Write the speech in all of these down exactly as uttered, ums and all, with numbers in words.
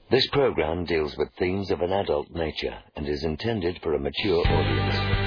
This program deals with themes of an adult nature and is intended for a mature audience.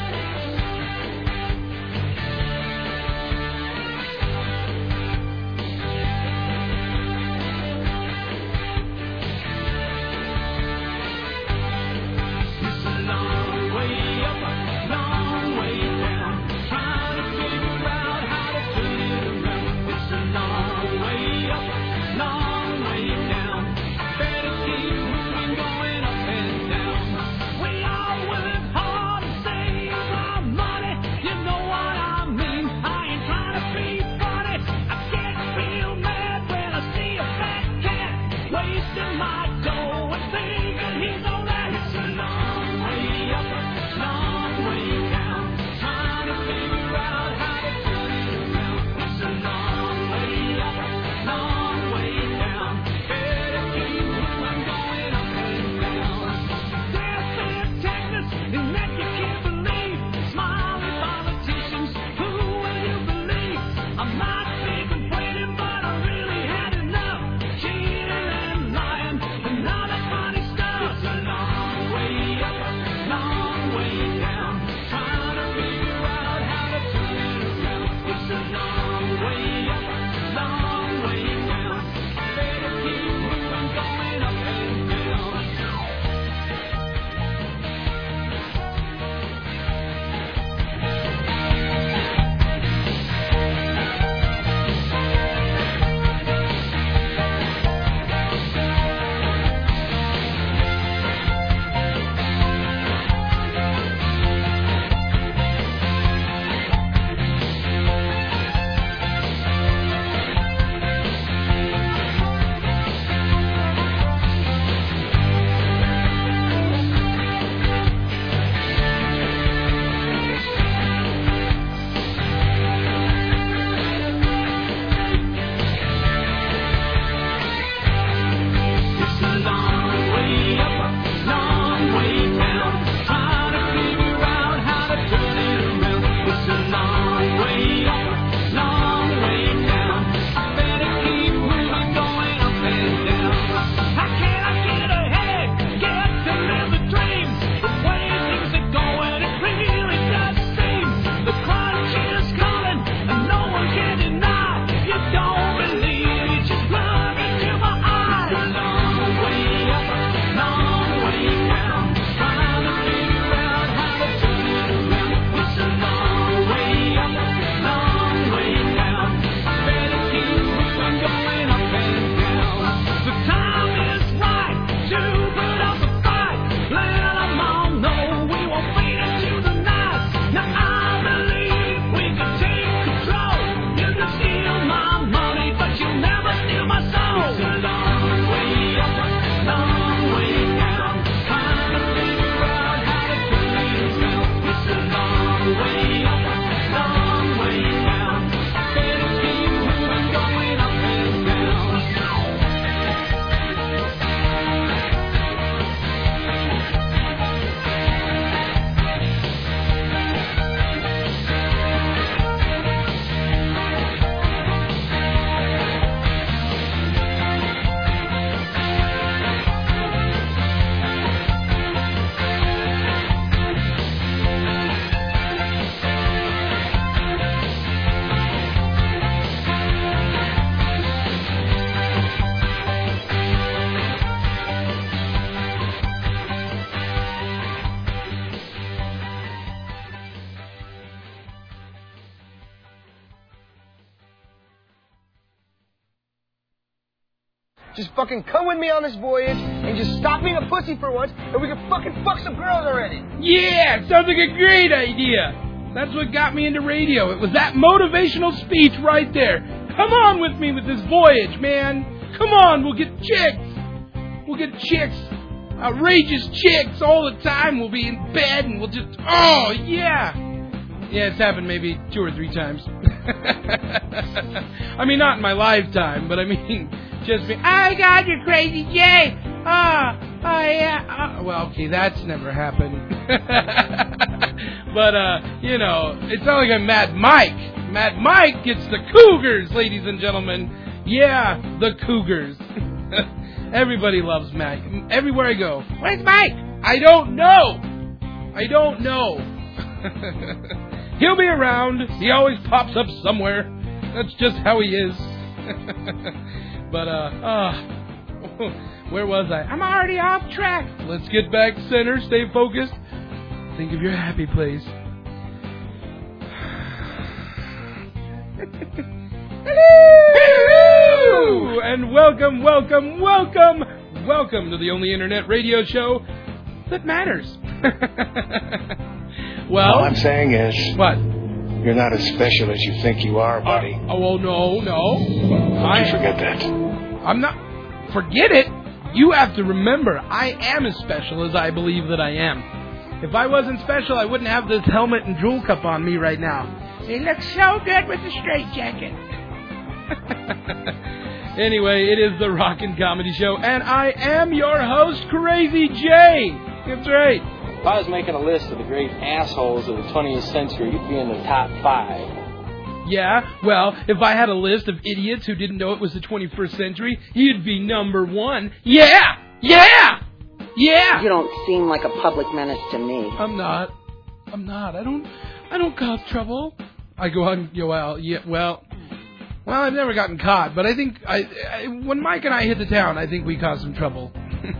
Just fucking come with me on this voyage and just stop being a pussy for once and we can fucking fuck some girls already. Yeah, sounds like a great idea. That's what got me into radio. It was that motivational speech right there. Come on with me with this voyage, man. Come on, we'll get chicks. We'll get chicks. Outrageous chicks all the time. We'll be in bed and we'll just, oh, yeah. Yeah, it's happened maybe two or three times. I mean, not in my lifetime, but I mean, just me. I got you, Crazy Jay. Ah, oh, oh, yeah. Oh. Well, okay, that's never happened. But, uh, you know, it's not like I'm Mad Mike. Mad Mike gets the cougars, ladies and gentlemen. Yeah, the cougars. Everybody loves Mike. Everywhere I go, where's Mike? I don't know. I don't know. He'll be around. He always pops up somewhere. That's just how he is. But, uh, uh, where was I? I'm already off track. Let's get back center. Stay focused. Think of your happy place. Hello! And welcome, welcome, welcome, welcome to the only internet radio show that matters. Well, all I'm saying is, what? You're not as special as you think you are, buddy. Uh, oh, well, no, no. Don't I, you forget that. I'm not. Forget it. You have to remember, I am as special as I believe that I am. If I wasn't special, I wouldn't have this helmet and jewel cup on me right now. It looks so good with the straitjacket. Anyway, it is the Rockin' Comedy Show, and I am your host, Crazy J. That's right. If I was making a list of the great assholes of the twentieth century, you'd be in the top five. Yeah, well, if I had a list of idiots who didn't know it was the twenty-first century, you'd be number one. Yeah! Yeah! Yeah! You don't seem like a public menace to me. I'm not. I'm not. I don't I don't cause trouble. I go out and go out. Yeah, well... Well, I've never gotten caught, but I think I, I when Mike and I hit the town, I think we caused some trouble.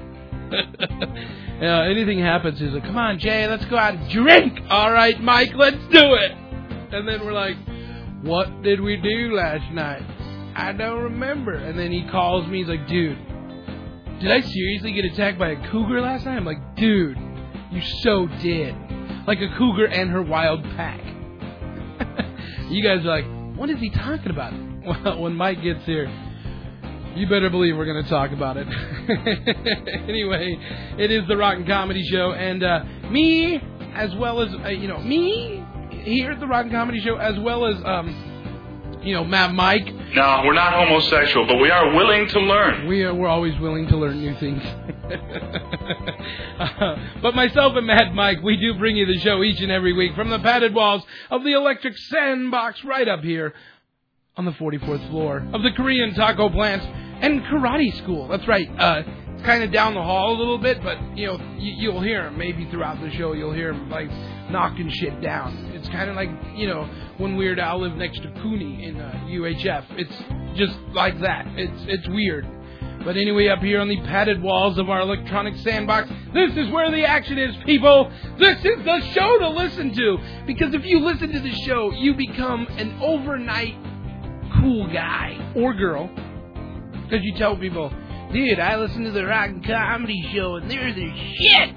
Yeah, anything happens, he's like, come on, Jay, let's go out and drink. All right, Mike, let's do it. And then we're like, what did we do last night? I don't remember. And then he calls me, he's like, dude, did I seriously get attacked by a cougar last night? I'm like, dude, you so did. Like a cougar and her wild pack. You guys are like, what is he talking about? Well, when Mike gets here, you better believe we're going to talk about it. Anyway, it is the Rockin' Comedy Show, and uh, me, as well as, uh, you know, me here at the Rockin' Comedy Show, as well as, um, you know, Mad Mike. No, we're not homosexual, but we are willing to learn. We are, we're always willing to learn new things. uh, but myself and Mad Mike, we do bring you the show each and every week from the padded walls of the Electric Sandbox right up here on the forty-fourth floor of the Korean taco plant and karate school. That's right. Uh, it's kind of down the hall a little bit, but, you know, you, you'll hear him. Maybe throughout the show you'll hear him, like, knocking shit down. It's kind of like, you know, when Weird Al lived next to Cooney in uh, U H F. It's just like that. It's it's weird. But anyway, up here on the padded walls of our electronic sandbox, this is where the action is, people. This is the show to listen to. Because if you listen to the show, you become an overnight cool guy or girl. Because you tell people, dude, I listen to the Rockin' Comedy Show and they're the shit.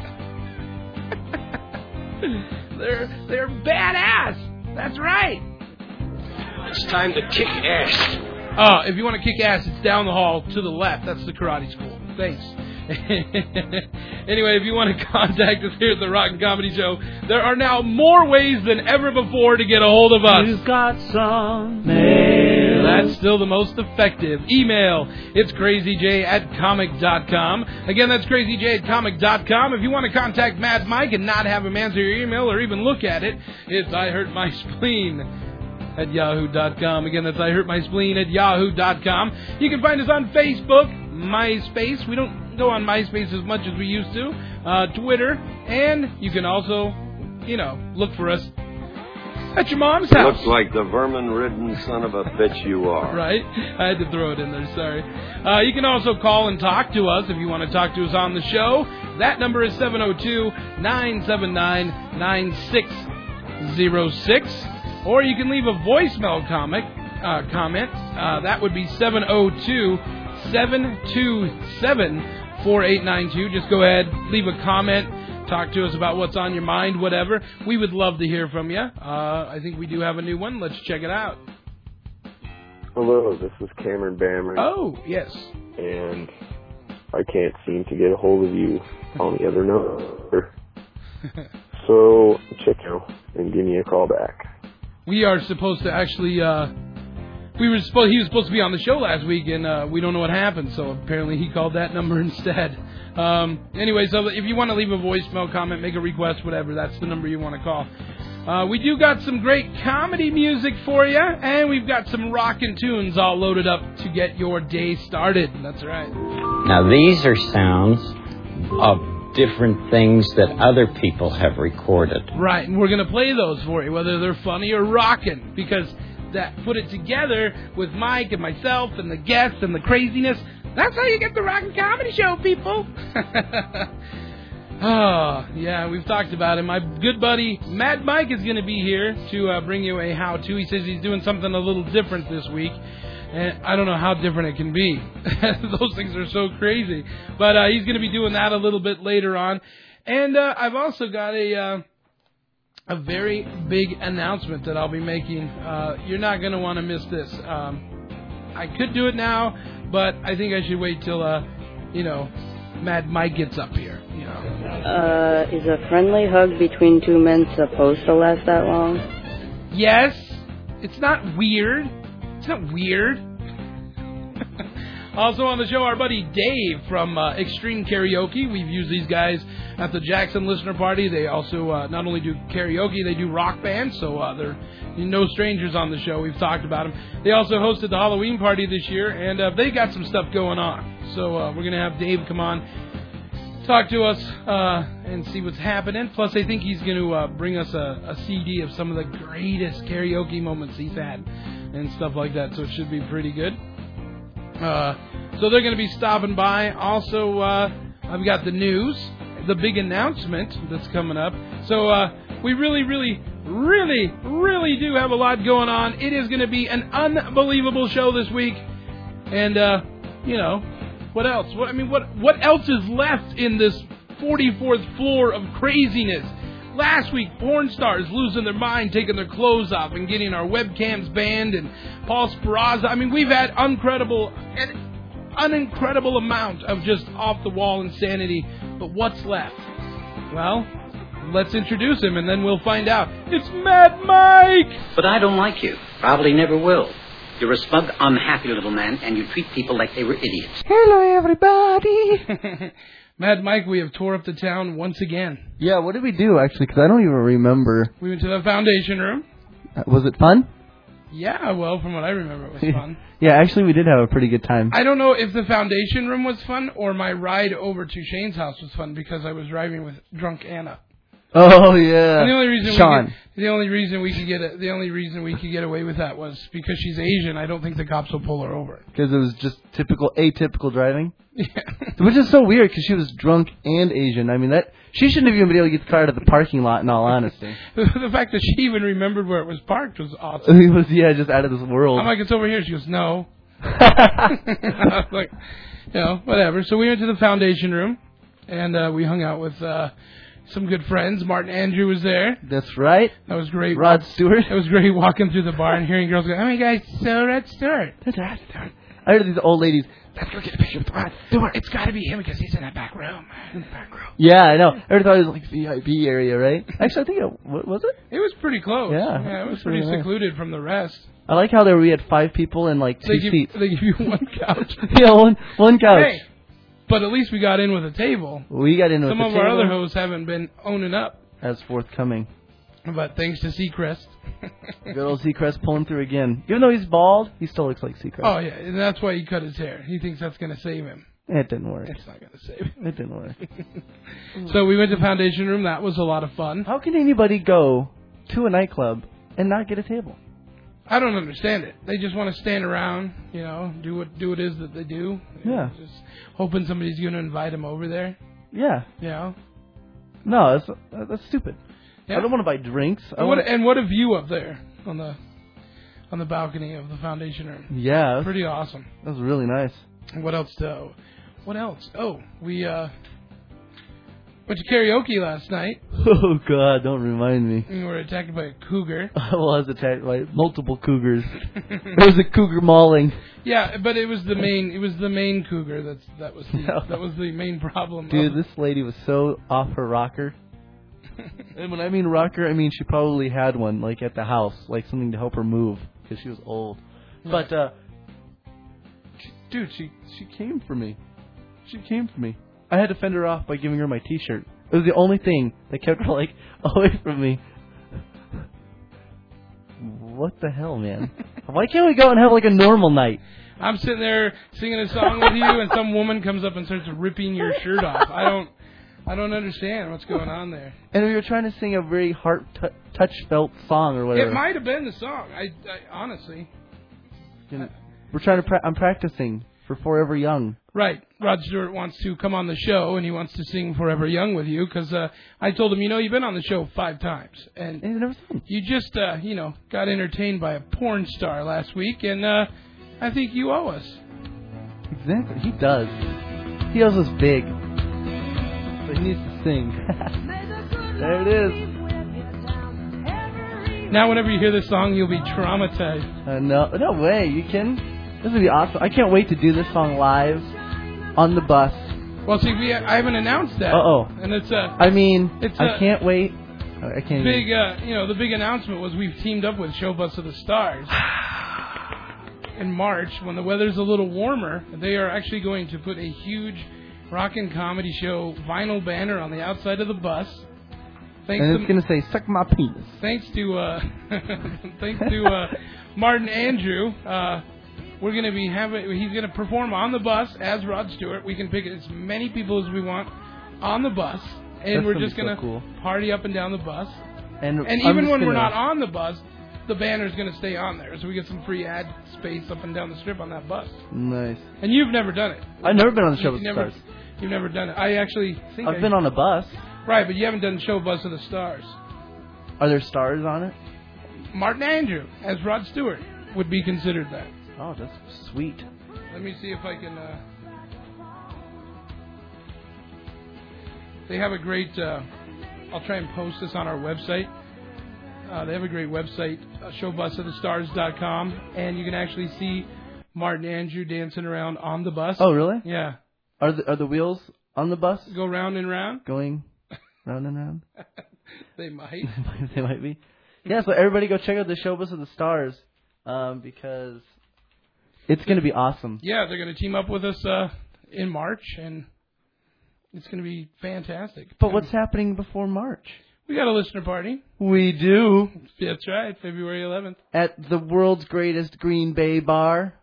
they're they're badass. That's right. It's time to kick ass. Uh, if you want to kick ass, it's down the hall to the left. That's the karate school. Thanks. Anyway, if you want to contact us here at the Rockin' Comedy Show, there are now more ways than ever before to get a hold of us. You've got some mail. That's still the most effective. Email, it's crazyj at comic dot com. Again, that's crazyj at comic dot com. If you want to contact Mad Mike and not have him answer your email or even look at it, it's I Hurt My Spleen at yahoo dot com. Again, that's I Hurt My Spleen at yahoo dot com. You can find us on Facebook, MySpace. We don't go on MySpace as much as we used to. Uh, Twitter. And you can also, you know, look for us at your mom's house. Looks like the vermin-ridden son of a bitch you are. Right? I had to throw it in there, sorry. Uh, you can also call and talk to us if you want to talk to us on the show. That number is seven oh two, nine seven nine, nine six oh six. Or you can leave a voicemail comic, uh, comment. Uh, that would be seven oh two, seven two seven, four eight nine two. Just go ahead, leave a comment, talk to us about what's on your mind, whatever. We would love to hear from you. Uh, I think we do have a new one. Let's check it out. Hello, this is Cameron Bammer. Oh, yes. And I can't seem to get a hold of you on the other number. So check out and give me a call back. We are supposed to actually, uh, we were supposed, he was supposed to be on the show last week, and uh, we don't know what happened, so apparently he called that number instead. Um, anyway, so if you want to leave a voicemail, comment, make a request, whatever, that's the number you want to call. Uh, we do got some great comedy music for you, and we've got some rockin' tunes all loaded up to get your day started. That's right. Now, these are sounds of different things that other people have recorded. Right, and we're going to play those for you, whether they're funny or rockin', because that put it together with Mike and myself and the guests and the craziness. That's how you get the Rockin' Comedy Show, people. Oh, yeah, we've talked about it. My good buddy, Mad Mike, is going to be here to uh, bring you a how-to. He says he's doing something a little different this week. And I don't know how different it can be. Those things are so crazy. But uh, he's going to be doing that a little bit later on. And uh, I've also got a uh, a very big announcement that I'll be making. Uh, you're not going to want to miss this. Um, I could do it now, but I think I should wait till, uh, you know, Mad Mike gets up here. You know. Uh, is a friendly hug between two men supposed to last that long? Yes. It's not weird. It's not weird. Also on the show, our buddy Dave from uh, Extreme Karaoke. We've used these guys at the Jackson Listener Party. They also uh, not only do karaoke, they do rock bands, so uh, they're no strangers on the show. We've talked about them. They also hosted the Halloween party this year, and uh, they got some stuff going on. So uh, we're going to have Dave come on, talk to us, uh, and see what's happening. Plus, I think he's going to uh, bring us a, a C D of some of the greatest karaoke moments he's had and stuff like that, so it should be pretty good. Uh, so they're going to be stopping by. Also, uh, I've got the news, the big announcement that's coming up. So uh, we really, really, really, really do have a lot going on. It is going to be an unbelievable show this week. And, uh, you know, what else? What, I mean, what what else is left in this forty-fourth floor of craziness? Last week, porn stars losing their mind, taking their clothes off, and getting our webcams banned, and Paul Speraza. I mean, we've had incredible, an unincredible amount of just off-the-wall insanity. But what's left? Well, let's introduce him, and then we'll find out. It's Mad Mike! But I don't like you. Probably never will. You're a smug, unhappy little man, and you treat people like they were idiots. Hello, everybody! Mad Mike, we have tore up the town once again. Yeah, what did we do, actually? Because I don't even remember. We went to the foundation room. Uh, was it fun? Yeah, well, from what I remember, it was fun. Yeah, actually, we did have a pretty good time. I don't know if the foundation room was fun or my ride over to Shane's house was fun because I was driving with drunk Anna. Oh yeah, and the only reason Sean. We could, the only reason we could get a, the only reason we could get away with that was because she's Asian. I don't think the cops will pull her over. Because it was just typical atypical driving. Yeah. Which is so weird because she was drunk and Asian. I mean that she shouldn't have even been able to get the car to the parking lot. In all honesty, the fact that she even remembered where it was parked was awesome. It was yeah, just out of this world. I'm like, it's over here. She goes, no. I was like, you know, whatever. So we went to the foundation room and uh, we hung out with. Uh, Some good friends. Martin Andrew was there. That's right. That was great. Rod Stewart. It was great walking through the bar and hearing girls go, oh my God, so Rod Stewart. That's Rod Stewart. I heard these old ladies, let's go get a picture with Rod Stewart. It's got to be him because he's in that back room. In the back room. Yeah, I know. I heard thought it was like V I P area, right? Actually, I think it, what was it? It was pretty close. Yeah. Yeah, it was pretty really secluded nice. from the rest. I like how there we had five people and like two they give, seats. They give you one couch. Yeah, one, one couch. Hey. But at least we got in with a table. We got in with Some a of table. our other hosts haven't been owning up. As forthcoming. But thanks to Seacrest. Good old Seacrest pulling through again. Even though he's bald, he still looks like Seacrest. Oh, yeah. And that's why he cut his hair. He thinks that's going to save him. It didn't work. It's not going to save him. It didn't work. So we went to Foundation Room. That was a lot of fun. How can anybody go to a nightclub and not get a table? I don't understand it. They just want to stand around, you know, do what do what it is that they do. Yeah. Just hoping somebody's going to invite them over there. Yeah. You know? No, that's that's stupid. Yeah. I don't want to buy drinks. I and, what, wanna... and what a view up there on the on the balcony of the Foundation Room. Yeah. That's pretty awesome. That was really nice. And what else, though? What else? Oh, we uh, went to karaoke last night. Oh, God, don't remind me. We were attacked by a cougar. I was attacked by multiple cougars. There was a cougar mauling. Yeah, but it was the main. It was the main cougar. That's that was the, no. that was the main problem. Dude, this lady was so off her rocker. And when I mean rocker, I mean she probably had one, like at the house, like something to help her move because she was old. Yeah. But uh, she, dude, she she came for me. She came for me. I had to fend her off by giving her my T-shirt. It was the only thing that kept her like away from me. what the hell, man? Why can't we go and have like a normal night? I'm sitting there singing a song with you, and some woman comes up and starts ripping your shirt off. I don't, I don't understand what's going on there. And we were trying to sing a very heart t- touch felt song or whatever. It might have been the song. I, I honestly. And we're trying to. Pra- I'm practicing for Forever Young. Right. Rod Stewart wants to come on the show, and he wants to sing Forever Young with you, because uh, I told him, you know, you've been on the show five times. And He's never seen. You just, uh, you know, got entertained by a porn star last week, and uh, I think you owe us. Exactly. He does. He owes us big. But he needs to sing. There it is. Now, whenever you hear this song, you'll be traumatized. Uh, no, no way. You can? This would be awesome. I can't wait to do this song live on the bus. Well, see, we I haven't announced that. Uh-oh. And it's uh, I mean, it's I uh, can't wait. I can't big, even. uh, you know, the big announcement was we've teamed up with Show Bus of the Stars. In March, when the weather's a little warmer, they are actually going to put a huge rock and comedy show vinyl banner on the outside of the bus. Thanks and it's to, going to say, suck my penis. Thanks to, uh, thanks to uh, Martin Andrew. Uh, we're going to be having, he's going to perform on the bus as Rod Stewart. We can pick as many people as we want on the bus. And That's we're just going to so cool. party up and down the bus. And, and even when gonna... we're not on the bus, the banner's going to stay on there. So we get some free ad space up and down the strip on that bus. Nice. And you've never done it. I've never been on the Show Bus of the never, Stars. You've never done it. I actually think I've I, been on a bus. Right, but you haven't done Show Bus of the Stars. Are there stars on it? Martin Andrew as Rod Stewart would be considered that. Oh, that's sweet. Let me see if I can... Uh... They have a great... Uh... I'll try and post this on our website. Uh, they have a great website, uh, show bus of the stars dot com, and you can actually see Martin Andrew dancing around on the bus. Oh, really? Yeah. Are the are the wheels on the bus? Go round and round? Going round and round? They might. They might be. Yeah, so everybody go check out the Show Bus of the Stars, um, because it's going to be awesome. Yeah, they're going to team up with us uh, in March, and it's going to be fantastic. But what's happening before March? We got a listener party. We do. That's right, February eleventh. At the world's greatest Green Bay bar.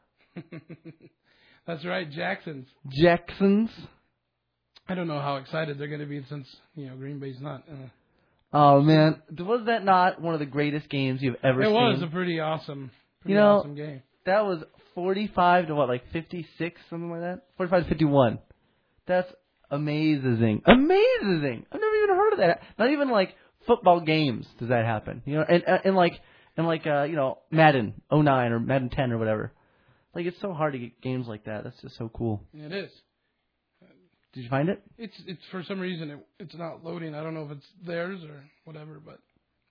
That's right, Jackson's. Jackson's. I don't know how excited they're going to be since, you know, Green Bay's not. Uh, oh, man. Was that not one of the greatest games you've ever it seen? It was a pretty awesome, pretty you know, awesome game. That was forty-five to what, like fifty-six, something like that? forty-five to fifty-one. That's amazing. Amazing. I've never even heard of that. Not even like football games does that happen. You know, and and like and like uh, you know, Madden oh nine or Madden ten or whatever. Like it's so hard to get games like that. That's just so cool. It is. Did you find it? It's it's for some reason it, it's not loading. I don't know if it's theirs or whatever, but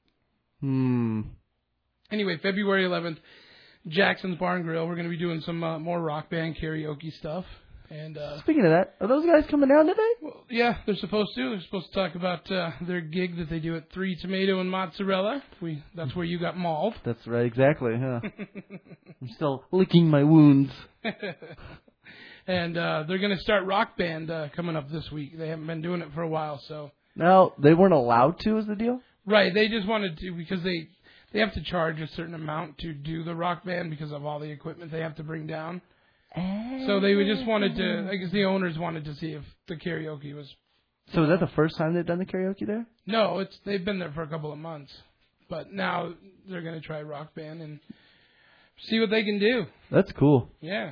Hmm. Anyway, February eleventh, Jackson's Bar and Grill. We're going to be doing some uh, more rock band karaoke stuff. And uh, speaking of that, are those guys coming down today? Well, yeah, they're supposed to. They're supposed to talk about uh, their gig that they do at Three Tomato and Mozzarella. We that's where you got mauled. That's right, exactly. Huh? I'm still licking my wounds. And uh, they're going to start Rock Band uh, coming up this week. They haven't been doing it for a while, so. No, they weren't allowed to, is the deal? Right, they just wanted to because they they have to charge a certain amount to do the Rock Band because of all the equipment they have to bring down. So they just wanted to, I guess the owners wanted to see if the karaoke was. So is that the first time they've done the karaoke there? No, it's they've been there for a couple of months, but now they're going to try Rock Band and see what they can do. That's cool. Yeah.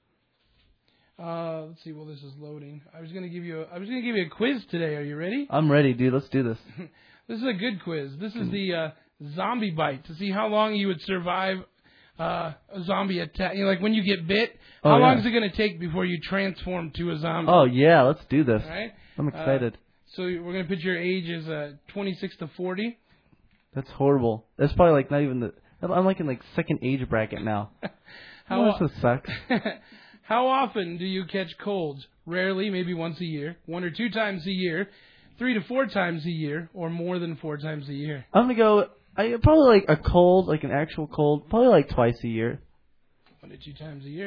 Uh, let's see. Well, this is loading. I was going to give you. A, I was going to give you a quiz today. Are you ready? I'm ready, dude. Let's do this. This is a good quiz. This is the uh, zombie bite to see how long you would survive. Uh, a zombie attack. You know, like when you get bit, how oh, yeah. long is it going to take before you transform to a zombie? Oh, yeah, let's do this. All right? I'm excited. Uh, so we're going to put your age as uh, twenty-six to forty. That's horrible. That's probably like not even the... I'm like in like second age bracket now. How oh, that sucks. How often do you catch colds? Rarely, maybe once a year. One or two times a year. Three to four times a year. Or more than four times a year. I'm going to go... I probably like a cold, like an actual cold, probably like twice a year. One to two times a year.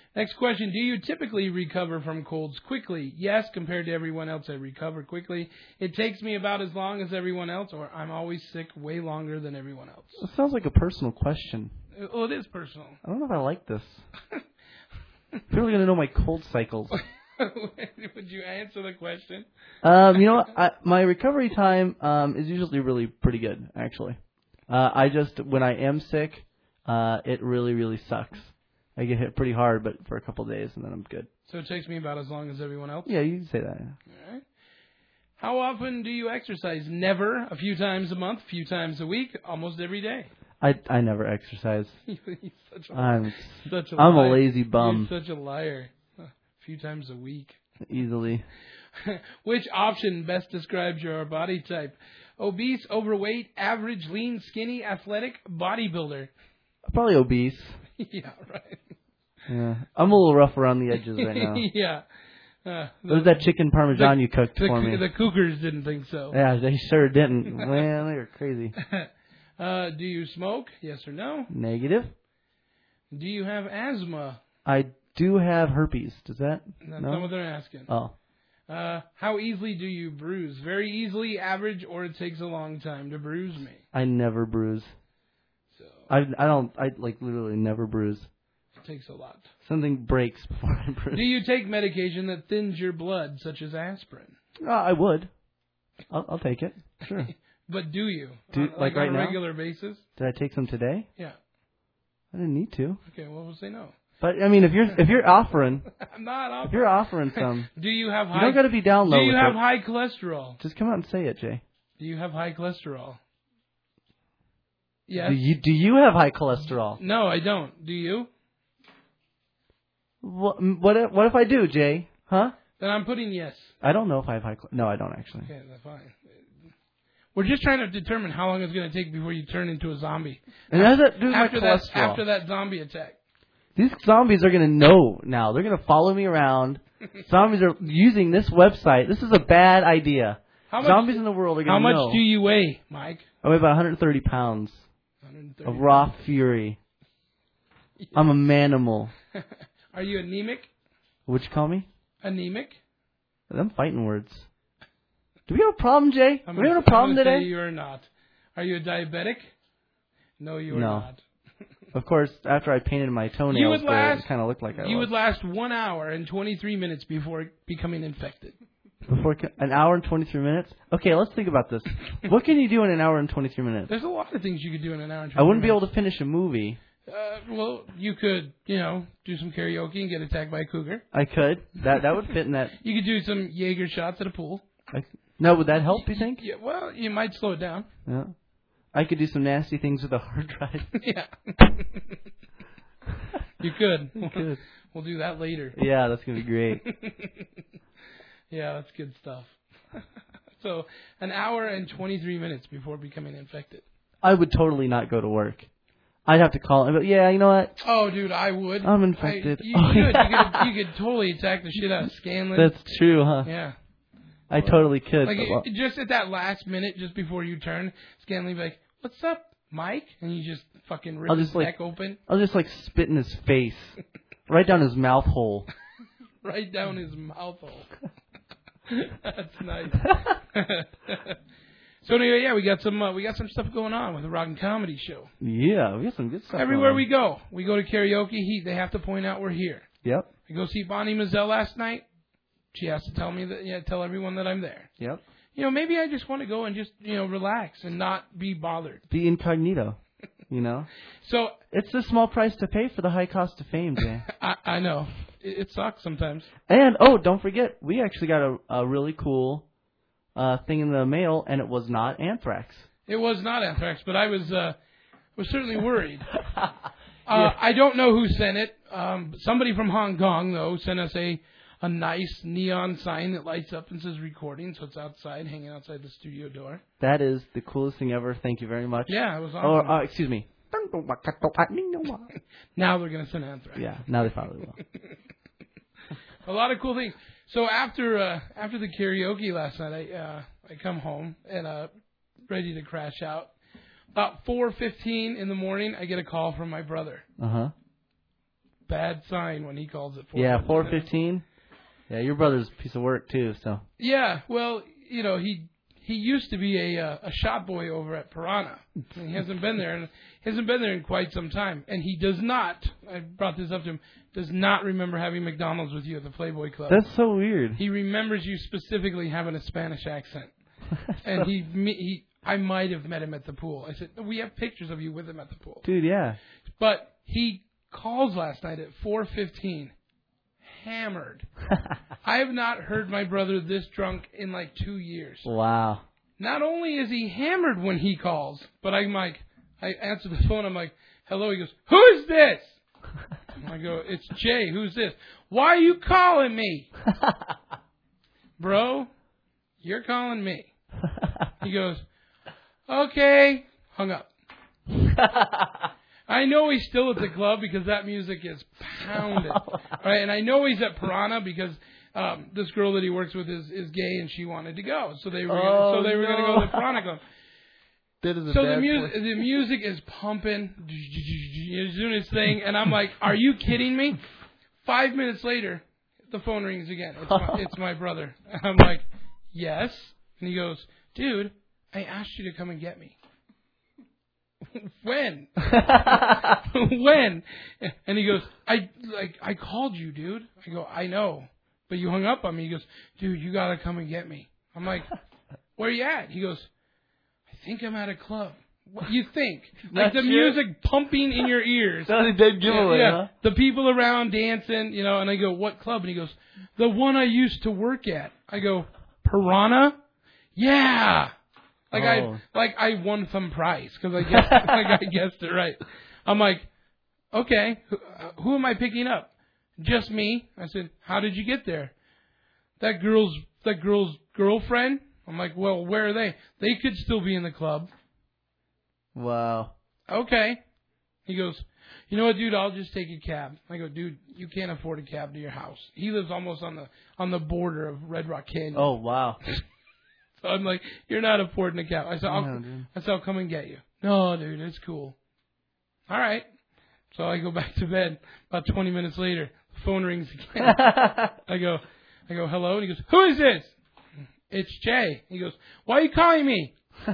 Next question. Do you typically recover from colds quickly? Yes, compared to everyone else, I recover quickly. It takes me about as long as everyone else, or I'm always sick way longer than everyone else. It sounds like a personal question. Well, it is personal. I don't know if I like this. People are going to know my cold cycles. Would you answer the question? Um, you know what? I, my recovery time um, is usually really pretty good, actually. Uh, I just, when I am sick, uh, it really, really sucks. I get hit pretty hard, but for a couple of days, and then I'm good. So it takes me about as long as everyone else? Yeah, you can say that. Yeah. All right. How often do you exercise? Never. A few times a month, a few times a week, almost every day. I, I never exercise. He's such a, I'm such a I'm liar. a lazy bum. You're such a liar. A few times a week. Easily. Which option best describes your body type? Obese, overweight, average, lean, skinny, athletic, bodybuilder. Probably obese. Yeah, right. Yeah, I'm a little rough around the edges right now. Yeah. Uh, what was that chicken parmesan the, you cooked the, for me? The Cougars didn't think so. Yeah, they sure didn't. Man, they were crazy. Uh, do you smoke? Yes or no? Negative. Do you have asthma? I do have herpes. Does that? That's no? not what they're asking. Oh. Uh, how easily do you bruise? Very easily, average, or it takes a long time to bruise me? I never bruise. So I I don't I like literally never bruise. It takes a lot. Something breaks before I bruise. Do you take medication that thins your blood, such as aspirin? Uh, I would. I'll, I'll take it. Sure. But do you? Do, on, like, like right on a now? regular basis? Did I take some today? Yeah. I didn't need to. Okay, well, we'll say no. But I mean, if you're if you're offering, I'm not offering. if you're offering some, do you have high? You don't got to be down low. Do you with have it. high cholesterol? Just come out and say it, Jay. Do you have high cholesterol? Yes. Do you do you have high cholesterol? No, I don't. Do you? What what if, what if I do, Jay? Huh? Then I'm putting yes. I don't know if I have high. Chol- no, I don't actually. Okay, that's fine. We're just trying to determine how long it's going to take before you turn into a zombie. And how does that do with my after that, cholesterol? after that zombie attack. These zombies are going to know now. They're going to follow me around. Zombies are using this website. This is a bad idea. How much, zombies in the world are going How to know. much do you weigh, Mike? I weigh about one hundred thirty pounds one hundred thirty of raw pounds. fury. Yeah. I'm a manimal. Are you anemic? What'd you call me? Anemic? Them fighting words. Do we have a problem, Jay? I'm Are we gonna, having a problem I'm gonna today? Say you are not. Are you a diabetic? No, you are no. not. Of course, after I painted my toenails, last, it kind of looked like I You was. would last one hour and twenty-three minutes before becoming infected. Before an hour and twenty-three minutes? Okay, let's think about this. What can you do in an hour and twenty-three minutes? There's a lot of things you could do in an hour and twenty-three minutes. I wouldn't be able to finish a movie. Uh, well, you could, you know, do some karaoke and get attacked by a cougar. I could. That that would fit in that. You could do some Jaeger shots at a pool. I, no, would that help, you think? Yeah, well, you might slow it down. Yeah. I could do some nasty things with a hard drive. Yeah. You could. You could. We'll do that later. Yeah, that's going to be great. Yeah, that's good stuff. So, an hour and twenty-three minutes before becoming infected. I would totally not go to work. I'd have to call him, but yeah, you know what? Oh, dude, I would. I'm infected. I, you, oh, could. Yeah. you could. You could totally attack the shit out of Scanlon. That's true, huh? Yeah. I totally could. Like, well, just at that last minute, just before you turn, Scanlon would be like, "What's up, Mike?" And you just fucking rip I'll his just, like, neck open. I'll just, like, spit in his face. Right down his mouth hole. Right down his mouth hole. That's nice. So anyway, yeah, we got some uh, we got some stuff going on with the Rock and Comedy Show. Yeah, we got some good stuff. Everywhere on. we go, we go to karaoke. He they have to point out we're here. Yep. I go see Bonnie Mazzell last night. She has to tell me that yeah, tell everyone that I'm there. Yep. You know, maybe I just want to go and just you know relax and not be bothered. Be incognito. You know. So it's a small price to pay for the high cost of fame, Jay. I, I know it, it sucks sometimes. And oh, don't forget, we actually got a, a really cool uh, thing in the mail, and it was not anthrax. It was not anthrax, but I was uh, was certainly worried. uh, yeah. I don't know who sent it. Um, somebody from Hong Kong though sent us a a nice neon sign that lights up and says recording, so it's outside, hanging outside the studio door. That is the coolest thing ever. Thank you very much. Yeah, it was awesome. Or, uh, excuse me. Now they're going to send anthrax. Yeah, now they probably will. A lot of cool things. So after uh, after the karaoke last night, I uh, I come home and uh, ready to crash out. About four fifteen in the morning, I get a call from my brother. Uh huh. bad sign when he calls at four. Yeah, four fifteen. Yeah, your brother's a piece of work too. So. Yeah, well, you know, he he used to be a uh, a shop boy over at Piranha. And he hasn't been there, and hasn't been there in quite some time. And he does not. I brought this up to him. Does not remember having McDonald's with you at the Playboy Club. That's so weird. He remembers you specifically having a Spanish accent, and he he. I might have met him at the pool. I said, we have pictures of you with him at the pool. Dude, yeah. But he calls last night at four fifteen, hammered. I have not heard my brother this drunk in like two years. Wow. Not only is he hammered when he calls, but I'm like, I answer the phone, I'm like, hello. He goes, who is this? I go, it's Jay. Who's this? Why are you calling me? Bro, you're calling me. He goes, okay. Hung up. I know he's still at the club because that music is pounded. Right? And I know he's at Piranha because um, this girl that he works with is, is gay and she wanted to go. So they were oh, gonna, so they were no. going to go to the Piranha Club. That is a so bad the music point. the music is pumping. It's doing its thing. And I'm like, are you kidding me? Five minutes later, the phone rings again. It's my, it's my brother. And I'm like, yes. And he goes, dude, I asked you to come and get me. When? When? And he goes, I like I called you, dude. I go, I know, but you hung up on me. He goes, dude, you gotta come and get me. I'm like, where are you at? He goes, I think I'm at a club. What you think? Like the music pumping in your ears. That's a dead giveaway, yeah, yeah. huh? The people around dancing, you know. And I go, what club? And he goes, the one I used to work at. I go, Piranha? Yeah. Like oh. I like I won some prize because I guessed like I guessed it right. I'm like, okay, who, who am I picking up? Just me. I said, how did you get there? That girl's that girl's girlfriend. I'm like, well, where are they? They could still be in the club. Wow. Okay. He goes, you know what, dude? I'll just take a cab. I go, dude, you can't afford a cab to your house. He lives almost on the on the border of Red Rock Canyon. Oh wow. So I'm like, you're not affording a cab. I said, I'll, no, I said, I'll come and get you. No, dude, it's cool. All right. So I go back to bed. About twenty minutes later, the phone rings again. I go, I go, hello? And he goes, who is this? It's Jay. He goes, why are you calling me?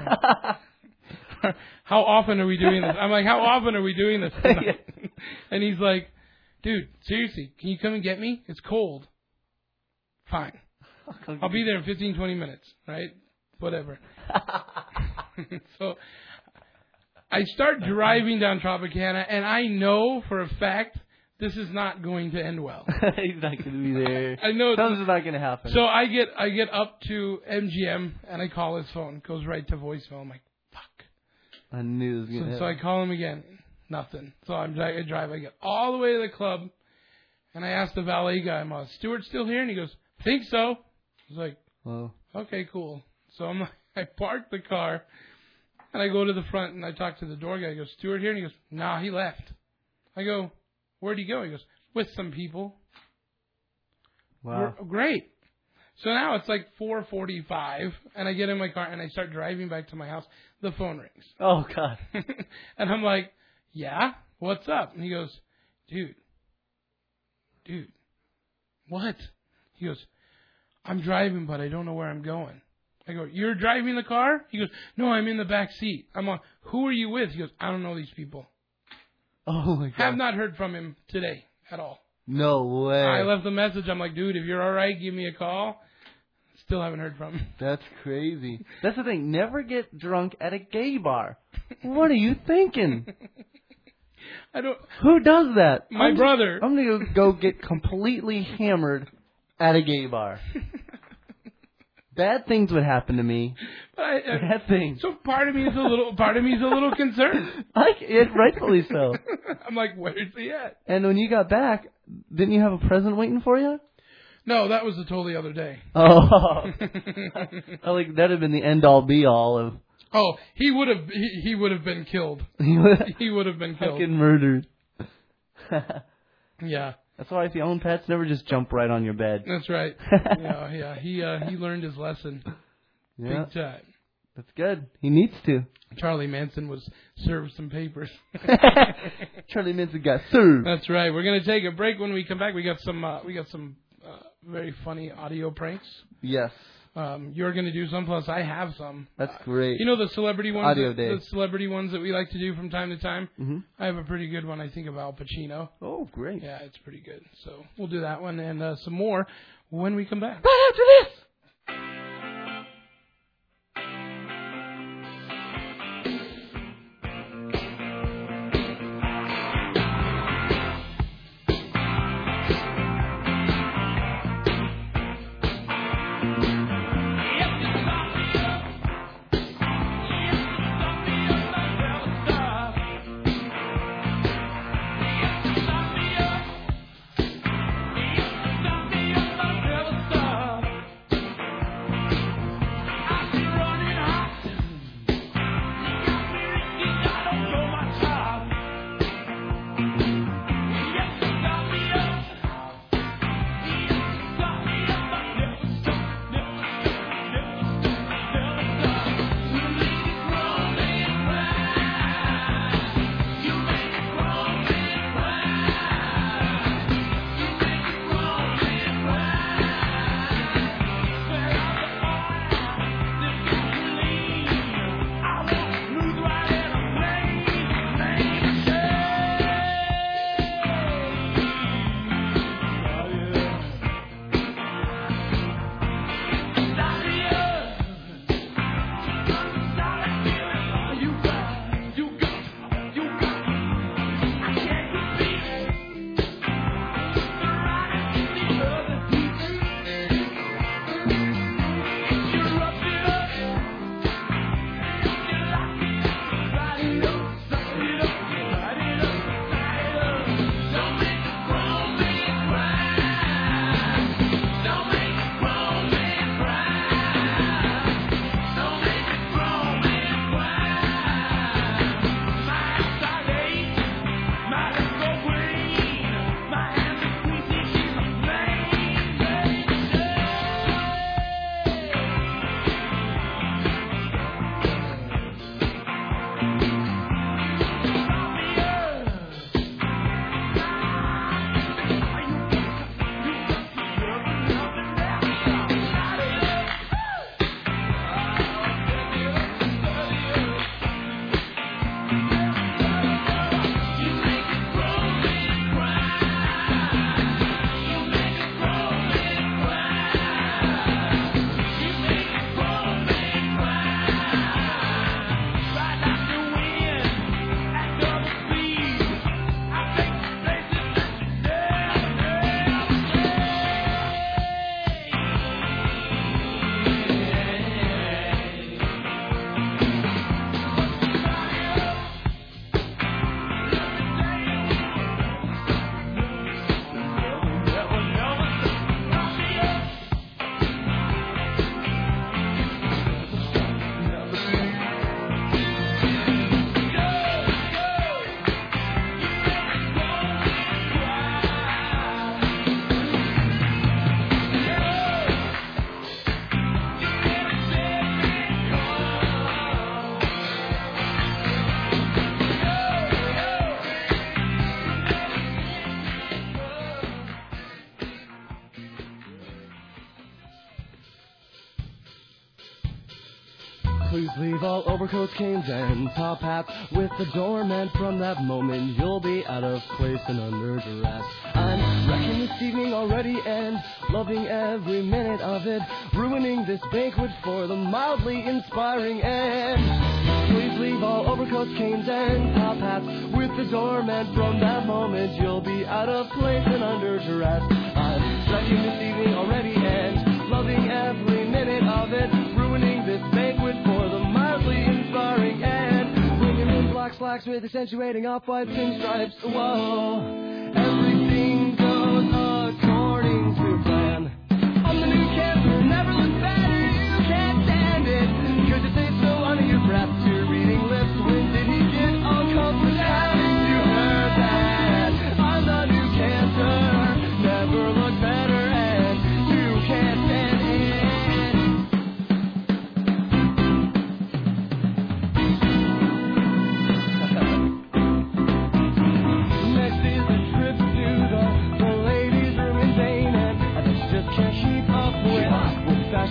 How often are we doing this? I'm like, how often are we doing this tonight? And he's like, dude, seriously, can you come and get me? It's cold. Fine. I'll be there in fifteen, twenty minutes, right? Whatever. So I start driving down Tropicana, and I know for a fact this is not going to end well. He's not going to be there. I know something's not going to happen. So I get I get up to M G M, and I call his phone. It goes right to voicemail. I'm like, fuck. I knew it was going to so, happen. So I call him again. Nothing. So I'm, I drive. I get all the way to the club, and I ask the valet guy, I'm like, Stuart still here? And he goes, I think so. I was like, oh. Okay, cool. So I'm, I park the car, and I go to the front, and I talk to the door guy. He goes, Stuart here? And he goes, nah, he left. I go, where'd he go? He goes, with some people. Wow. We're, great. So now it's like four forty-five, and I get in my car, and I start driving back to my house. The phone rings. Oh, God. And I'm like, yeah, what's up? And he goes, dude, dude, what? He goes, I'm driving, but I don't know where I'm going. I go, you're driving the car? He goes, no, I'm in the back seat. I'm like, who are you with? He goes, I don't know these people. Oh, my God. Have not heard from him today at all. No way. I left a message. I'm like, dude, if you're all right, give me a call. Still haven't heard from him. That's crazy. That's the thing. Never get drunk at a gay bar. What are you thinking? I don't. Who does that? My I'm brother. Just, I'm going to go get completely hammered at a gay bar. Bad things would happen to me. But I, I, Bad things. So part of me is a little, part of me is a little concerned. Like it, rightfully so. I'm like, where's he at? And when you got back, didn't you have a present waiting for you? No, that was the totally other day. Oh, I like that'd have been the end all be all of. Oh, he would have, he, he would have been killed. He would have been killed. Fucking murdered. Yeah. That's why if you own pets, never just jump right on your bed. That's right. Yeah, yeah. He uh, he learned his lesson. Yeah. Big time. That's good. He needs to. Charlie Manson was served some papers. Charlie Manson got served. That's right. We're gonna take a break. When we come back, we got some uh, we got some uh, very funny audio pranks. Yes. Um, you're gonna do some, plus I have some. That's great. You know the celebrity ones. Audio that, day. The celebrity ones that we like to do from time to time. Mm-hmm. I have a pretty good one. I think of Al Pacino. Oh, great. Yeah, it's pretty good. So we'll do that one and uh, some more when we come back. Right after this. Please leave all overcoats, canes, and top hats with the doorman. From that moment, you'll be out of place and under duress. I'm wrecking this evening already and loving every minute of it, ruining this banquet for the mildly inspiring end. Please leave all overcoats, canes, and top hats with the doorman. From that moment, you'll be out of place and under duress. I'm wrecking this evening already and loving every minute of it, ruining this banquet for the mildly inspiring end. Bringing in black slacks with accentuating off-white pinstripes. Whoa, everything goes according to plan. I'm the new cancer, never look better, you can't stand it. Could you say so under your breath to reading lips? When did he get uncomfortable? Haven't you heard that? I'm the new cancer, never look better, and you can't stand it.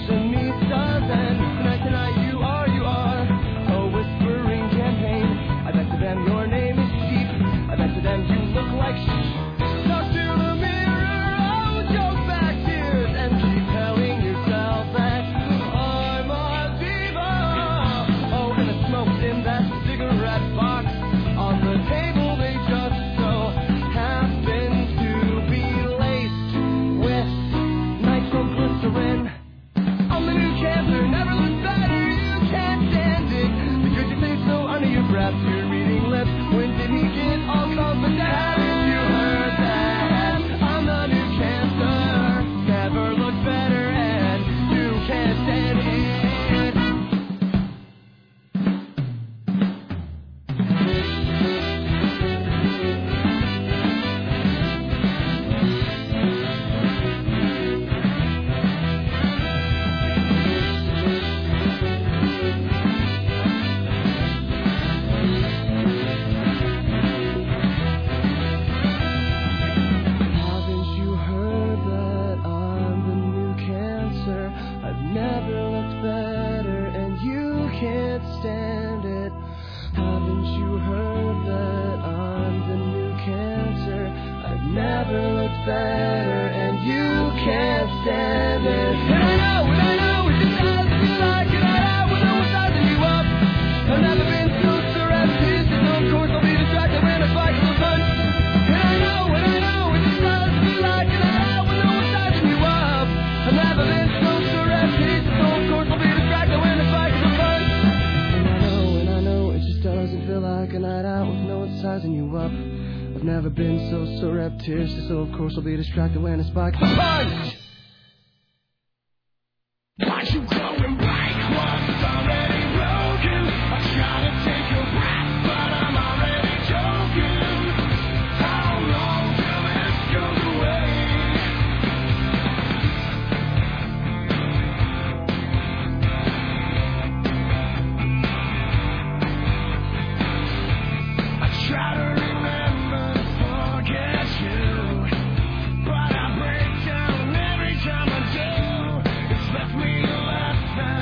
ocean meets stars, and tonight, tonight you are, you are a whispering campaign. I bet to them your name is sheep. I bet to them you look like sheep. Talk to the mirror, oh, choke back tears, and keep telling yourself that I'm a diva. Oh, and the smoke's in that cigarette box on the table. They just so happen to be laced with nitroglycerin. I'm the new cancer, never looks better. You can't stand it because you taste so under your breath. You're reading lips. When did he get all confident? Haven't you heard that? I'm the new cancer, never looked better, and you can't stand it. Haven't you heard that I'm the new cancer? I've never looked better, and you can't stand it. Haven't you heard that I'm the new cancer? I've never looked better, and you can't stand it. And I know, and I know, it just doesn't feel like it. I will know what's sizing you up. I've never been so surreptitious, so of course I'll be distracted when I fight for the punch. And I know, and I know, it just doesn't feel like it. I will know what's sizing you up. I've never been so surreptitious, so of course I'll be distracted when I fight for the punch. And I know, and I know, it just doesn't feel like a night out with no one sizing you up. I've never been so surreptitious, so of course I'll be distracted when I spike the punch. Why'd you go and break what's already broken? I try to take a breath, but I'm already choking. How long till this goes away? I try to remember to forget you, but I break down every time I do. It's left me less than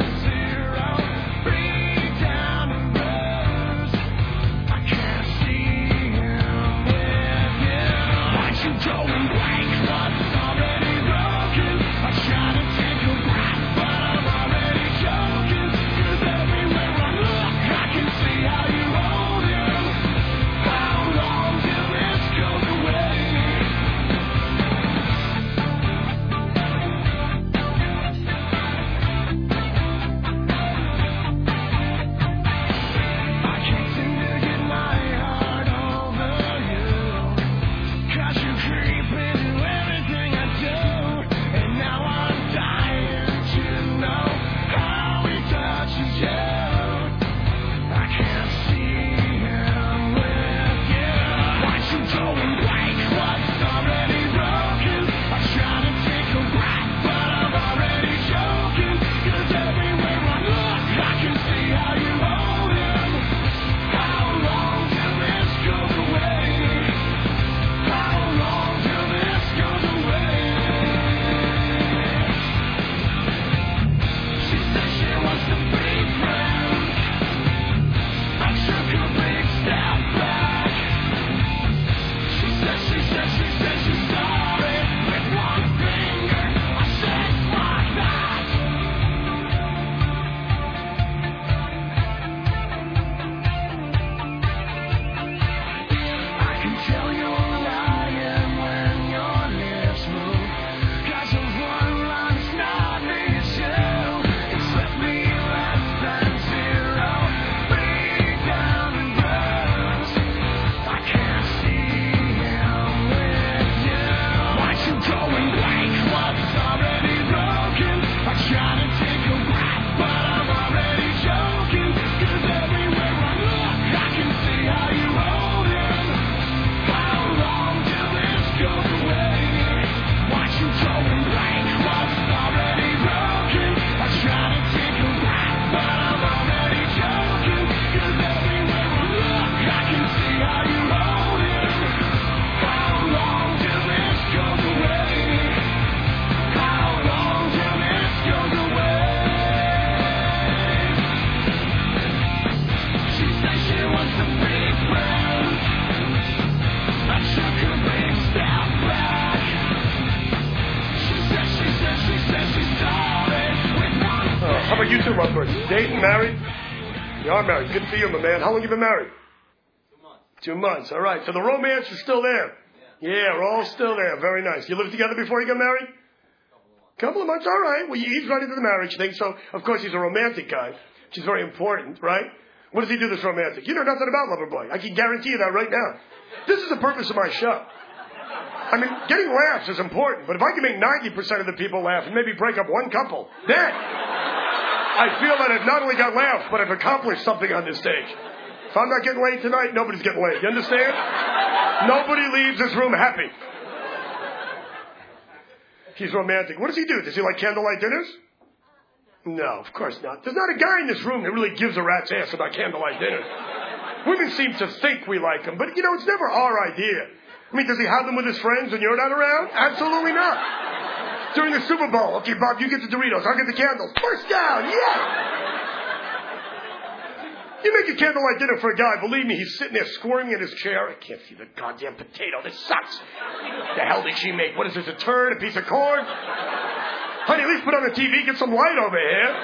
Uh, how about you two, my friends? Dating, married? You are married. Good for you, my man. How long you been married? Two months. Two months. All right. So the romance is still there. Yeah, yeah, we're all still there. Very nice. You lived together before you got married? Couple of months. All right. Well, he's right into the marriage thing. So, of course, he's a romantic guy, which is very important, right? What does he do that's romantic? You know nothing about Loverboy. I can guarantee you that right now. This is the purpose of my show. I mean, getting laughs is important, but if I can make ninety percent of the people laugh and maybe break up one couple, then I feel that I've not only got laughs, but I've accomplished something on this stage. If I'm not getting laid tonight, nobody's getting laid. You understand? Nobody leaves this room happy. He's romantic. What does he do? Does he like candlelight dinners? No, of course not. There's not a guy in this room that really gives a rat's ass about candlelight dinners. Women seem to think we like them, but, you know, it's never our idea. I mean, does he have them with his friends when you're not around? Absolutely not. During the Super Bowl, okay, Bob, you get the Doritos, I'll get the candles. First down, yeah! You make a candlelight dinner for a guy, believe me, he's sitting there squirming in his chair. I can't see the goddamn potato. This sucks. The hell did she make? What is this, a turd, a piece of corn? Honey, at least put on the T V, get some light over here.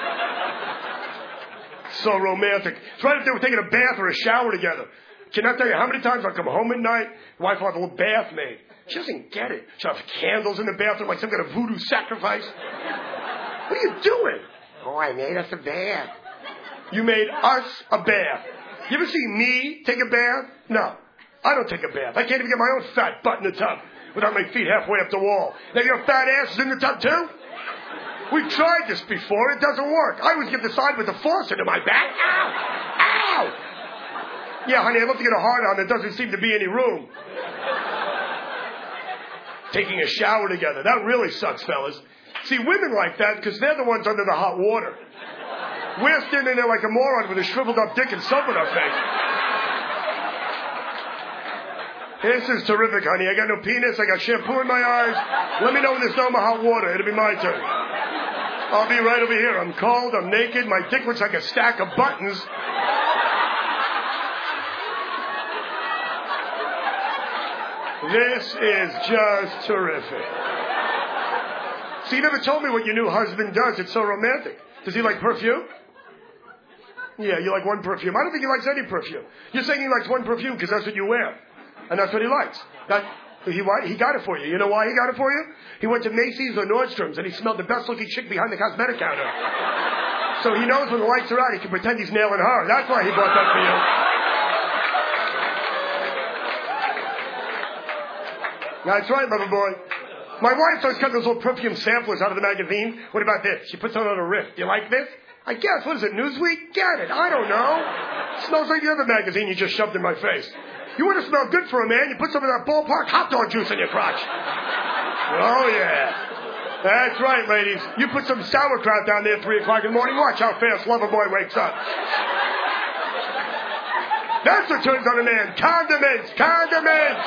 So romantic. It's right if they were taking a bath or a shower together. Can I tell you how many times I'll come home at night, the wife will have a little bath made. She doesn't get it. She'll have candles in the bathroom like some kind of voodoo sacrifice. What are you doing? Oh, I made us a bath. You made us a bath. You ever see me take a bath? No. I don't take a bath. I can't even get my own fat butt in the tub without my feet halfway up the wall. Now your fat ass is in the tub too? We've tried this before. It doesn't work. I always get the side with the faucet in my back. Ow! Ow! Yeah, honey, I'd love to get a hard on. There doesn't seem to be any room. Taking a shower together. That really sucks, fellas. See, women like that because they're the ones under the hot water. We're standing there like a moron with a shriveled up dick and soap in our face. This is terrific, honey. I got no penis. I got shampoo in my eyes. Let me know when there's no more hot water. It'll be my turn. I'll be right over here. I'm cold. I'm naked. My dick looks like a stack of buttons. This is just terrific. See, you never told me what your new husband does. It's so romantic. Does he like perfume? Yeah, you like one perfume. I don't think he likes any perfume. You're saying he likes one perfume because that's what you wear. And that's what he likes. That, he, he got it for you. You know why he got it for you? He went to Macy's or Nordstrom's and he smelled the best looking chick behind the cosmetic counter. So he knows when the lights are out, he can pretend he's nailing her. That's why he bought that for you. That's right, lover boy. My wife starts cutting those little perfume samplers out of the magazine. What about this? She puts on a riff. Do you like this? I guess. What is it, Newsweek? Get it. I don't know. It smells like the other magazine you just shoved in my face. You want to smell good for a man, you put some of that ballpark hot dog juice in your crotch. Oh, yeah. That's right, ladies. You put some sauerkraut down there at three o'clock in the morning. Watch how fast Loverboy wakes up. That's what turns on a man. Condiments. Condiments.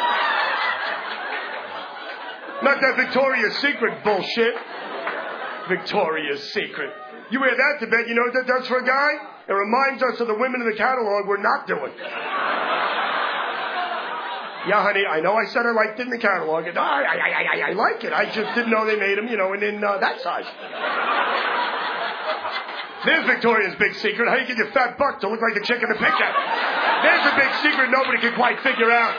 Not that Victoria's Secret bullshit. Victoria's Secret. You wear that to bed, you know what that does for a guy? It reminds us of the women in the catalog we're not doing. Yeah, honey, I know I said I liked it in the catalog. And I, I, I, I, I like it. I just didn't know they made them, you know, in, in uh, that size. There's Victoria's big secret. How you get your fat butt to look like the chick in the picture. There's a big secret nobody can quite figure out.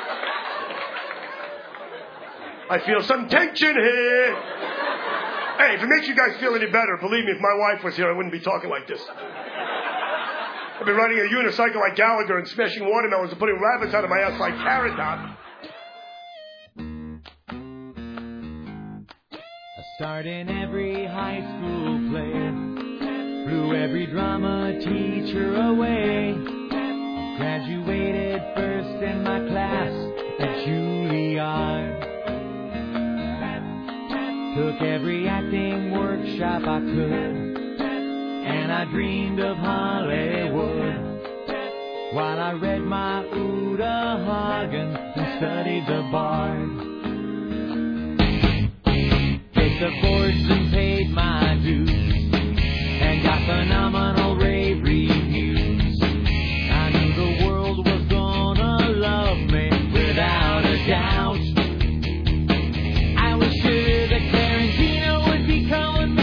I feel some tension here. Hey, if it makes you guys feel any better, believe me, if my wife was here, I wouldn't be talking like this. I've been riding a unicycle like Gallagher and smashing watermelons and putting rabbits out of my ass like Carrot Top. I start in every high school play, blew every drama teacher away. Graduated first in my class at Juilliard. Took every acting workshop I could, and I dreamed of Hollywood. While I read my Uta Hagen and studied the Bard. Took the boards and paid my dues, and got phenomenal rave reviews. I knew the world was gonna love me without a doubt. I was sure that Tarantino would be calling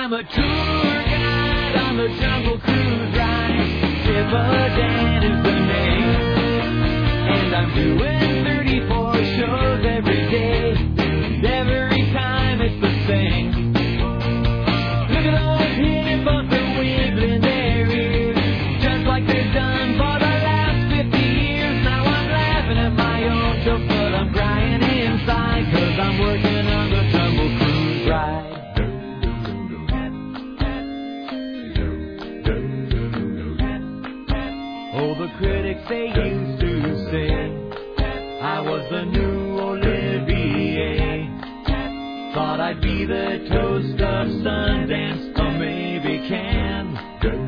I'm a tour guide on the Jungle Cruise ride. Chippewa is the name. And I'm doing thirty-four shows every day. And every time it's the same. Look at those hip bumps are wiggling their ears. Just like they've done for the last fifty years. Now I'm laughing at my own joke, but I'm crying inside. Cause I'm working on the Jungle Cruise ride. Oh, the critics, they used to say I was the new Olivier. Thought I'd be the toast of Sundance, or maybe Cannes.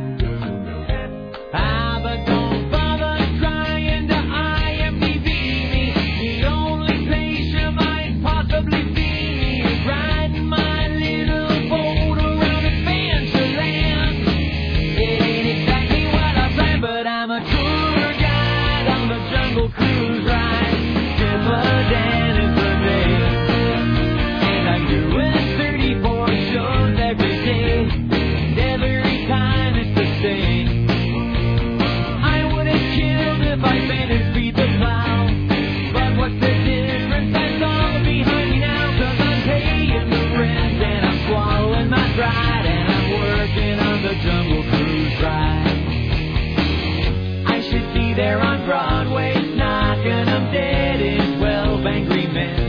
Ah, but don't bother trying to I M D B me. The only place you might possibly see me is riding my little boat around Adventureland. It ain't exactly what I planned, but I'm a tour guide on the Jungle Cruise ride. Chippewa is the name. And I'm doing thirty-four shows every day. And every time it's the same. I would have killed if I managed to beat the plow. But what's the difference? That's all behind me now. Cause I'm paying the rent and I'm swallowing my pride. And I'm working on the Jungle Cruise ride. I should be there on Broadway, knocking them dead in twelve Angry Men.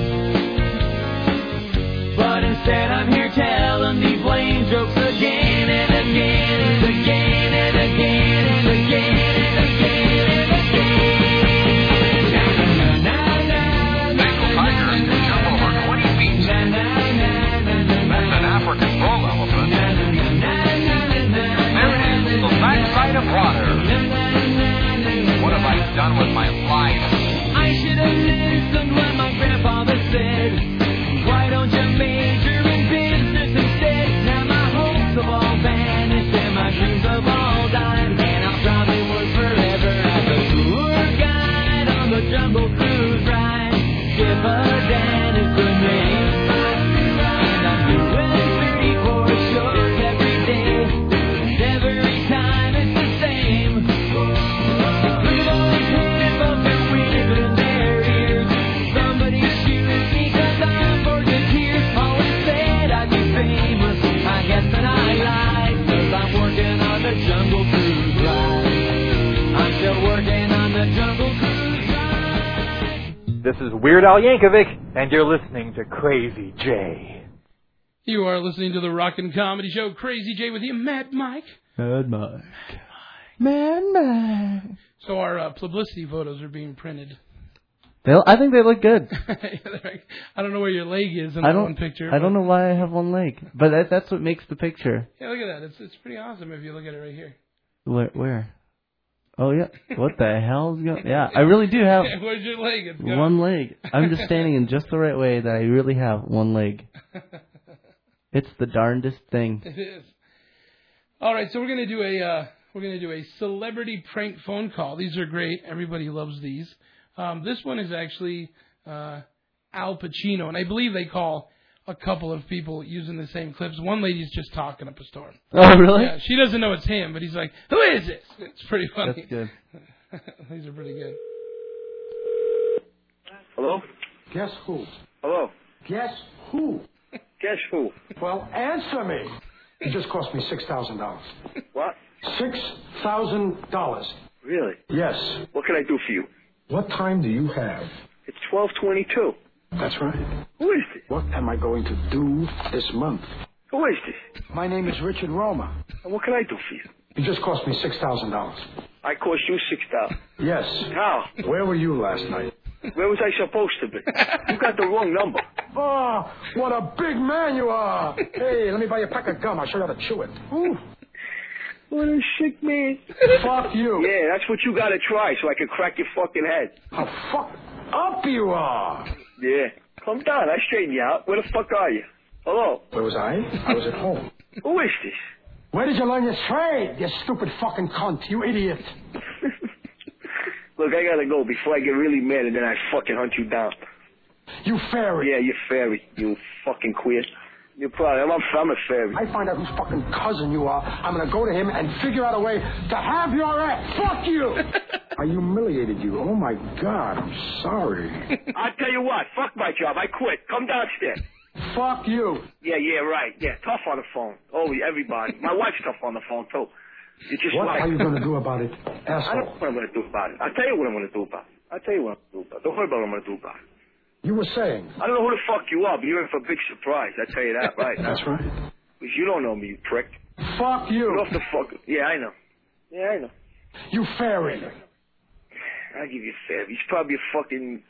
But instead I'm here telling these lame jokes again and again and again and again and again and again and again. Bengal tigers can jump over twenty feet. That's an African bull elephant. There it is, the backside of water. What have I done with my life? I should have listened when my grandfather said, why don't you major in business instead? Now my hopes have all vanished and my dreams have all died. And I'll probably work forever as a tour guide on the Jungle Cruise ride. Chippewa is the name. And I'm doing thirty-four shows every day. And every time it's the same. Look at those hip up and wiggling their ears. Somebody shoot me cause I'm forging tears. Always said I'd be famous. I guess that I lied. Cause I'm working on the Jungle Cruise ride. I'm still working on the Jungle Cruise ride. This is Weird Al Yankovic, and you're listening to Crazy J. You are listening to the Rockin' Comedy Show. Crazy J with you, Mad Mike. Mad Mike. Mad Mike. So our uh, publicity photos are being printed. Well, I think they look good. I don't know where your leg is in I that don't, one picture. I don't know why I have one leg, but that, that's what makes the picture. Yeah, look at that. It's it's pretty awesome if you look at it right here. Where? Where? Oh, yeah. What the hell's going on? Yeah, I really do have Where's your leg? It's gone. one leg. I'm just standing in just the right way that I really have one leg. It's the darndest thing. It is. All right, so we're gonna do a uh, we're gonna do a celebrity prank phone call. These are great. Everybody loves these. Um, this one is actually uh, Al Pacino, and I believe they call a couple of people using the same clips. One lady's just talking up a storm. Oh, really? Yeah, she doesn't know it's him, but he's like, "Who is this?" It's pretty funny. That's good. These are pretty good. Hello? Guess who? Hello? Guess who? Guess who? Well, answer me. It just cost me six thousand dollars. What? Six thousand dollars. Really? Yes. What can I do for you? What time do you have? It's twelve twenty-two. That's right. Who is this? What am I going to do this month? Who is this? My name is Richard Roma. And what can I do for you? It just cost me six thousand dollars. I cost you six thousand. Yes. How? Where were you last night? Where was I supposed to be? You got the wrong number. Oh, what a big man you are. Hey, let me buy you a pack of gum. I'll show you how to chew it. Ooh. What a sick man. Fuck you. Yeah, that's what you gotta try so I can crack your fucking head. How fucked up you are. Yeah. Calm down. I straighten you out. Where the fuck are you? Hello? Where was I? I was at home. Who is this? Where did you learn your trade, you stupid fucking cunt, you idiot? Look, I gotta go before I get really mad and then I fucking hunt you down. You fairy. Yeah, you fairy. You fucking queer. You're probably, I'm, I'm a fairy. I find out whose fucking cousin you are, I'm gonna go to him and figure out a way to have your ass. Fuck you! I humiliated you. Oh my God, I'm sorry. I'll tell you what, fuck my job. I quit. Come downstairs. Fuck you. Yeah, yeah, right. Yeah, tough on the phone. Oh, everybody. My wife's tough on the phone, too. You just What like are you gonna do about it, I asshole? don't know what I'm gonna do about it. I'll tell you what I'm gonna do about it. I'll tell you what I'm gonna do about it. Don't worry about what I'm gonna do about it. You were saying. I don't know who the fuck you are, but you're in for a big surprise. I tell you that right now. That's right. Because you don't know me, you prick. Fuck you. Get off the fuck. Yeah, I know. Yeah, I know. You fairy. I'll give you a fair. He's probably a fucking,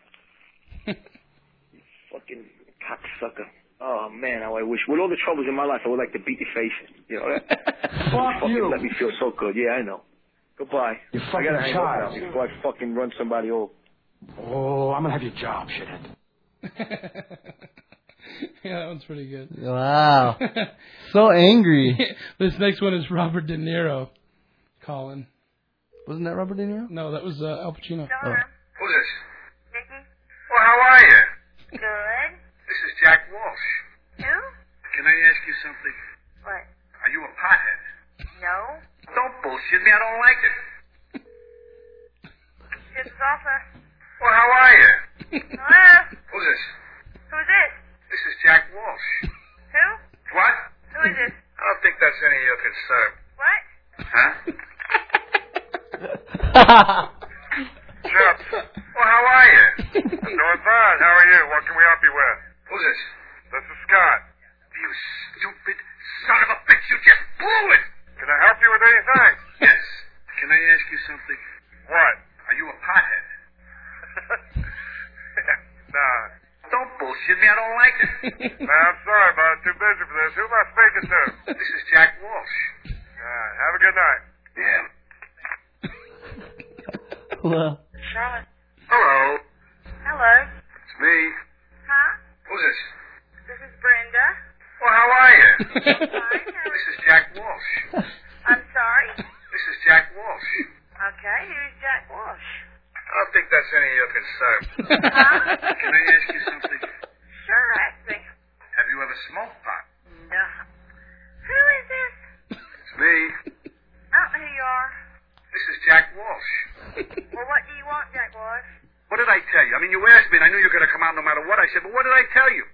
fucking cocksucker. Oh man, how I wish. With all the troubles in my life, I would like to beat your face in. You know that? Fuck fucking you. Let me feel so good. Yeah, I know. Goodbye. You I fucking gotta hang up child. now before I fucking run somebody over. Oh, I'm gonna have your job, shithead. Yeah, that one's pretty good. Wow. So angry. This next one is Robert De Niro calling. Wasn't that Robert De Niro? No, that was uh, Al Pacino. Oh. Who's this? Nicky. Well, how are you? Good. This is Jack Walsh. Who? Can I ask you something? What? Are you a pothead? No. Don't bullshit me. I don't like it. It's Alpha. Well, how are you? Hello? Who's this? Who's this? This is Jack Walsh. Who? What? Who is this? I don't think that's any of your concern. What? Huh? Chuck. Well, how are you? I'm doing fine. How are you? What can we help you with? Who's this? This is Scott. You stupid son of a bitch. You just blew it. Can I help you with anything? Yes. Can I ask you something? What? Are you a pothead? Nah. Don't bullshit me. I don't like it. Nah, I'm sorry, but I'm too busy for this. Who am I speaking to? This is Jack Walsh. Uh, have a good night. Yeah. Well. Charlotte. Hello. Hello. It's me. Huh? Who's this? This is Brenda. Well, how are you? Fine. This is Jack Walsh. I'm sorry. This is Jack Walsh. Okay, who's Jack Walsh? I don't think that's any of your concern. Huh? Can I ask you something? Sure, acting. Have you ever smoked pot? No. Who is this? It's me. I don't know who you are. This is Jack Walsh. Well, what do you want, Jack Walsh? What did I tell you? I mean, you asked me, and I knew you were going to come out no matter what. I said, but what did I tell you?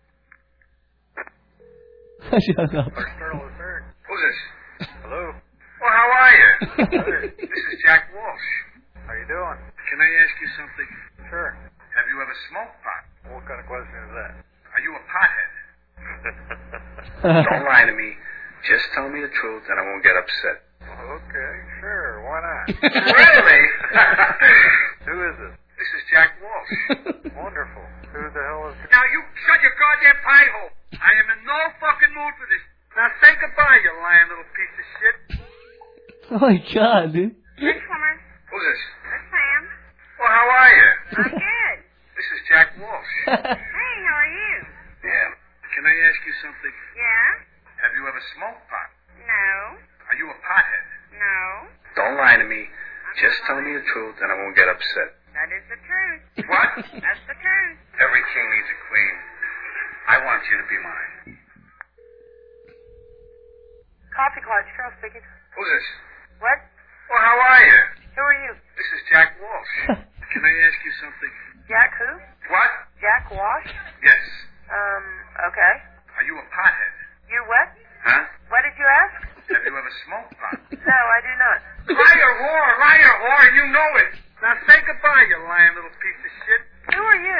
Shut up. Who's this? Hello. Well, how are you? This is Jack Walsh. How you doing? Can I ask you something? Sure. Have you ever smoked pot? What kind of question is that? Are you a pothead? Don't lie to me. Just tell me the truth, and I won't get upset. Okay, sure. Why not? Really? Who is it? This is Jack Walsh. Wonderful. Who the hell is... Now, you shut your goddamn pie hole. I am in no fucking mood for this. Now, say goodbye, you lying little piece of shit. Oh my God, dude. Hey, Summer. Who's this? That's Sam. Well, how are you? I'm good. This is Jack Walsh. Hey, how are you? Yeah. Can I ask you something? Yeah? Have you ever smoked pot? No. Are you a pothead? No. Don't lie to me. Just tell me the truth, and I won't get upset. That is the truth. What? That's the truth. Every king needs a queen. I want you to be mine. Coffee Clutch, Carol speaking. Who's this? What? Well, how are you? Who are you? This is Jack Walsh. Can I ask you something? Jack who? What? Jack Walsh? Yes. Um, okay. Are you a pothead? You what? Huh? What did you ask? Have you ever smoked pot? No, I do not. Liar, whore, liar, whore, and you know it. Now say goodbye, you lying little piece of shit. Who are you?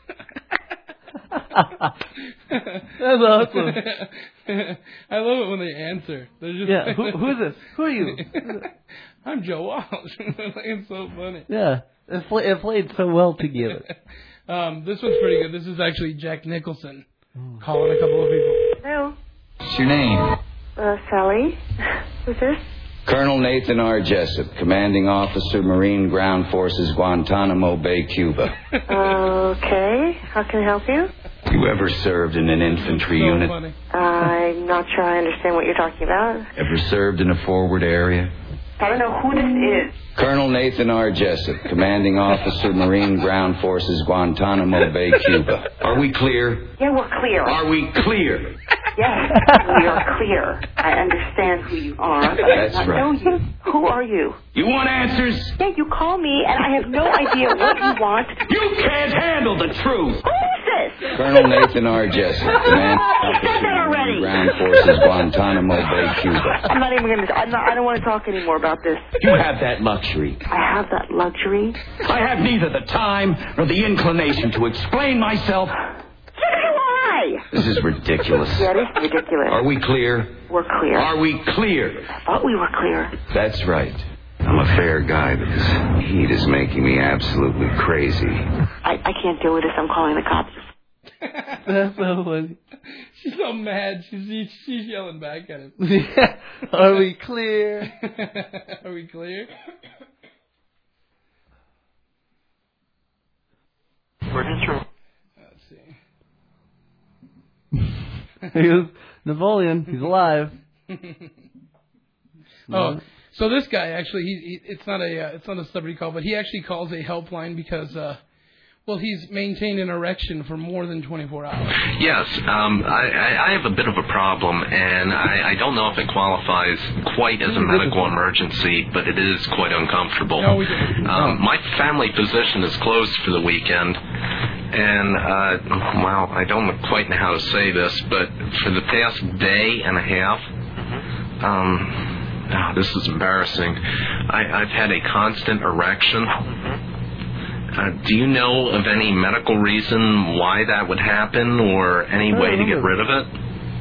That's awesome. I love it when they answer. They're just Yeah, who, who is this? Who are you? I'm Joe Walsh. It's so funny. Yeah, it, play, it played so well together. um, this one's pretty good. This is actually Jack Nicholson calling a couple of people. Hello. What's your name? Uh, Sally. Who's this? Colonel Nathan R. Jessup, Commanding Officer, Marine Ground Forces, Guantanamo Bay, Cuba. Okay. How can I help you? You ever served in an infantry So unit? funny. I'm not sure I understand what you're talking about. Ever served in a forward area? I don't know who this is. Colonel Nathan R. Jessup, Commanding Officer, Marine Ground Forces, Guantanamo Bay, Cuba. Are we clear? Yeah, we're clear. Are we clear? Yes, we are clear. I understand who you are, but That's I do not right. know you. Who are you? You want answers? Yeah, you call me, and I have no idea what you want. You can't handle the truth. Who is this? Colonel Nathan R. Jessup, command I said that already. Ground Forces, Guantanamo Bay, Cuba. I'm not even going to. I'm not, I don't want to talk anymore about this. You have that luxury. I have that luxury. I have neither the time nor the inclination to explain myself. Why? This is ridiculous. Yeah, it is ridiculous. Are we clear? We're clear. Are we clear? I thought we were clear. That's right. I'm a fair guy, but this heat is making me absolutely crazy. I, I can't deal with this. I'm calling the cops. That's so funny. She's so mad. She's she's yelling back at him. Yeah. Are we clear? Are we clear? Where's his room? Let's see. He was Napoleon. He's alive. Oh, so this guy actually, he, he it's not a uh, it's not a celebrity call, but he actually calls a helpline because, uh, well, he's maintained an erection for more than twenty-four hours. Yes, um, I, I I have a bit of a problem, and I, I don't know if it qualifies quite as a medical emergency, but it is quite uncomfortable. No, we don't. Um, my family physician is closed for the weekend, and, uh, well, I don't quite know how to say this, but for the past day and a half, um... Oh, this is embarrassing. I, I've had a constant erection. Uh, do you know of any medical reason why that would happen, or any way to get rid of it?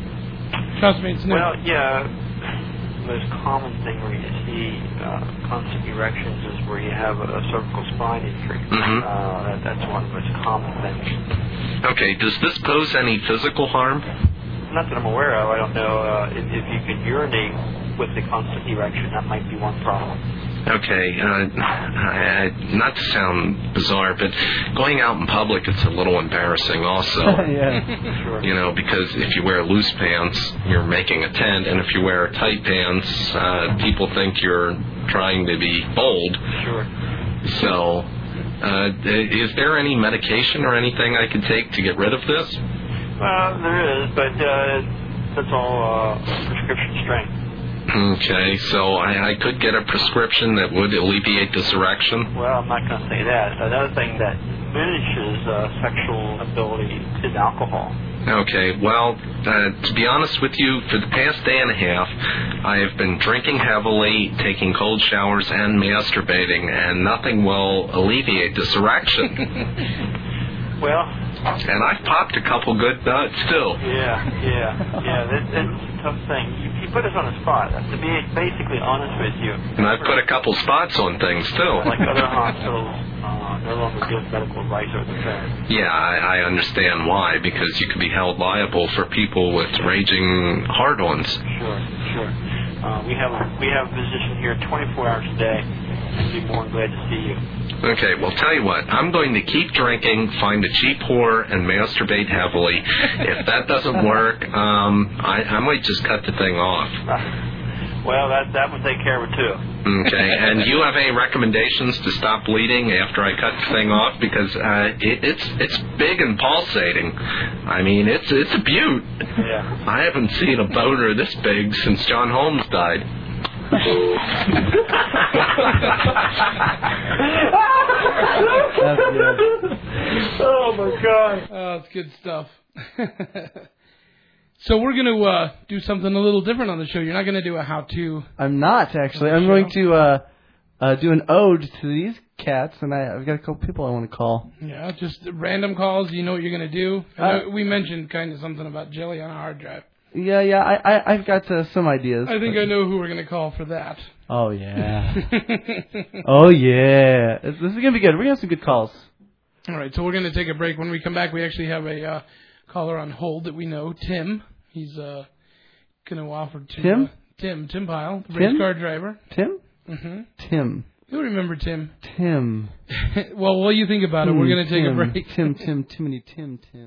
Trust me, it's no. Well, yeah, the most common thing where you see uh, constant erections is where you have a, a cervical spine injury. Mm-hmm. Uh, that, that's one of the most common things. Okay, does this pose any physical harm? Not that I'm aware of. I don't know uh, if, if you can urinate with the constant erection. That might be one problem. Okay, uh, I, I, not to sound bizarre, but going out in public, it's a little embarrassing also. Yeah. Sure. You know, because if you wear loose pants, you're making a tent, and if you wear tight pants, uh, people think you're trying to be bold. Sure. So, uh, is there any medication or anything I could take to get rid of this? Well, there is, but uh, that's all uh, prescription strength. Okay, so I, I could get a prescription that would alleviate this erection? Well, I'm not going to say that. Another thing that diminishes uh, sexual ability is alcohol. Okay, well, uh, to be honest with you, for the past day and a half, I have been drinking heavily, taking cold showers, and masturbating, and nothing will alleviate this erection. Well... And I've popped a couple good nuts, too. Yeah, yeah, yeah. That, that's a tough thing. You, you put us on the spot. To be basically honest with you. And I've put a couple spots on things, too. Like other hospitals uh, no longer give medical advice over the phone. Yeah, I, I understand why, because you could be held liable for people with raging hard-ons. Sure, sure. Uh, we have a, we have a physician here twenty-four hours a day. I'd be more than glad to see you. Okay, well, tell you what. I'm going to keep drinking, find a cheap whore, and masturbate heavily. If that doesn't work, um, I, I might just cut the thing off. Well, that that would take care of it, too. Okay, and do you have any recommendations to stop bleeding after I cut the thing off? Because uh, it, it's it's big and pulsating. I mean, it's, it's a beaut. Yeah. I haven't seen a boner this big since John Holmes died. That's good. Oh, my God. Oh, it's good stuff. So we're going to uh, do something a little different on the show. You're not going to do a how-to. I'm not, actually. I'm going to uh, uh, do an ode to these cats, and I, I've got a couple people I want to call. Yeah, just random calls. You know what you're going to do. I know Uh, we mentioned kind of something about jelly on a hard drive. Yeah, yeah, I, I, I've got uh, some ideas. I think I know who we're going to call for that. Oh, yeah. Oh, yeah. This is going to be good. We're going to have some good calls. All right, so we're going to take a break. When we come back, we actually have a uh, caller on hold that we know, Tim. He's uh, going to offer to... Tim? Uh, Tim, Tim Pyle, the Tim? race car driver. Tim? Mm-hmm. Tim. You'll remember Tim. Tim. Well, what do you think about it? We're going to take Tim, a break. Tim, Tim, Timony, Tim, Tim.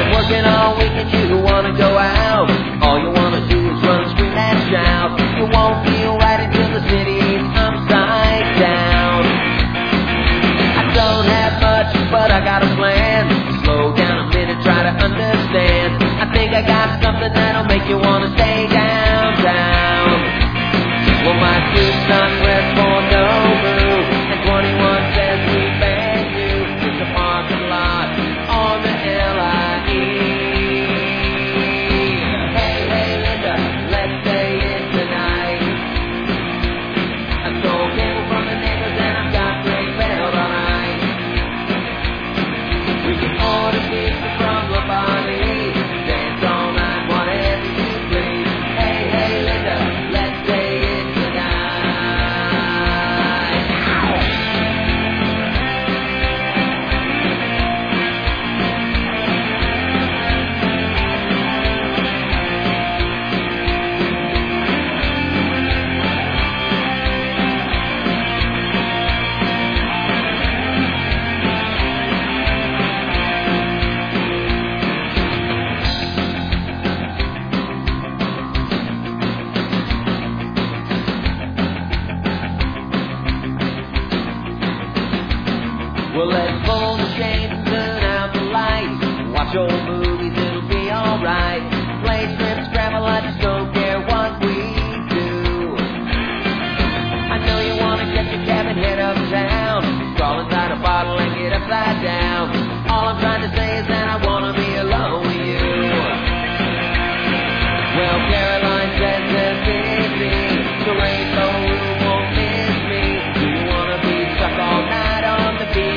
been working all week and you wanna go out. All you wanna do is run, scream and shout. You won't feel right until the city's upside down. I don't have much, but I got a plan. Slow down a minute, try to understand. I think I got something that'll make you wanna stay downtown. Well, my suit's not dressed for no move, and twenty-one says we bang you. It's a parking lot on the L I E. Hey, hey, Linda, let's stay in tonight. I stole cable from the neighbors and I've got great belt on ice. We can order pizza from the body, dance all night, whatever you please. Hey, hey, Linda, let's stay in tonight. Well, let's pull the shades and turn out the lights. Watch old movies, it'll be alright. Play strips, scramble, I just don't care what we do. I know you wanna get your cab and head uptown. Crawl inside a bottle and get upside down. All I'm trying to say is that I wanna be alone with you. Well, Caroline says there's busy. The rainbow room won't miss me. Do you wanna be stuck all night on the beach?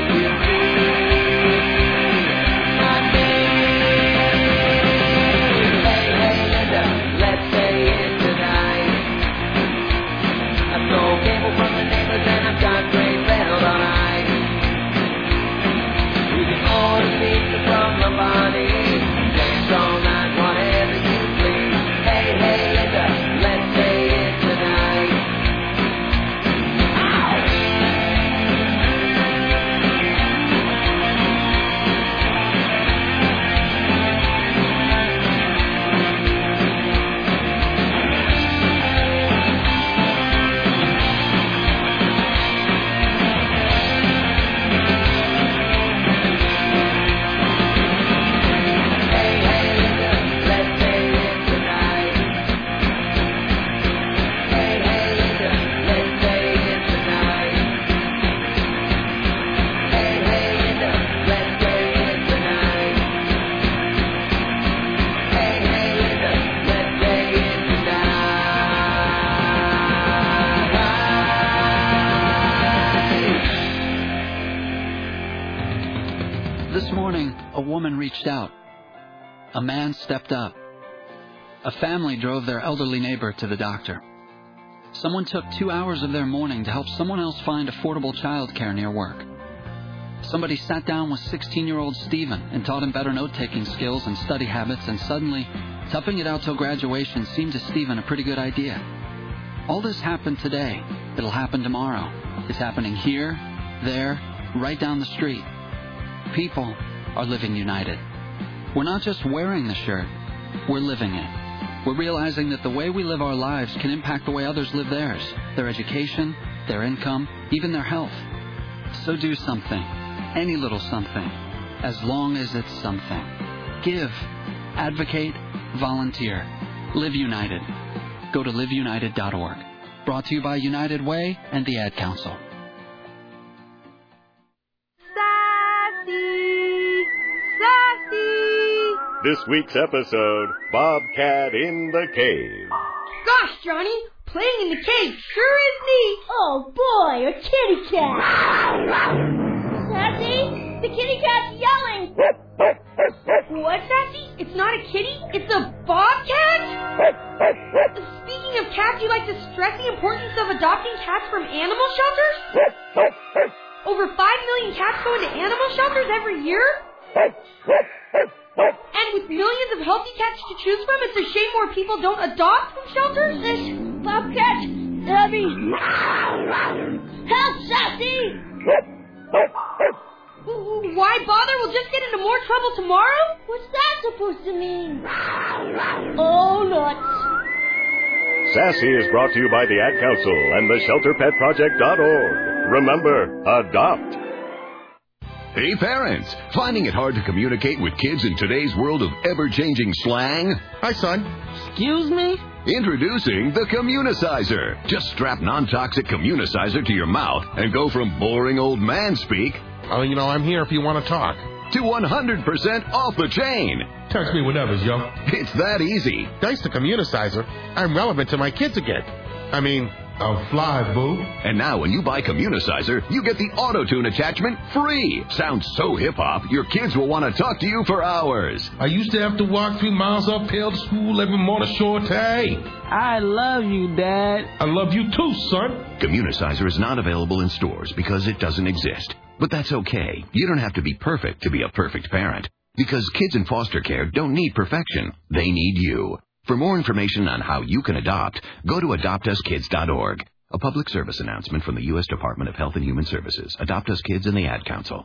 This morning, a woman reached out. A man stepped up. A family drove their elderly neighbor to the doctor. Someone took two hours of their morning to help someone else find affordable childcare near work. Somebody sat down with sixteen-year-old Stephen and taught him better note-taking skills and study habits, and suddenly, toughing it out till graduation seemed to Stephen a pretty good idea. All this happened today. It'll happen tomorrow. It's happening here, there, right down the street. People are living united. We're not just wearing the shirt, we're living it. We're realizing that the way we live our lives can impact the way others live theirs, their education, their income, even their health. So do something, any little something, as long as it's something. Give, advocate, volunteer. Live United. Go to live united dot org. Brought to you by United Way and the Ad Council. This week's episode, Bobcat in the Cave. Gosh, Johnny, playing in the cave sure is neat. Oh, boy, a kitty cat. Sassy, the kitty cat's yelling. What, Sassy? It's not a kitty, it's a bobcat? Speaking of cats, you like to stress the importance of adopting cats from animal shelters? Over five million cats go into animal shelters every year? And with millions of healthy cats to choose from, it's a shame more people don't adopt from shelters? This bobcat, heavy. Help, Sassy! Ooh, Why bother? We'll just get into more trouble tomorrow? What's that supposed to mean? Oh, nuts. Sassy is brought to you by the Ad Council and the Shelter Pet Project dot org. Remember, adopt. Hey parents, finding it hard to communicate with kids in today's world of ever-changing slang? Hi son. Excuse me? Introducing the Communicizer. Just strap non-toxic Communicizer to your mouth and go from boring old man speak, oh, you know, I'm here if you want to talk, to one hundred percent off the chain. Text me whatever's, yo. It's that easy. Thanks to Communicizer, I'm relevant to my kids again. I mean, I'll fly, boo. And now when you buy Communicizer, you get the auto-tune attachment free. Sounds so hip-hop, your kids will want to talk to you for hours. I used to have to walk three miles uphill to school every morning, short day. I love you, Dad. I love you too, son. Communicizer is not available in stores because it doesn't exist. But that's okay. You don't have to be perfect to be a perfect parent. Because kids in foster care don't need perfection. They need you. For more information on how you can adopt, go to adopt us kids dot org. A public service announcement from the U S Department of Health and Human Services, Adopt Us Kids, and the Ad Council.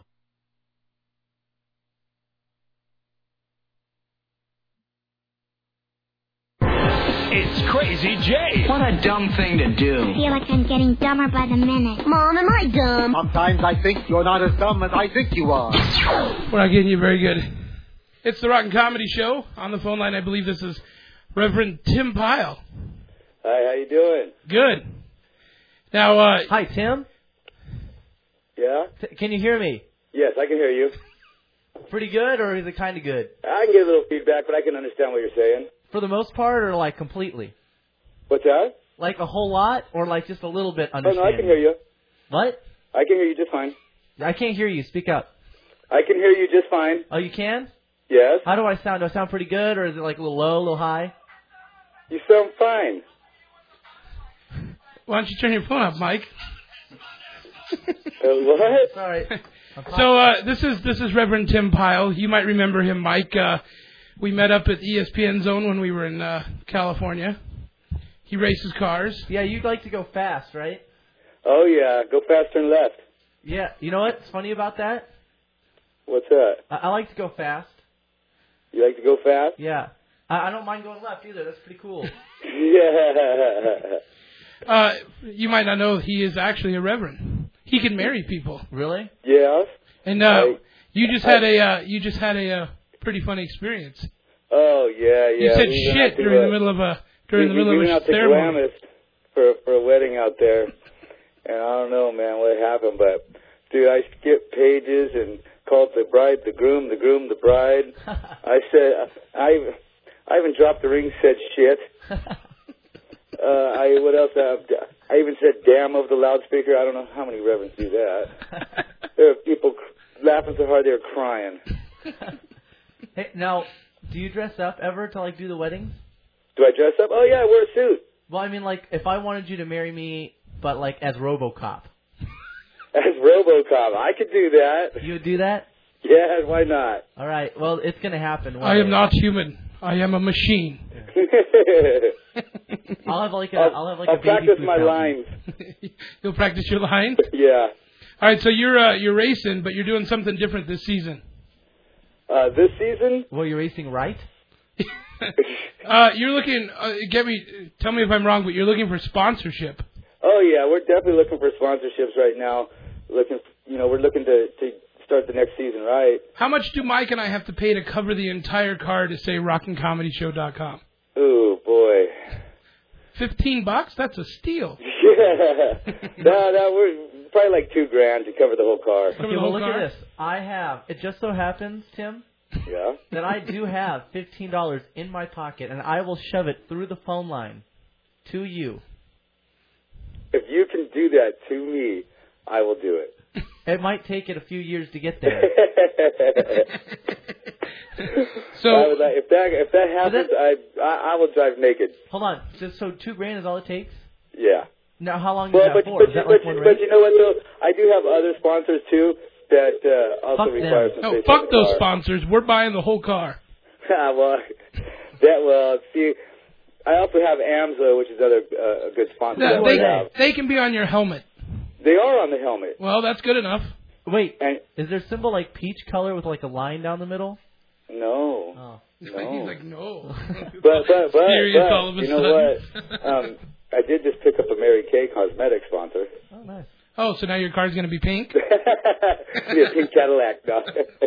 It's Crazy Jay. What a dumb thing to do. I feel like I'm getting dumber by the minute. Mom, am I dumb? Sometimes I think you're not as dumb as I think you are. We're not getting you very good. It's the Rock and Comedy Show. On the phone line, I believe this is Reverend Tim Pyle. Hi, how you doing? Good. Now, uh... Hi, Tim. Yeah? T- can you hear me? Yes, I can hear you. Pretty good, or is it kind of good? I can get a little feedback, but I can understand what you're saying. For the most part, or like completely? What's that? Like a whole lot, or like just a little bit Oh, understanding? no, I can hear you. What? I can hear you just fine. I can't hear you. Speak up. I can hear you just fine. Oh, you can? Yes. How do I sound? Do I sound pretty good, or is it like a little low, a little high? You sound fine. Why don't you turn your phone up, Mike? uh, what? Sorry. So uh, this is this is Reverend Tim Pyle. You might remember him, Mike. Uh, we met up at E S P N Zone when we were in uh, California. He races cars. Yeah, you'd like to go fast, right? Oh, yeah. Go fast, turn left. Yeah. You know what's funny about that? What's that? I, I like to go fast. You like to go fast? Yeah. I, I don't mind going left either. That's pretty cool. Yeah. Uh, you might not know he is actually a reverend. He can marry people. Really? Yes. And uh, I, you just I, had a uh, you just had a uh, pretty funny experience. Oh yeah, yeah. You said we shit to, during uh, the middle of a during we, the middle we of went a out to ceremony. Glamis for for a wedding out there, and I don't know, man, what happened, but dude, I skipped pages and called the bride the groom, the groom the bride. I said I I even dropped the ring, said shit. Uh, I what else? Uh, I even said "damn" over the loudspeaker. I don't know how many reverends do that. There are people cr- laughing so hard they were crying. Hey, now, do you dress up ever to like do the weddings? Do I dress up? Oh yeah, I wear a suit. Well, I mean, like if I wanted you to marry me, but like as RoboCop. As RoboCop, I could do that. You would do that? Yeah, why not? All right. Well, it's gonna happen. I am not human. I am a machine. I'll have like a. I'll, I'll have like I'll a baby practice food my fountain. lines. You'll practice your lines? Yeah. All right, so you're uh, you're racing, but you're doing something different this season. Uh, this season? Well, you're racing right? uh, you're looking. Uh, get me. Tell me if I'm wrong, but you're looking for sponsorship. Oh yeah, we're definitely looking for sponsorships right now. Looking, you know, we're looking to to start the next season, right? How much do Mike and I have to pay to cover the entire car to say rock and comedy show dot com? Ooh boy. Fifteen bucks? That's a steal. Yeah. no, no, we're probably like two grand to cover the whole car. Okay, well, look at this. I have. It just so happens, Tim. Yeah. That I do have fifteen dollars in my pocket, and I will shove it through the phone line to you. If you can do that to me, I will do it. It might take it a few years to get there. so I would like, if that if that happens, I, I I will drive naked. Hold on. So, so two grand is all it takes? Yeah. Now, how long well, is that but, for? But, is that but, like one but race? you know what, though? I do have other sponsors, too, that uh, also fuck require them. some No, space fuck in the those car. sponsors. We're buying the whole car. well, that well, see, I also have AMSA, which is other uh, a good sponsor. No, that they, we have. they can be on your helmet. They are on the helmet. Well, that's good enough. Wait, And is there a symbol like peach color with like a line down the middle? no, Oh. no. He's like, no. But but but, Serious all of but a you know sudden. what? Um, I did just pick up a Mary Kay cosmetic sponsor. Oh, nice. Oh, so now your car's going to be pink? Yeah, pink Cadillac. No.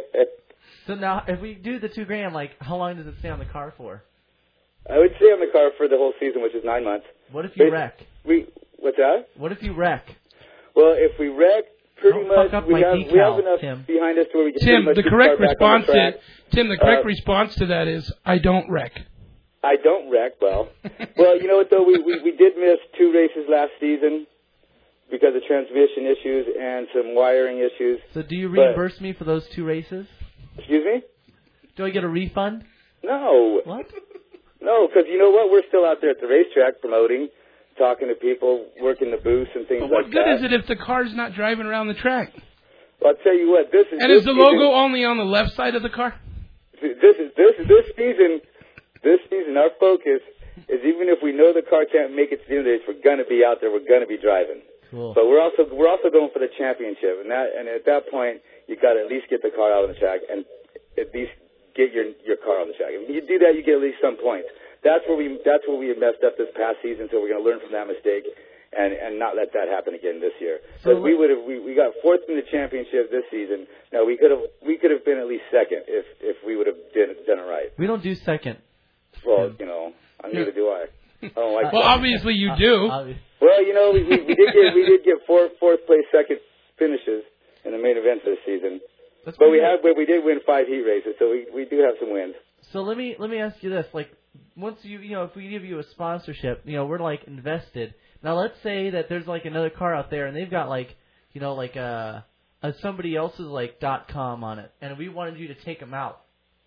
So now, if we do the two grand, like, how long does it stay on the car for? I would stay on the car for the whole season, which is nine months. What if you But wreck? We what's that? What if you wreck? Well, if we wreck, pretty Don't much fuck up we my have we decal, have enough Tim. behind us to where we can Tim, pretty much the get correct car back on response the track. to Tim, the correct Uh, response to that is I don't wreck. I don't wreck. Well, well, you know what though? We, we we did miss two races last season because of transmission issues and some wiring issues. So do you But- reimburse me for those two races? Excuse me? Do I get a refund? No. What? No, because you know what? We're still out there at the racetrack promoting, talking to people, working the booths and things But what like good that. is it if the car's not driving around the track? Well, I'll tell you what. This is And this is the season- logo only on the left side of the car? This is this this season. This season, our focus is even if we know the car can't make it to the end of the race, we're gonna be out there. We're gonna be driving. Cool. But we're also we're also going for the championship, and that and at that point, you got to at least get the car out on the track and at least get your your car on the track. If you do that, you get at least some points. That's where we that's where we had messed up this past season. So we're going to learn from that mistake and and not let that happen again this year. So Because we would have we, we got fourth in the championship this season. No, we could have we could have been at least second if if we would have done done it right. We don't do second. Well, you know, neither do I. I don't like Well, that. obviously you do. Well, you know, we, we, we did get we did get four, fourth place, second finishes in the main events this season. That's But we pretty have but we did win five heat races, so we we do have some wins. So let me let me ask you this: like, once you you know, if we give you a sponsorship, you know, we're like invested. Now let's say that there's like another car out there, and they've got like, you know, like a, a somebody else's like dot com on it, and we wanted you to take them out.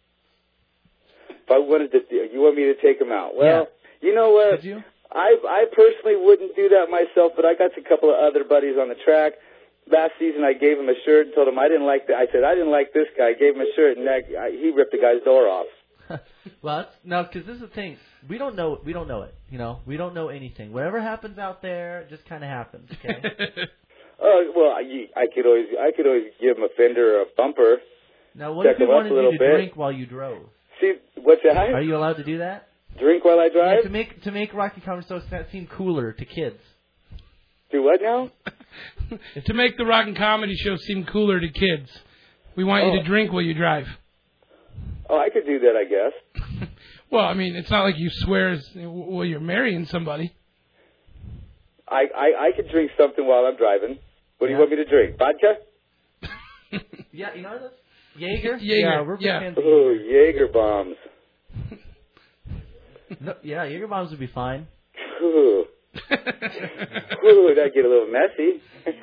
If I wanted to, you want me to take them out? Well, you know what? Could you? I I personally wouldn't do that myself, but I got a couple of other buddies on the track. Last season, I gave him a shirt and told him I didn't like that. I said I didn't like this guy. I gave him a shirt, and that, I, he ripped the guy's door off. Well, that's, no, because this is the thing. We don't know. We don't know it. You know, we don't know anything. Whatever happens out there, it just kind of happens. Okay. Oh well, I, I could always I could always give him a fender or a bumper. Now, what check if we him up wanted a little you to bit. drink while you drove? See what's that? Are you allowed to do that? Drink while I drive? Yeah, to make to make Rocky Comedy Show seem cooler to kids. Do what now? To make the Rock and Comedy Show seem cooler to kids, we want you Oh. to drink while you drive. Oh, I could do that, I guess. Well, I mean, it's not like you swear as, well, you're marrying somebody. I, I I could drink something while I'm driving. What do you want me to drink? Vodka? Yeah, you know this? Jaeger? Jaeger, Yeah, we're big yeah. fans of Oh, Jaeger bombs. No, yeah, Jaeger bombs would be fine. Ooh. Ooh, that'd get a little messy.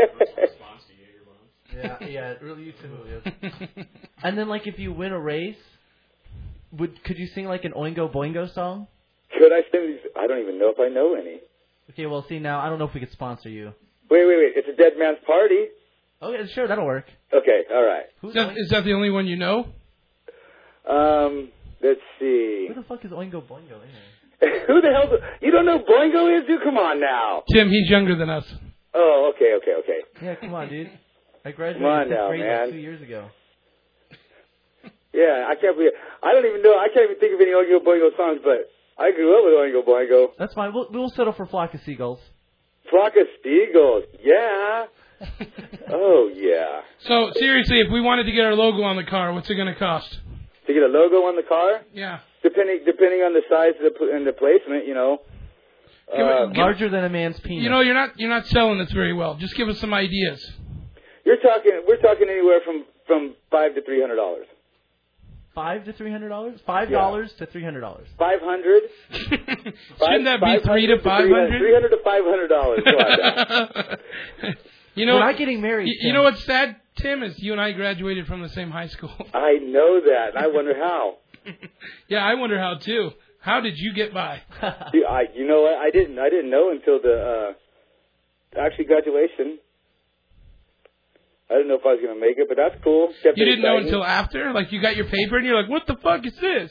Yeah, yeah, it really used to. And then, like, if you win a race, would could you sing like an Oingo Boingo song? Could I sing these? I don't even know if I know any. Okay, well, see now, I don't know if we could sponsor you. Wait, wait, wait. It's a dead man's party. Okay, sure, that'll work. Okay, all right. Is that, is that the only one you know? Um, let's see. Who the fuck is Oingo Boingo anyway? Who the hell? Do, you don't know who Boingo is, dude? Come on now. Tim, he's younger than us. Oh, okay, okay, okay. Yeah, come on, dude. I graduated Come on fifth now, grade man. like two years ago. Yeah, I can't believe. I don't even know. I can't even think of any Oingo Boingo songs, but I grew up with Oingo Boingo. That's fine. We'll we'll settle for Flock of Seagulls. Flock of Seagulls. Yeah. Oh yeah. So, seriously, if we wanted to get our logo on the car, what's it going to cost? To get a logo on the car? Yeah. Depending depending on the size of the pl- and the placement, you know. Give it- Uh, give- Larger than a man's penis. You know, you're not you're not selling this very well. Just give us some ideas. you're talking. We're talking anywhere from from five to three hundred dollars. Five to three hundred dollars. Five dollars to three hundred dollars. Five hundred. Shouldn't that be three to five hundred? Three hundred to five hundred dollars. You know, We're not getting married. You, you know what's sad, Tim, is you and I graduated from the same high school. I know that, and I wonder how. Yeah, I wonder how too. How did you get by? See, I, you know what? I didn't. I didn't know until the uh, actually graduation. I didn't know if I was going to make it, but that's cool. Kept You it didn't know exciting. until after? Like you got your paper and you're like, what the fuck is this?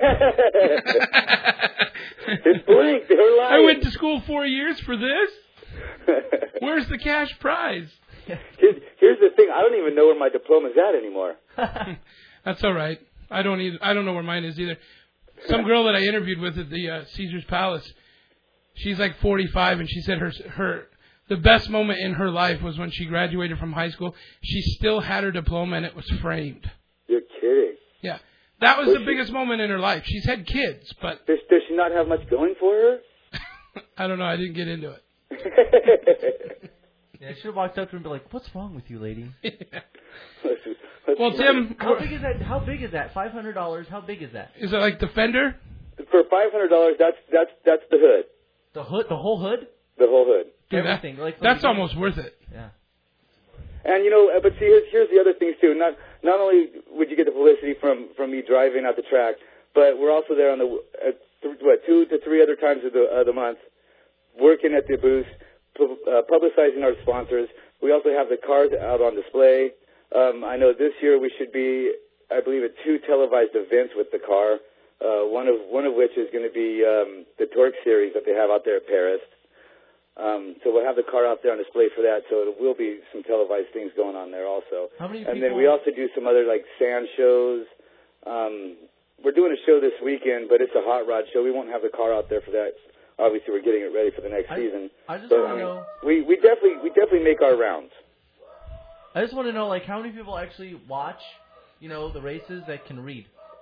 It's blank. They're lying. I went to school four years for this? Where's the cash prize? Here's, here's the thing. I don't even know where my diploma's at anymore. That's all right. I don't either. I don't know where mine is either. Some girl that I interviewed with at the uh, Caesar's Palace, she's like forty-five, and she said her her the best moment in her life was when she graduated from high school. She still had her diploma, and it was framed. You're kidding. Yeah. That was Was the she- biggest moment in her life. She's had kids, but Does, does she not have much going for her? I don't know. I didn't get into it. Yeah, I should have walked up to her and be like, "What's wrong with you, lady?" Well, Tim, how big is that? How big is that? Five hundred dollars. How big is that? Is it like the fender? For five hundred dollars, that's that's that's the hood. The hood, the whole hood, The whole hood. Dude, that- everything. Like that's like- almost worth it. Yeah. And you know, uh, but see, here's here's the other things too. Not not only would you get the publicity from from me driving out the track, but we're also there on the uh, th- what two to three other times of the of the month, working at the booth, pu- uh, publicizing our sponsors. We also have the cars out on display. Um, I know this year we should be, I believe, at two televised events with the car. Uh, one of one of which is going to be um, the Torque Series that they have out there at Paris. Um, so we'll have the car out there on display for that. So there will be some televised things going on there also. How many and people? then we also do some other like sand shows. Um, we're doing a show this weekend, but it's a hot rod show. We won't have the car out there for that. Obviously, we're getting it ready for the next I- season. I just But, wanna I mean, know- We we definitely we definitely make our rounds. I just want to know, like, how many people actually watch, you know, the races that can read.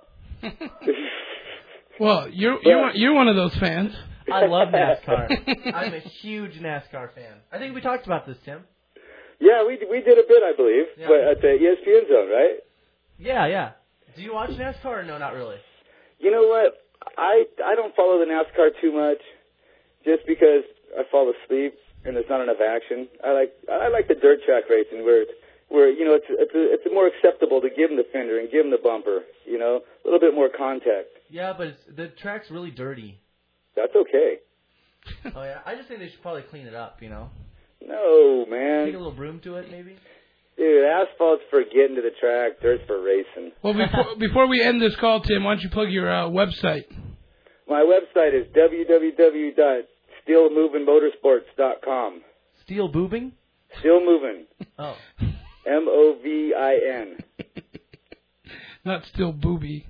Well, you're you're one- you're one of those fans. I love NASCAR. I'm a huge NASCAR fan. I think we talked about this, Tim. Yeah, we we did a bit, I believe, Yeah. but at the E S P N zone, right? Yeah, yeah. Do you watch NASCAR or no, not really? You know what? I I don't follow the NASCAR too much, just because I fall asleep and there's not enough action. I like I like the dirt track racing where it's, where you know it's it's it's more acceptable to give them the fender and give them the bumper. You know, a little bit more contact. Yeah, but it's, the track's really dirty. That's okay. Oh, yeah. I just think they should probably clean it up, you know? No, man. Take a little broom to it, maybe? Dude, asphalt's for getting to the track. Dirt's for racing. Well, before before we end this call, Tim, why don't you plug your uh, website? My website is w w w dot steel moving motorsports dot com. Steel boobing? Still moving. Oh. M O V I N. Not still booby.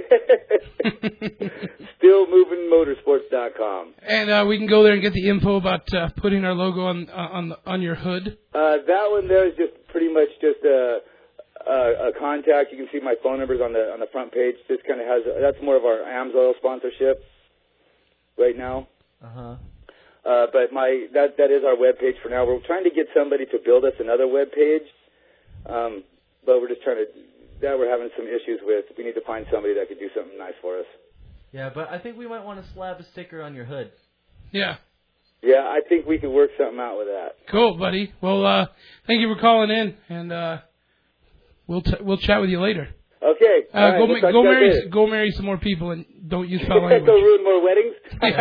still moving motorsports dot com. And uh, we can go there and get the info about uh, putting our logo on uh, on the, on your hood. Uh, that one there is just pretty much just a, a, a contact. You can see my phone numbers on the on the front page. Just kind of has that's more of our AMSOIL sponsorship right now. Uh-huh. Uh, but my that that is our web page for now. We're trying to get somebody to build us another web page, um, but we're just trying to. That we're having some issues with. We need to find somebody that could do something nice for us. Yeah, but I think we might want to slap a sticker on your hood. Yeah. Yeah, I think we could work something out with that. Cool, buddy. Well, uh, thank you for calling in, and uh, we'll t- we'll chat with you later. Okay. Uh, all right, go we'll ma- talk go to you marry later. go marry some more people, and don't use foul Don't language. ruin more weddings.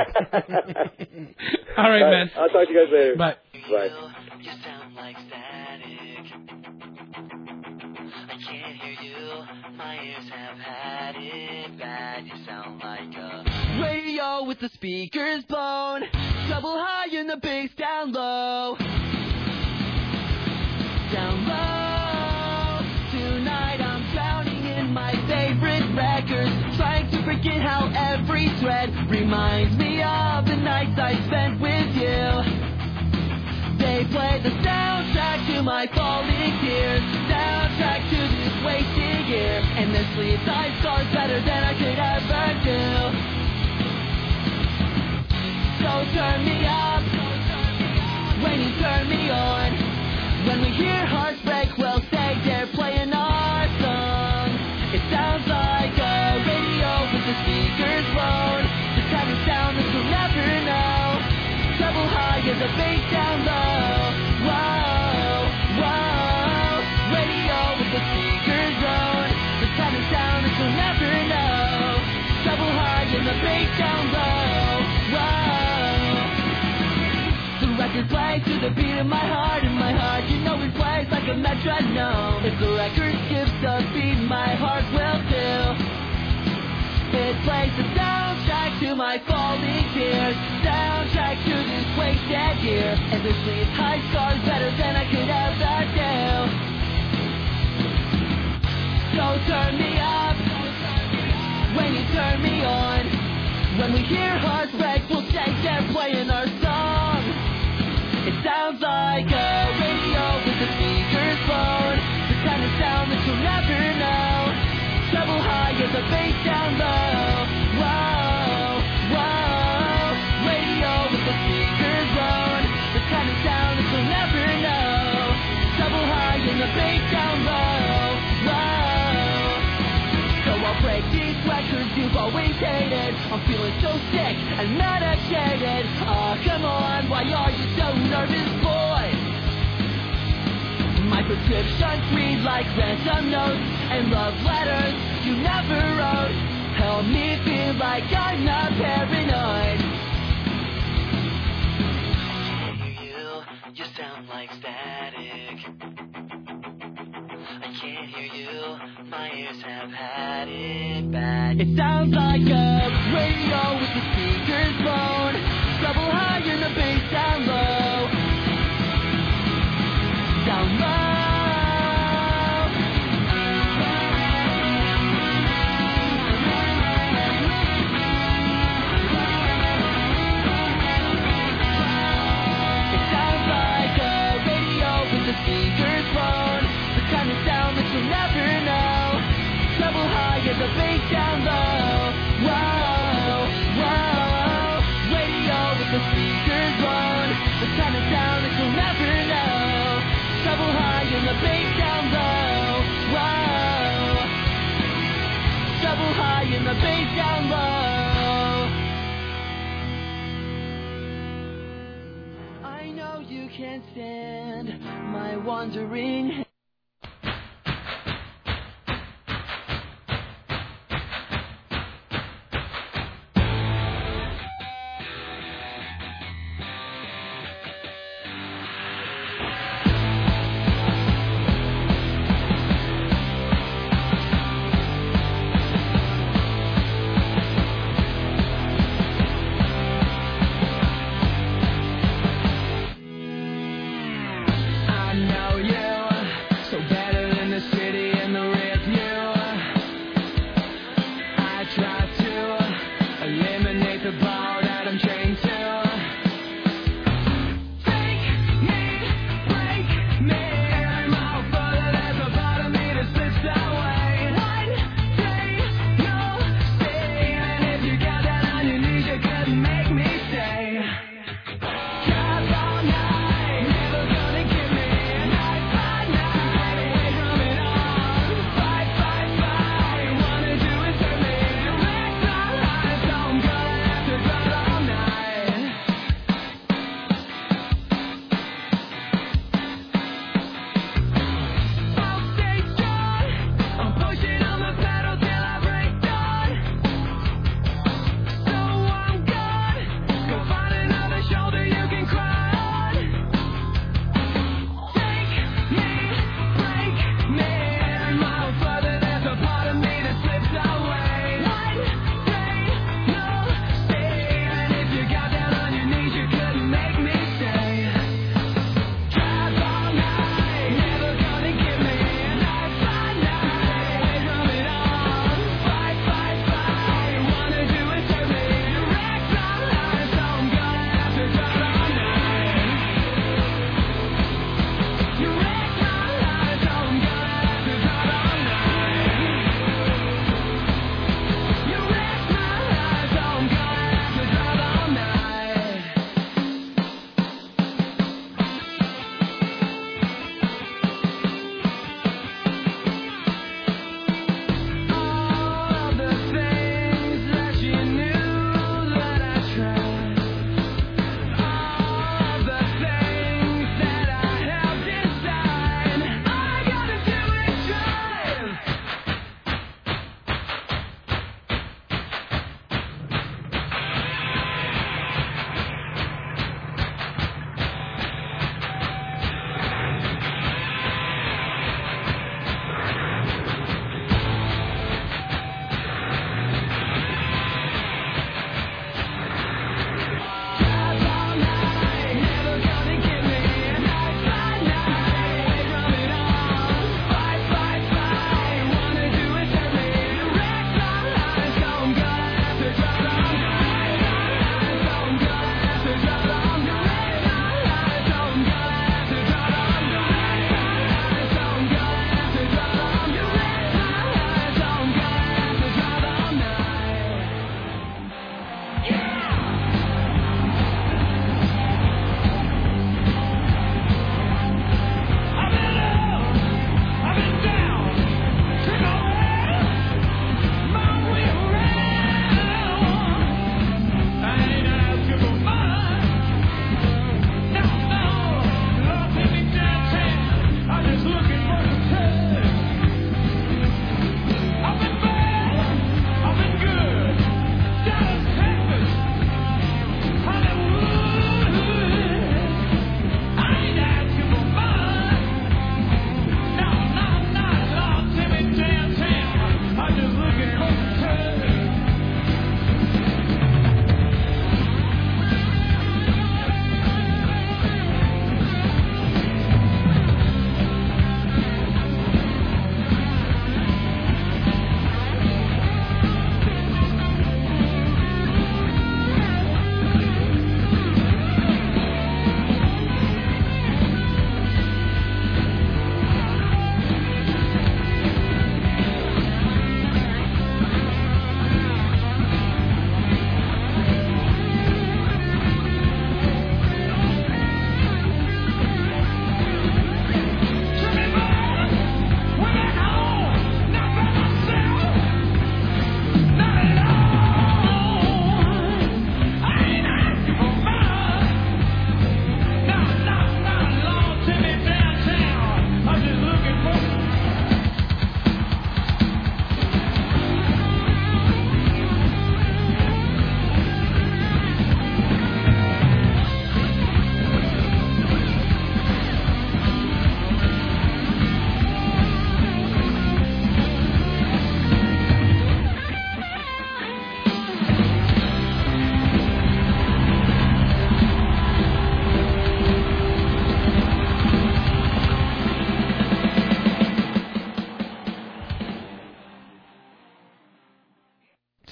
All right, man. I'll talk to you guys later. Bye. Bye. You sound like static. I can't hear you. My ears have had it bad. You sound like a radio with the speakers blown. Double high and the bass down low. Down low. Tonight I'm drowning in my favorite records. Trying to forget how every thread reminds me of the nights I spent with you. They play the soundtrack to my falling tears, soundtrack to this wasted year, and this leaves eye scars better than I could ever do. So turn me up when you turn me on. When we hear hearts break, we'll say they're playing our song. It sounds like a radio with the speakers blown, the kind of sound that you'll never know. Treble high and the bass down low. Whoa, whoa. Radio with the speakers on. The kind of sound that you'll never know. Treble high and the bass down low. Whoa. The record plays to the beat of my heart, and my heart, you know, it plays like a metronome. If the record skips the beat, my heart will too. It it plays the soundtrack to my falling tears, soundtrack to this wasted year. Endlessly, its high scars better than I could ever do. So turn me up when you turn me on. When we hear hearts break, we'll take their playing our song. It sounds like a radio with the speakers blown, the kind of sound that you'll never know. Treble high and the bass down low. Whoa, whoa. Radio with the speakers blown, the kind of sound that you'll never know. Treble high and the bass down low. Whoa. So I'll break these records you've always hated. I'm feeling so sick and medicated. Oh, come on, why are you so nervous, boy? My prescriptions read like ransom notes and love letters you never wrote. Help me feel like I'm not paranoid. I can't hear you, you sound like static. I can't hear you, my ears have had it bad. It sounds like a radio with the speakers blown, treble high and the bass down low. Down low. It sounds like a radio with the speakers blown, the kind of sound that you'll never know. Treble high and the bass down low. Whoa, whoa. Radio with the speakers blown, the kind of sound that you'll never know. Treble high and the bass down low. Whoa. Treble high and the bass down low. I know you can't stand my wandering. I know you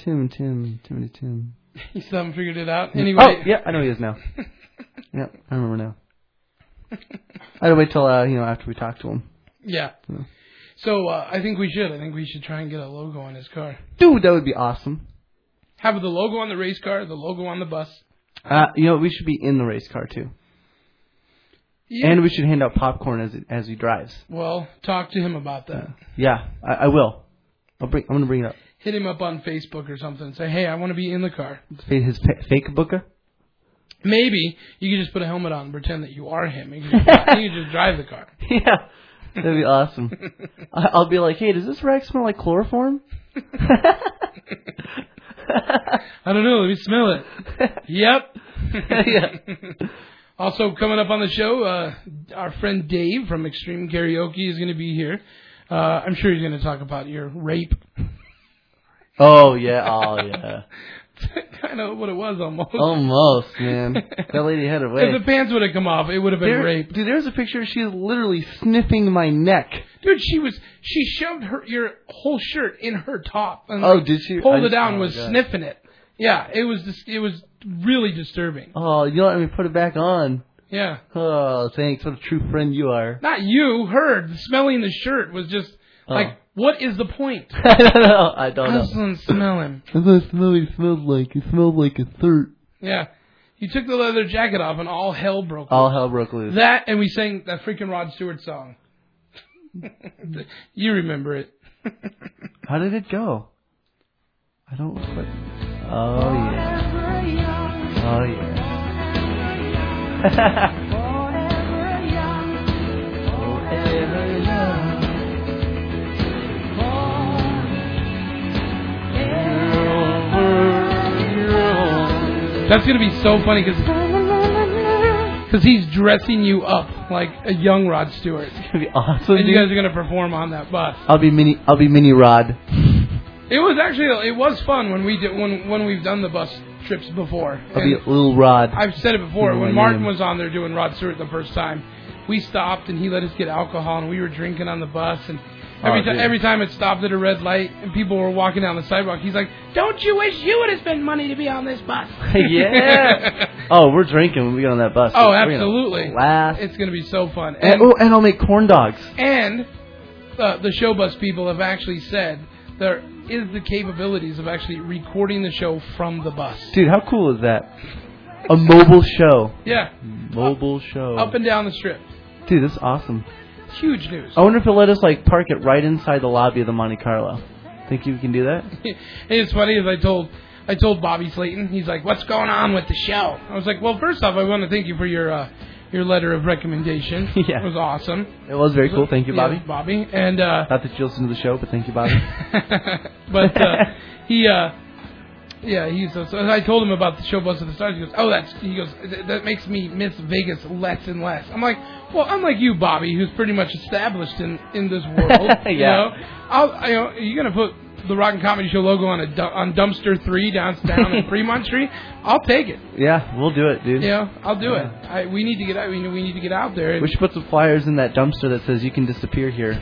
Tim, Tim, Timothy, Tim. You still haven't figured it out? Anyway. Oh, yeah, I know he is now. Yeah, I remember now. I had to wait till, uh, you know, after we talked to him. Yeah. So, so uh, I think we should. I think we should try and get a logo on his car. Dude, that would be awesome. Have the logo on the race car, the logo on the bus. Uh, you know, we should be in the race car, too. Yeah. And we should hand out popcorn as it, as he drives. Well, talk to him about that. Yeah, I, I will. I'll bring. I'm going to bring it up. Hit him up on Facebook or something and say, hey, I want to be in the car. His fa- fake booker? Maybe you could just put a helmet on and pretend that you are him. You can just, you can just drive the car. Yeah, that'd be awesome. I- I'll be like, hey, does this rag smell like chloroform? I don't know. Let me smell it. Yep. Yeah. Also, coming up on the show, uh, our friend Dave from Extreme Karaoke is going to be here. Uh, I'm sure he's going to talk about your rape. Oh, yeah. Oh, yeah. Kind of what it was almost. Almost, man. That lady had it way. If the pants would have come off, it would have been there, rape. Dude, there's a picture. She's literally sniffing my neck. Dude, she was she shoved her your whole shirt in her top. And Oh, like, did she? Pulled I- it down, oh, was God. sniffing it. Yeah, it was dis- it was really disturbing. Oh, you don't let me put it back on. Yeah. Oh, thanks. What a true friend you are. Not you, her. Smelling the shirt was just Oh. like, what is the point? I don't know. I don't I know. just want to smell him. That's what smell he smelled like. He smelled like a third. Yeah. You took the leather jacket off and all hell broke loose. All hell broke loose. That, and we sang that freaking Rod Stewart song. You remember it. How did it go? I don't. What? Oh yeah. Oh yeah. That's going to be so funny because he's dressing you up like a young Rod Stewart. It's gonna be awesome. And you guys are going to perform on that bus. I'll be mini. I'll be mini Rod. It was actually it was fun when we did when when we've done the bus trips before. I'll be And a little Rod. I've said it before. You know When my Martin name. was on there doing Rod Stewart the first time, we stopped and he let us get alcohol and we were drinking on the bus and. Every, Oh, ti- dude. every time it stopped at a red light and people were walking down the sidewalk, he's like, "Don't you wish you would have spent money to be on this bus?" Yeah. Oh, we're drinking when we get on that bus. Oh, We're gonna absolutely. laugh. It's going to be so fun. And, oh, and I'll make corn dogs. And uh, the show bus people have actually said there is the capabilities of actually recording the show from the bus. Dude, how cool is that? A mobile show. Yeah. Mobile show. Up and down the strip. Dude, that's awesome. Huge news. I wonder if they'll let us like park it right inside the lobby of the Monte Carlo. Think you can do that? Hey, it's funny as I told I told Bobby Slayton, he's like, "What's going on with the show?" I was like, "Well, first off, I want to thank you for your uh, your letter of recommendation. Yeah. It was awesome. It was very cool. Thank you, Bobby. Yeah, Bobby. And uh, Not that you listen to the show, but thank you, Bobby. but uh, he, uh, yeah, he's. Uh, so I told him about the show bus at the start. He goes, "Oh, that's." He goes, "That that makes me miss Vegas less and less." I'm like, "Well, unlike you, Bobby, who's pretty much established in, in this world, you Yeah. know, I'll, you know, you're gonna put the Rock and Comedy Show logo on a du- on Dumpster Three downtown in Fremont Street. I'll take it. Yeah, we'll do it, dude. You know, I'll do Yeah. it. I, we need to get out. We need, we need to get out there. And We should put some flyers in that dumpster that says you can disappear here.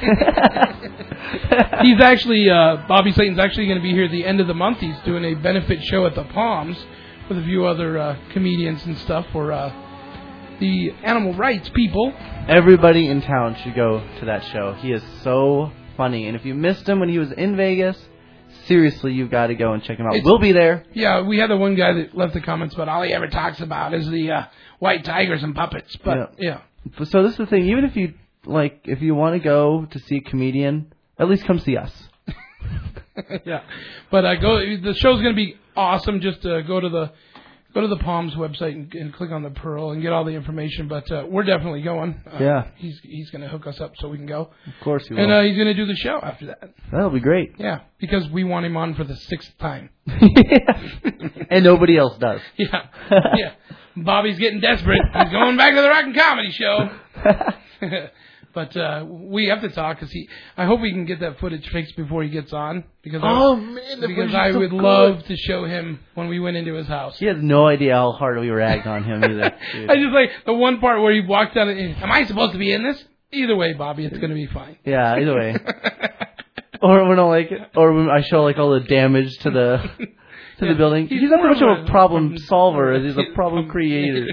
He's actually, uh, Bobby Slayton's actually going to be here at the end of the month. He's doing a benefit show at the Palms with a few other uh, comedians and stuff for uh, the animal rights people. Everybody in town should go to that show. He is so funny. And if you missed him when he was in Vegas, seriously, you've got to go and check him out. It's- We'll be there. Yeah, we had the one guy that left the comments about all he ever talks about is the uh, white tigers and puppets. But, yeah. So this is the thing. Even if you, like, if you want to go to see a comedian, at least come see us. yeah. But uh, go. The show's going to be awesome. Just uh, go to the go to the Palms website and, and click on the Pearl and get all the information. But uh, we're definitely going. Uh, Yeah. He's he's going to hook us up so we can go. Of course he will. And uh, he's going to do the show after that. That'll be great. Yeah, because we want him on for the sixth time. And nobody else does. Yeah, yeah. Bobby's getting desperate. He's going back to the Rock and Comedy Show. But uh, we have to talk because he. I hope we can get that footage fixed before he gets on. Because Oh, I, man, the because footage I is so would good. love to show him when we went into his house. He has no idea how hard we ragged on him either. Dude. I just like the one part where he walked down. And, am I supposed to be in this? Either way, Bobby, it's going to be fine. Yeah, either way. Or when I like, or when I show like all the damage to the to Yeah, the building. he's He's not much more of of a a problem problem solver as solver. he's a problem creator.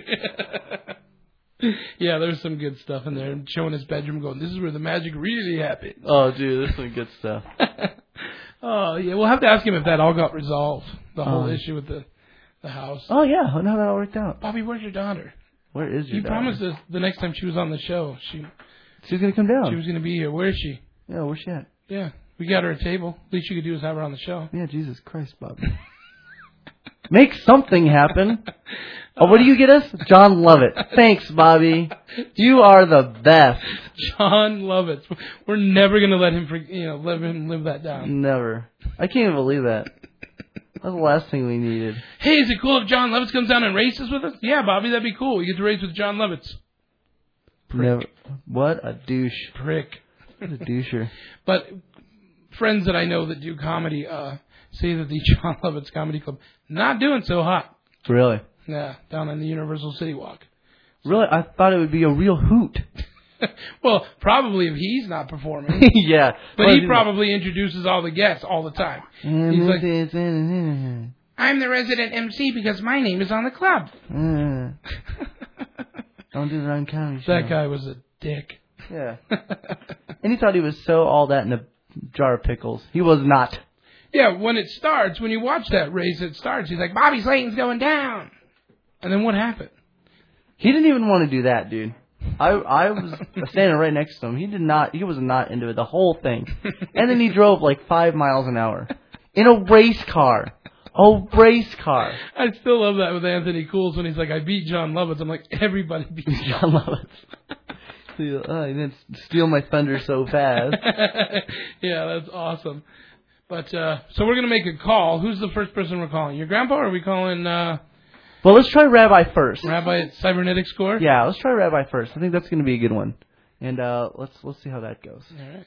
Yeah, there's some good stuff in there. Showing his bedroom, going, "This is where the magic really happens." Oh, dude, there's some good stuff. Oh yeah, we'll have to ask him if that all got resolved. The whole Um, issue with the the house. Oh yeah, I know how that all worked out. Bobby, where's your daughter? Where is your You daughter? promised us the next time she was on the show, she She's gonna come down. she was going to be here. Where is she? Yeah, where's she at? Yeah, we got her a table. Least you could do is have her on the show. Yeah, Jesus Christ, Bobby. Make something happen. Oh, what do you get us? John Lovett. Thanks, Bobby. You are the best. John Lovitz. We're never going to let him, for, you know, let him live that down. Never. I can't even believe that. That's the last thing we needed. Hey, is it cool if John Lovitz comes down and races with us? Yeah, Bobby, that'd be cool. We get to race with John Lovitz. Never. What a douche. Prick. What a doucher. But friends that I know that do comedy uh, say that the John Lovitz Comedy Club not doing so hot. Really? Yeah, down on the Universal City Walk. Really? I thought it would be a real hoot. Well, probably if he's not performing. Yeah. But Well, he you- probably introduces all the guests all the time. He's like, I'm the resident M C because my name is on the club. Uh, don't do the wrong comedy show. That guy was a dick. Yeah. And he thought he was so all that in a jar of pickles. He was not. Yeah, when it starts, when you watch that race, it starts. He's like, Bobby Slayton's going down. And then what happened? He didn't even want to do that, dude. I I was standing right next to him. He did not. He was not into it. The whole thing. And then he drove like five miles an hour in a race car. A race car. I still love that with Anthony Cools when he's like, I beat John Lovitz. I'm like, everybody beat John Lovitz. Oh, he didn't steal my thunder so fast. Yeah, that's awesome. But uh, so we're gonna make a call. Who's the first person we're calling? Your grandpa, or are we calling? Uh, Well, let's try Rabbi first. Rabbi at Cybernetic Score? Yeah, let's try Rabbi first. I think that's going to be a good one. And uh, let's let's see how that goes. All right.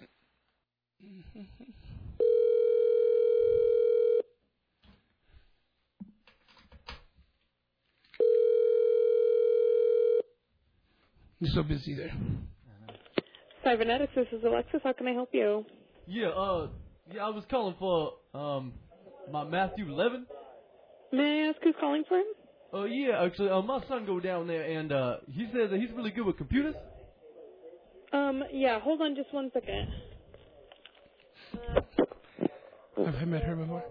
You're so busy there. Cybernetics, this is Alexis. How can I help you? Yeah, uh, yeah, I was calling for um my Matthew eleven. May I ask who's calling for him? Uh, yeah, actually, uh, my son go down there and uh, he says that he's really good with computers. Um, yeah, hold on just one second. Have I met her before?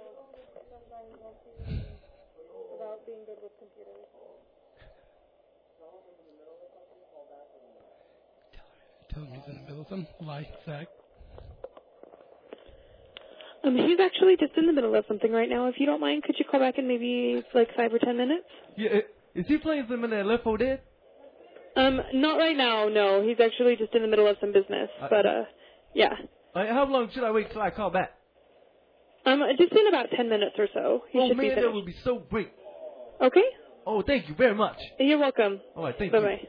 About being good with computers. Tell him he's in the middle of some lie, Zach. Um, he's actually just in the middle of something right now. If you don't mind, could you call back in maybe like five or ten minutes? Yeah, uh, is he playing some in that Left four Dead? Um, not right now, no. He's actually just in the middle of some business. Uh, But, uh, yeah. Uh, how long should I wait till I call back? Um, just in about ten minutes or so. He oh should man, be that finished. would be so great. Okay? Oh, thank you very much. You're welcome. All right, thank Bye-bye.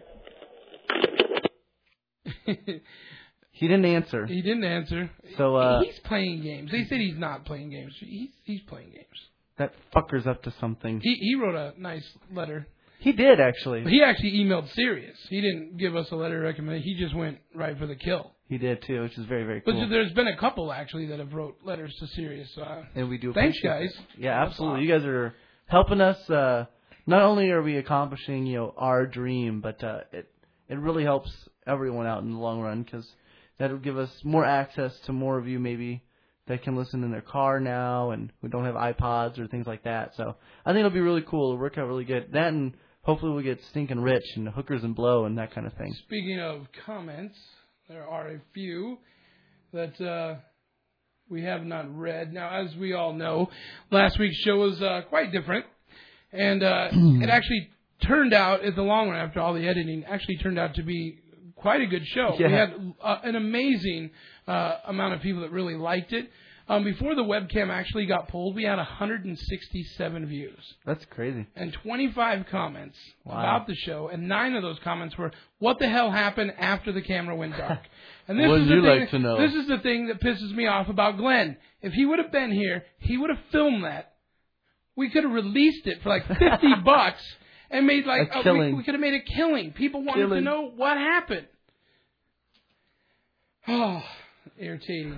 you. He didn't answer. He didn't answer. So uh, he's playing games. They said he's not playing games. He's he's playing games. that fucker's up to something. He he wrote a nice letter. He did actually. He actually emailed Sirius. He didn't give us a letter of recommendation. He just went right for the kill. He did too, which is very very But cool. there's been a couple actually that have wrote letters to Sirius. So, uh, And we do thanks, appreciate guys. it. Yeah, That's absolutely. awesome. You guys are helping us. Uh, not only are we accomplishing, you know, our dream, but uh, it it really helps everyone out in the long run because that'll give us more access to more of you maybe that can listen in their car now and who don't have iPods or things like that. So I think it'll be really cool. It'll work out really good. That and hopefully we'll get stinking rich and hookers and blow and that kind of thing. Speaking of comments, there are a few that uh, we have not read. Now, as we all know, last week's show was uh, quite different. And uh, it actually turned out, at the long run, after all the editing, actually turned out to be quite a good show. Yeah. We had uh, an amazing uh, amount of people that really liked it. Um, before the webcam actually got pulled, we had one hundred sixty-seven views. That's crazy. And twenty-five comments Wow. about the show, and nine of those comments were, "What the hell happened after the camera went dark?" And this Wouldn't is the you thing. like to know? This is the thing that pisses me off about Glenn. If he would have been here, he would have filmed that. We could have released it for like fifty bucks and made like A uh, we, killing. we could have made a killing. People wanted to Killing. know what happened. Oh, irritating.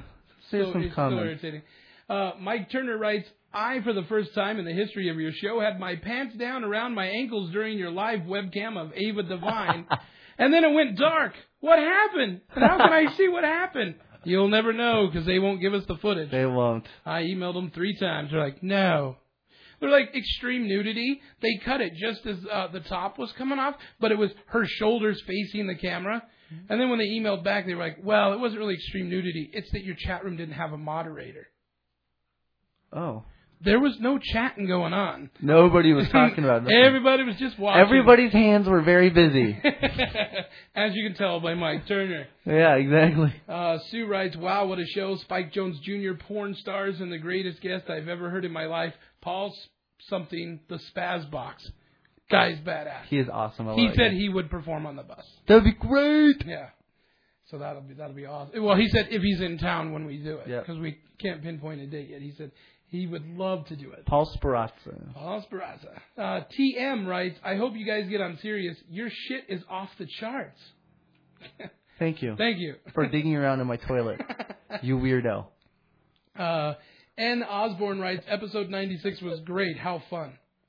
Say so, some it's so comments. irritating. Uh, Mike Turner writes, I, for the first time in the history of your show, had my pants down around my ankles during your live webcam of Ava Devine, and then it went dark. What happened? And how can I see what happened? You'll never know because they won't give us the footage. They won't. I emailed them three times. They're like, no. They're like extreme nudity. They cut it just as uh, the top was coming off, but it was her shoulders facing the camera. And then when they emailed back, they were like, well, it wasn't really extreme nudity. It's that your chat room didn't have a moderator. Oh. There was no chatting going on. Nobody was talking about it. Everybody was just watching. Everybody's hands were very busy. As you can tell by Mike Turner. Yeah, exactly. Uh, Sue writes, wow, what a show. Spike Jones Junior, porn stars, and the greatest guest I've ever heard in my life. Paul something, the Spaz Box. Guy's badass. He is awesome. I He love said it. he would perform on the bus. That'd be great. Yeah. So that'll be that'll be awesome. Well, he said if he's in town when we do it, Yep. because we can't pinpoint a date yet. He said he would love to do it. Paul Sparazza. Paul Sparazza. Uh, T M writes, I hope you guys get on Sirius. Your shit is off the charts. Thank you. Thank you. For digging around in my toilet. You weirdo. Uh, N. Osborne writes, episode ninety-six was great. How fun.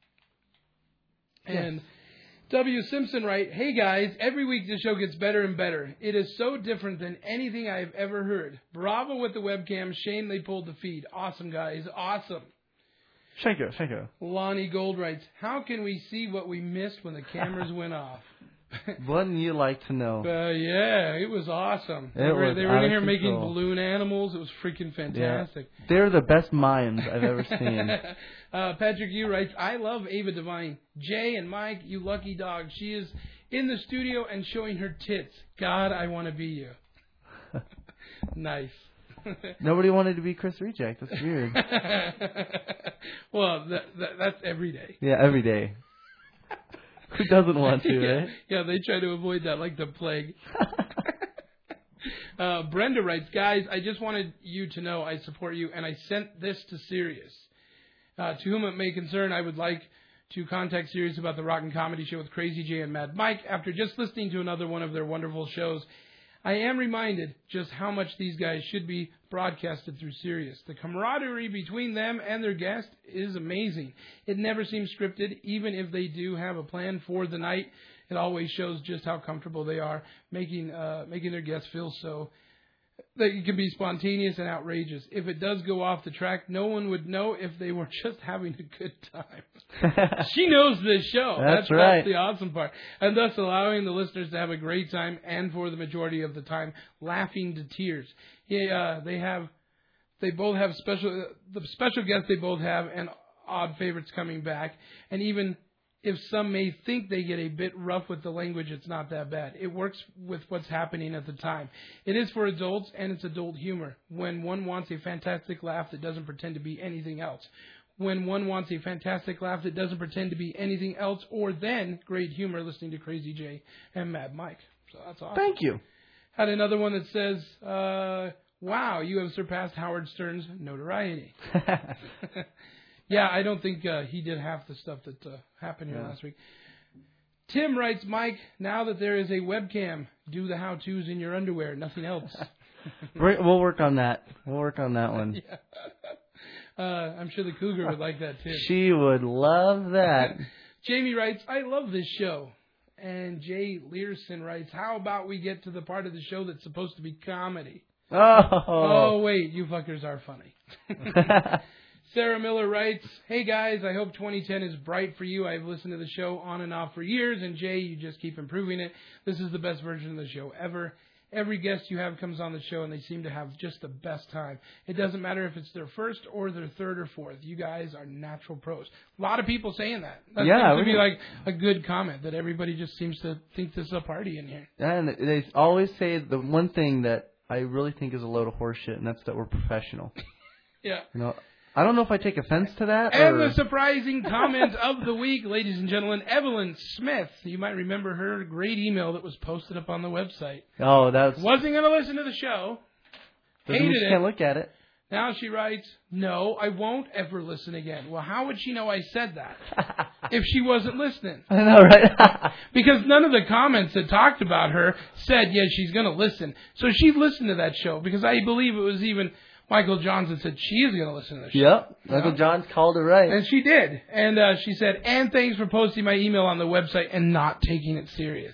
And W. Simpson writes, hey guys, every week the show gets better and better. It is so different than anything I've ever heard. Bravo with the webcam. Shame they pulled the feed. Awesome, guys. Awesome. Thank you. Thank you. Lonnie Gold writes, how can we see what we missed when the cameras went off? Wouldn't you like to know? Uh, yeah, it was awesome. It they were, was they were out in of here making control. balloon animals. It was freaking fantastic. Yeah. They're the best minds I've ever seen. uh, Patrick Yu writes, I love Ava Devine. Jay and Mike, you lucky dog. She is in the studio and showing her tits. God, I want to be you. Nice. Nobody wanted to be Chris Reject. That's weird. Well, that, that, that's every day. Yeah, every day. Who doesn't want to, yeah, right? yeah, they try to avoid that like the plague. uh, Brenda writes, guys, I just wanted you to know I support you, and I sent this to Sirius. Uh, to whom it may concern, I would like to contact Sirius about the Rock and Comedy Show with Crazy Jay and Mad Mike. After just listening to another one of their wonderful shows, I am reminded just how much these guys should be broadcasted through Sirius. The camaraderie between them and their guest is amazing. It never seems scripted, even if they do have a plan for the night. It always shows just how comfortable they are, making uh, making their guests feel so that it can be spontaneous and outrageous. If it does go off the track, no one would know if they were just having a good time. She knows this show. That's That's, right. that's the awesome part. And thus allowing the listeners to have a great time and for the majority of the time laughing to tears. Yeah, uh, they have, they both have special, the special guests they both have and odd favorites coming back. And even if some may think they get a bit rough with the language, it's not that bad. It works with what's happening at the time. It is for adults, and it's adult humor. When one wants a fantastic laugh that doesn't pretend to be anything else. When one wants a fantastic laugh that doesn't pretend to be anything else, or then great humor listening to Crazy Jay and Mad Mike. So that's awesome. Thank you. Had another one that says, uh, wow, you have surpassed Howard Stern's notoriety. Yeah, I don't think uh, he did half the stuff that uh, happened here Yeah. last week. Tim writes, Mike, now that there is a webcam, do the how-tos in your underwear, nothing else. We're- We'll work on that. We'll work on that one. Yeah. Uh, I'm sure the Cougar would like that, too. She would love that. Jamie writes, I love this show. And Jay Learson writes, how about we get to the part of the show that's supposed to be comedy? Oh. Oh, wait, you fuckers are funny. Sarah Miller writes, hey guys, I hope twenty ten is bright for you. I've listened to the show on and off for years, and Jay, you just keep improving it. This is the best version of the show ever. Every guest you have comes on the show, and they seem to have just the best time. It doesn't matter if it's their first or their third or fourth. You guys are natural pros. A lot of people saying that. That Yeah, seems to be we- like a good comment, that everybody just seems to think this is a party in here. And they always say the one thing that I really think is a load of horseshit, and that's that we're professional. Yeah. You know, I don't know if I take offense to that. And or... the surprising comment of the week, ladies and gentlemen, Evelyn Smith. You might remember her great email that was posted up on the website. Oh, that's... Wasn't going to listen to the show. Doesn't mean Hated she it. can't look at it. Now she writes, no, I won't ever listen again. Well, how would she know I said that if she wasn't listening? I know, right? Because none of the comments that talked about her said, yeah, she's going to listen. So she listened to that show because I believe it was even Michael Johnson said she is going to listen to the show. Yep. Michael Yeah. Johns called it right. And she did. And uh, she said, and thanks for posting my email on the website and not taking it serious.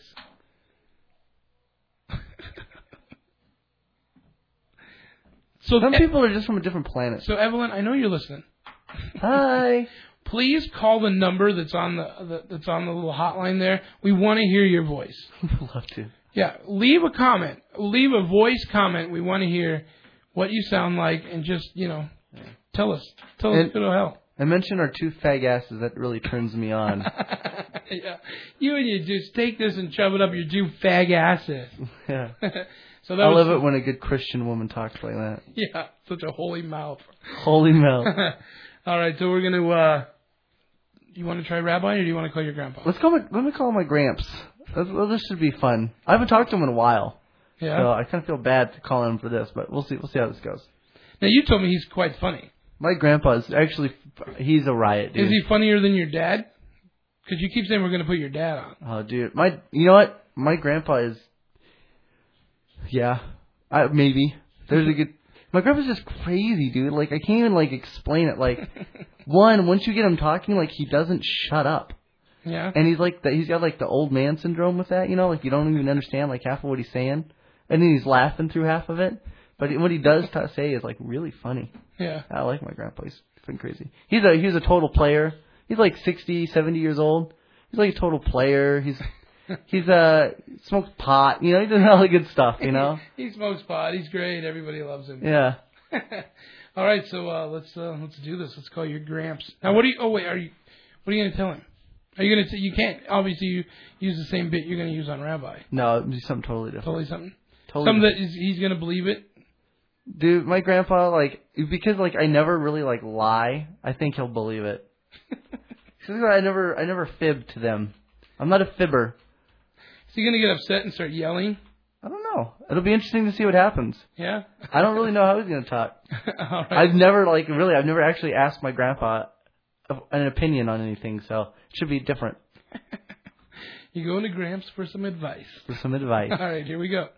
So Some E- people are just from a different planet. So, Evelyn, I know you're listening. Hi. Please call the number that's on the, the that's on the little hotline there. We want to hear your voice. Love to. Yeah, leave a comment. Leave a voice comment. We want to hear what you sound like, and just you know, tell us. Tell us And- if it'll help. I mentioned our two fag asses. That really turns me on. Yeah, you and you just take this and shove it up your two fag asses. Yeah. So that I was, love it when a good Christian woman talks like that. Yeah, such a holy mouth. Holy mouth. All right, so we're gonna. Uh, you want to try Rabbi, or do you want to call your grandpa? Let's call my, let me call my Gramps. Let's, well, this should be fun. I haven't talked to him in a while. Yeah. So I kind of feel bad to call him for this, but we'll see. We'll see how this goes. Now you told me he's quite funny. My grandpa is actually, he's a riot, dude. Is he funnier than your dad? Because you keep saying we're gonna put your dad on. Oh, dude, my, you know what? My grandpa is, yeah, I, maybe. There's a good. My grandpa's just crazy, dude. Like I can't even like explain it. Like, one, once you get him talking, like he doesn't shut up. Yeah. And he's like, the, he's got like the old man syndrome with that, you know, like you don't even understand like half of what he's saying, and then he's laughing through half of it. But he, what he does t- say is like really funny. Yeah. I like my grandpa. He's been crazy. He's a he's a total player. He's like sixty, seventy years old. He's like a total player. He's he's uh smokes pot. You know, he does all the good stuff. You know. He smokes pot. He's great. Everybody loves him. Yeah. All right, so uh, let's uh, let's do this. Let's call your Gramps. Now, what do you? Oh wait, are you? What are you gonna tell him? Are you gonna? T- you can't obviously you use the same bit you're gonna use on Rabbi. No, it'd be something totally different. Totally something. Totally Something different. that is, he's gonna believe it. Dude, my grandpa, like, because like I never really like lie. I think he'll believe it. I never I never fib to them. I'm not a fibber. Is he gonna get upset and start yelling? I don't know. It'll be interesting to see what happens. Yeah. I don't really know how he's gonna talk. All right. I've never like really I've never actually asked my grandpa an opinion on anything, so it should be different. You go into Gramps for some advice. For some advice. All right, here we go.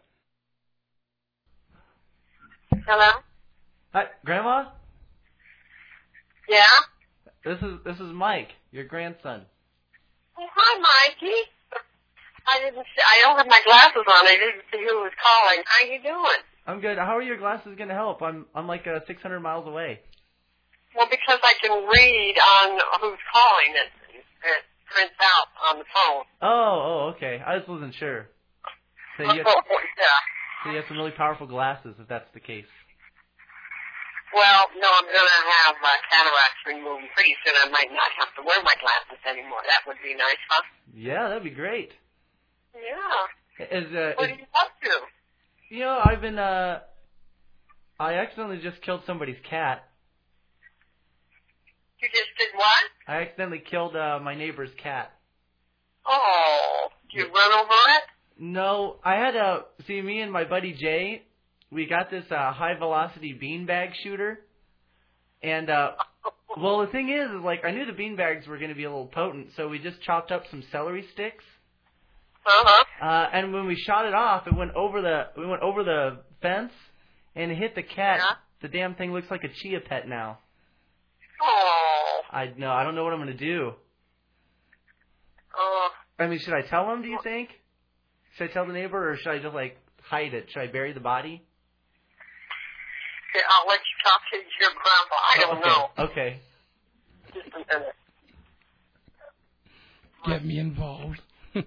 Hello? Hi, Grandma. Yeah? This is this is Mike, your grandson. Oh, hi, Mikey. I didn't see, I don't have my glasses on. I didn't see who was calling. How you doing? I'm good. How are your glasses gonna help? I'm I'm like uh, six hundred miles away. Well, because I can read on who's calling. It, it prints out on the phone. Oh, oh, okay. I just wasn't sure. So you have, Oh, yeah. so you have some really powerful glasses, if that's the case. Well, no, I'm going to have uh, cataracts removed pretty soon. I might not have to wear my glasses anymore. That would be nice, huh? Yeah, that'd be great. Yeah. Is uh, What is, are you up to? you know, I've been uh, I accidentally just killed somebody's cat. You just did what? I accidentally killed uh, my neighbor's cat. Oh, did you run over it? No, I had a see me and my buddy Jay. We got this uh, high velocity beanbag shooter, and uh, well, the thing is, is like I knew the beanbags were going to be a little potent, so we just chopped up some celery sticks. Uh-huh. Uh, and when we shot it off, it went over the we went over the fence, and it hit the cat. Yeah. The damn thing looks like a chia pet now. Oh. I no, I don't know what I'm going to do. Oh. I mean, should I tell him? Do you think? Should I tell the neighbor, or should I just like hide it? Should I bury the body? Okay, I'll let you talk to your grandpa. I don't okay. know. Okay. Just a minute. Get me involved.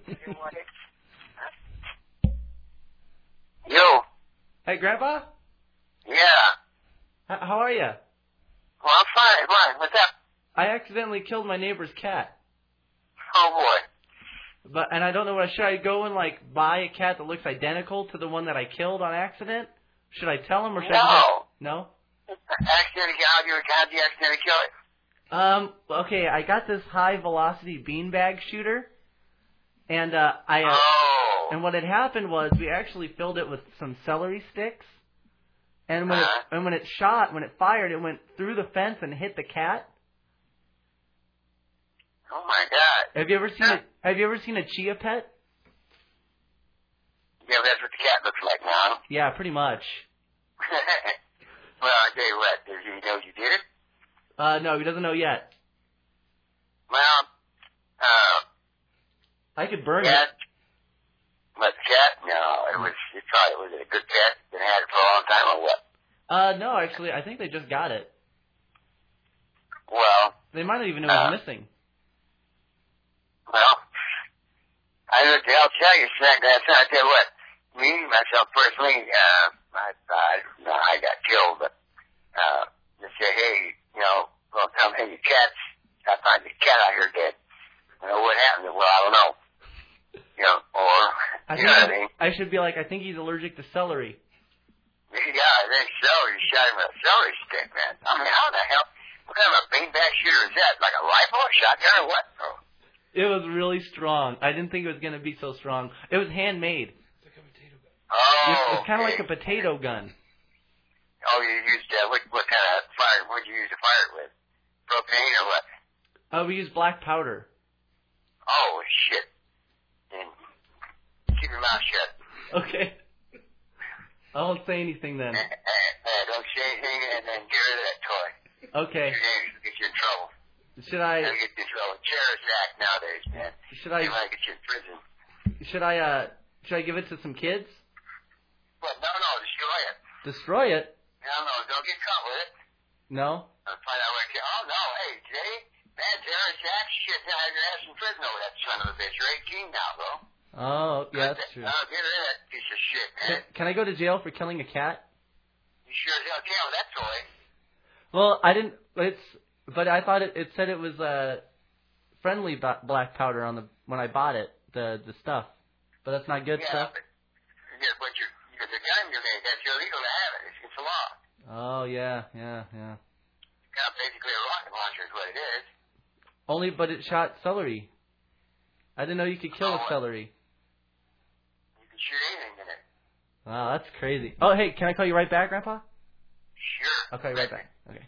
Yo. Hey, Grandpa. Yeah. H- how are you? Well, I'm fine. What? What's up? I accidentally killed my neighbor's cat. Oh, boy. But and I don't know what should I go and like buy a cat that looks identical to the one that I killed on accident? Should I tell him or should No. I just, no? Accidentally, how'd you, how'd you accidentally kill it? Um. Okay, I got this high velocity beanbag shooter, and uh, I uh, Oh. and what had happened was we actually filled it with some celery sticks, and when Uh-huh. it and when it shot, when it fired, it went through the fence and hit the cat. Oh, my God. Have you ever seen a Have you ever seen a chia pet? Yeah, that's what the cat looks like now. Yeah, pretty much. Well, I tell you what, does he know you did it? Uh, no, he doesn't know yet. Well, uh, I could burn cat. it. What, cat? No, it was, you thought it was a good cat. Been had it for a long time or what? Uh, no, actually, I think they just got it. Well. They might not even know uh, it's missing. Well, I look, I'll tell you, Snack, that's I tell you what, me, myself personally, uh, I, I, no, I got killed, but, uh, they say, hey, you know, well, tell me your cats, I find the cat out here dead. You know, what happened? Well, I don't know. You know, or, I you think know what I mean? I should be like, I think he's allergic to celery. Yeah, I think celery, you shot him with a celery stick, man. I mean, how the hell, what kind of a beanbag shooter is that? Like a rifle, a shotgun, or what? Oh. It was really strong. I didn't think it was going to be so strong. It was handmade. Oh, It's, it's kind of okay. like a potato gun. Oh, you used, uh, what, what kind of fire, what did you use to fire it with? Propane or what? Uh, we used black powder. Oh, shit. And keep your mouth shut. Okay. I won't say anything then. Uh, uh, don't say anything and then get rid of that toy. Okay. Your names will get you in trouble. Should I? That'll get you in trouble. Terrorist act nowadays, man. Should I? They might get you in prison. Should I? Uh, should I give it to some kids? What? No, no, destroy it. Destroy it? No, no, don't get caught with it. No. I'll find out where it came. Oh, no, hey, today, man, terrorist act, shit, now you're ass in prison over that son of a bitch. You're eighteen now, bro. Oh, yeah, that's true. Oh, get rid of that piece of shit, man. Can, can I go to jail for killing a cat? You sure as hell can with that toy. Well, I didn't. It's. But I thought it. It said it was uh, friendly ba- black powder on the when I bought it. The the stuff. But that's not good yeah, stuff. But, yeah, but you're, you're the gun you made. That's illegal to have it. It's, it's a law. Oh yeah, yeah, yeah. It's kind of basically a rocket launcher is what it is. Only, but it shot celery. I didn't know you could kill Oh, a celery. You can shoot anything in it. Wow, that's crazy. Oh, hey, can I call you right back, Grandpa? Sure. I'll call you right back. Okay.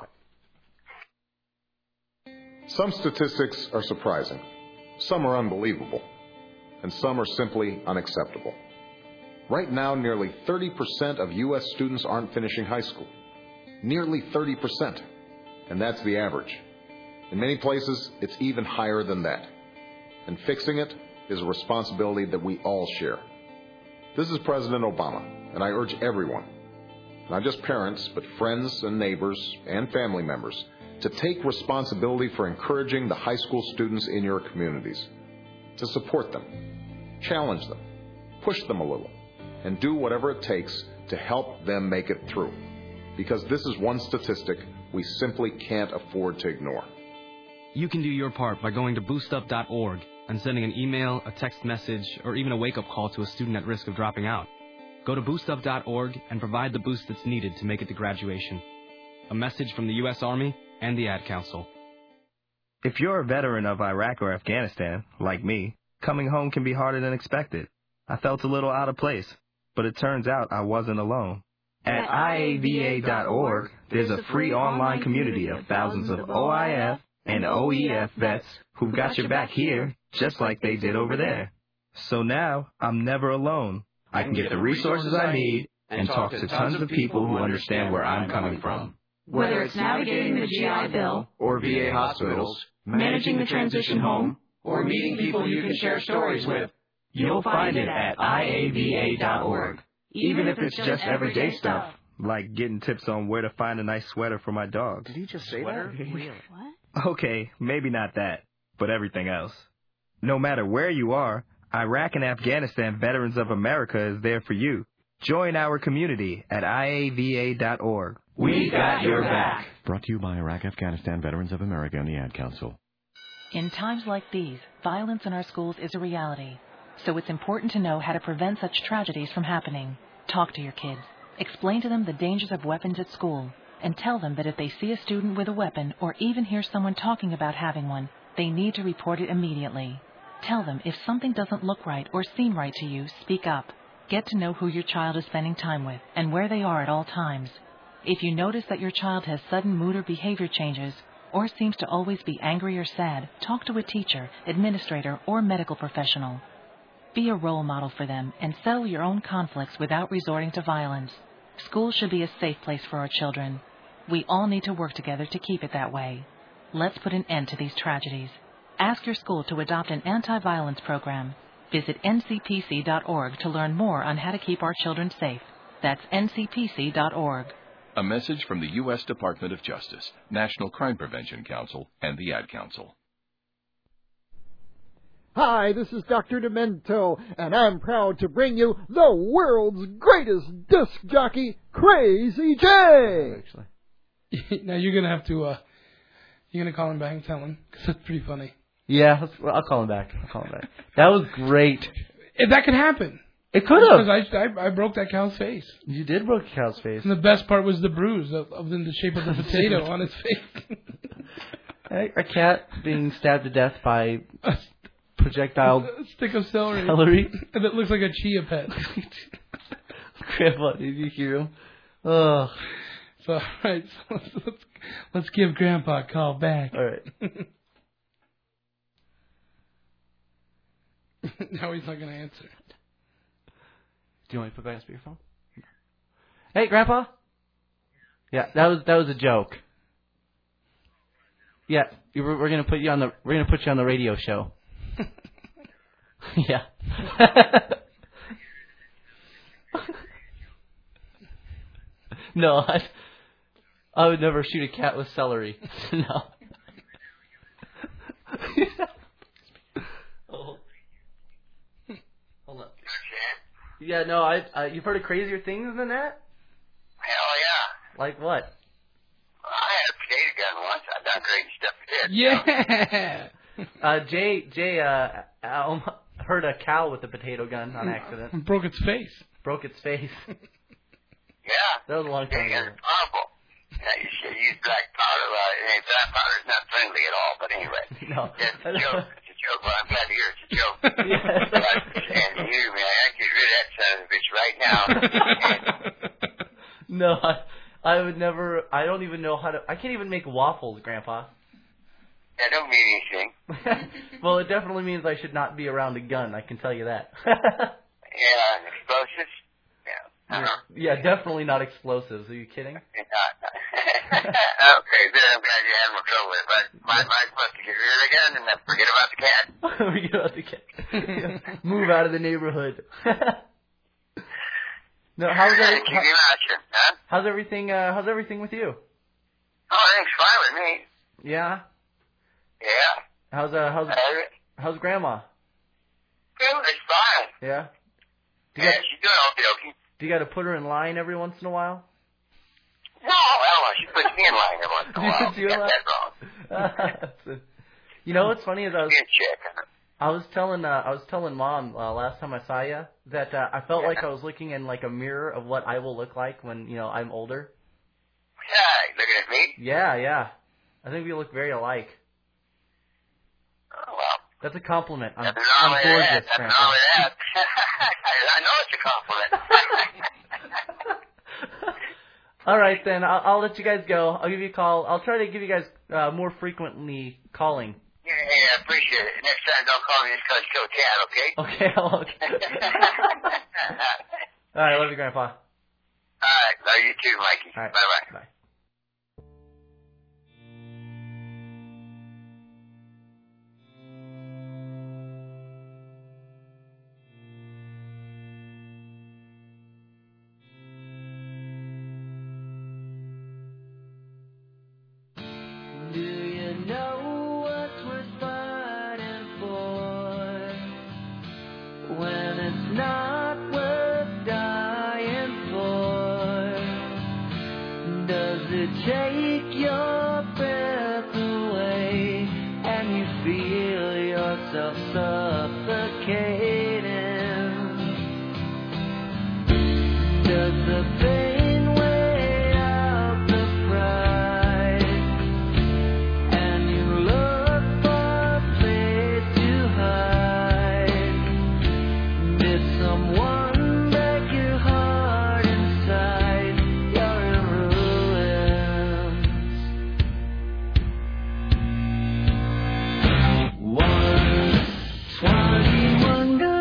Some statistics are surprising, some are unbelievable, and some are simply unacceptable. Right now, nearly thirty percent of U S students aren't finishing high school. Nearly thirty percent. And that's the average. In many places, it's even higher than that. And fixing it is a responsibility that we all share. This is President Obama, and I urge everyone, not just parents, but friends and neighbors and family members, to take responsibility for encouraging the high school students in your communities, to support them, challenge them, push them a little, and do whatever it takes to help them make it through. Because this is one statistic we simply can't afford to ignore. You can do your part by going to boost up dot org and sending an email, a text message, or even a wake-up call to a student at risk of dropping out. Go to boost up dot org and provide the boost that's needed to make it to graduation. A message from the U S Army and the Ad Council. If you're a veteran of Iraq or Afghanistan, like me, coming home can be harder than expected. I felt a little out of place, but it turns out I wasn't alone. At I A V A dot org, there's a free online community of thousands of O I F and O E F vets who've got your back here, just like they did over there. So now, I'm never alone. I can get the resources I need and talk to tons of people who understand where I'm coming from. Whether it's navigating the G I Bill, Or V A hospitals, managing the transition home, or meeting people you can share stories with, you'll find it at I A V A dot org. even if it's just everyday stuff. Like getting tips on where to find a nice sweater for my dog. Did he just say that? Really? What? Okay, maybe not that, but everything else. No matter where you are, Iraq and Afghanistan Veterans of America is there for you. Join our community at I A V A dot org. We got your back. Brought to you by Iraq Afghanistan Veterans of America and the Ad Council. In times like these, violence in our schools is a reality. So it's important to know how to prevent such tragedies from happening. Talk to your kids. Explain to them the dangers of weapons at school. And tell them that if they see a student with a weapon or even hear someone talking about having one, they need to report it immediately. Tell them if something doesn't look right or seem right to you, speak up. Get to know who your child is spending time with and where they are at all times. If you notice that your child has sudden mood or behavior changes, or seems to always be angry or sad, talk to a teacher, administrator, or medical professional. Be a role model for them and settle your own conflicts without resorting to violence. School should be a safe place for our children. We all need to work together to keep it that way. Let's put an end to these tragedies. Ask your school to adopt an anti-violence program. Visit N C P C dot org to learn more on how to keep our children safe. That's N C P C dot org. A message from the U S Department of Justice, National Crime Prevention Council, and the Ad Council. Hi, this is Doctor Demento, and I'm proud to bring you the world's greatest disc jockey, Crazy J. Now you're gonna have to, uh, you're gonna call him back and tell him, because that's pretty funny. Yeah, let's, well, I'll call him back. I'll call him back. That was great. If that could happen. It could have. Because I, I, I broke that cow's face. You did break a cow's face. And the best part was the bruise of, of in the shape of the potato on his face. A, a cat being stabbed to death by projectile a stick of celery. celery. And it looks like a chia pet. Grandpa, did you hear him? Oh. So, all right, so let's, let's, let's give Grandpa a call back. All right. Now he's not going to answer. Do you want me to put back on speakerphone? Hey, Grandpa. Yeah, that was that was a joke. Yeah, you were, we're gonna put you on the we're gonna put you on the radio show. Yeah. No, I I would never shoot a cat with celery. No. Oh. Hold on. Yeah, no, I, I you've heard of crazier things than that? Hell yeah. Like what? I had a potato gun once. I've done crazy stuff to death. Yeah. uh, Jay, Jay, uh, um, hurt a cow with a potato gun on accident. And broke its face. Broke its face. Yeah. That was a long time yeah, ago. it's horrible. Yeah, you should use black powder. Uh, hey, black powder is not friendly at all, but anyway. No. It's a joke. It's a joke. Well, I'm glad to hear it's a joke. Yeah. But, and you, man, I can get rid of that son of a bitch right now. No, I, I would never, I don't even know how to, I can't even make waffles, Grandpa. That don't mean anything. Well, it definitely means I should not be around a gun, I can tell you that. Yeah, and explosives? Yeah. Uh-huh. Yeah, definitely not explosives. Are you kidding? Okay, then I'm glad you had more trouble with it. But my advice was to get rid of the gun and then forget about the cat. Forget about the cat. Move out of the neighborhood. No, how's yeah, every, keep how, your mouth shut, huh? how's everything? Uh, how's everything with you? Oh, everything's fine with me. Yeah. Yeah. How's uh how's Uh, how's Grandma? Good, it's fine. Yeah. Do you Yeah, got, she's doing okay, okay. do you got to put her in line every once in a while? No, well, she puts me in line every once in a She while. puts you in Got line? that wrong. You know what's funny is I was Good chick. I was telling uh, I was telling Mom uh, last time I saw you that uh, I felt like I was looking in like a mirror of what I will look like when you know I'm older. Yeah, looking at me? Yeah, yeah. I think we look very alike. Oh, well. That's a compliment. I'm, Nothing I'm wrong with gorgeous, that. Nothing Grandpa. wrong with that. I know it's a compliment. All right, then I'll, I'll let you guys go. I'll give you a call. I'll try to give you guys uh, more frequently calling. Yeah, yeah, I appreciate it. Next time, don't call me just 'cause you kill a cat, okay? Okay, I'll. Okay. All right, love you, Grandpa. All right, love you too, Mikey. All right. Bye-bye. Bye. Do you know what's worth fighting for when it's not worth dying for? Does it take your breath away and you feel yourself suffocating? Does the pain weigh out the pride? And you look for a place to hide. Did someone break your heart inside? You're in ruins. One twenty-one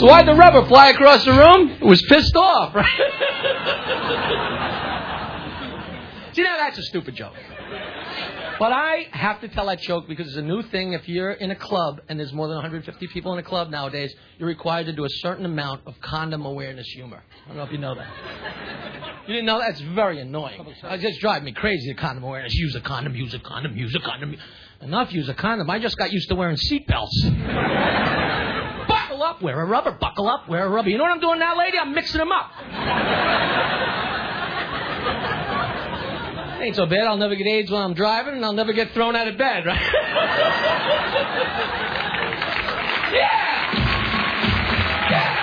So why'd the rubber fly across the room? It was pissed off, right? See, now that's a stupid joke. But I have to tell that joke because it's a new thing. If you're in a club and there's more than one hundred fifty people in a club nowadays, you're required to do a certain amount of condom awareness humor. I don't know if you know that. You didn't know that? It's very annoying. It just drives me crazy, the condom awareness. Use a condom, use a condom, use a condom. Enough use a condom. I just got used to wearing seatbelts. Buckle up, wear a rubber. Buckle up, wear a rubber. You know what I'm doing now, lady? I'm mixing them up. Ain't so bad. I'll never get AIDS when I'm driving, and I'll never get thrown out of bed, right? Yeah! Yeah!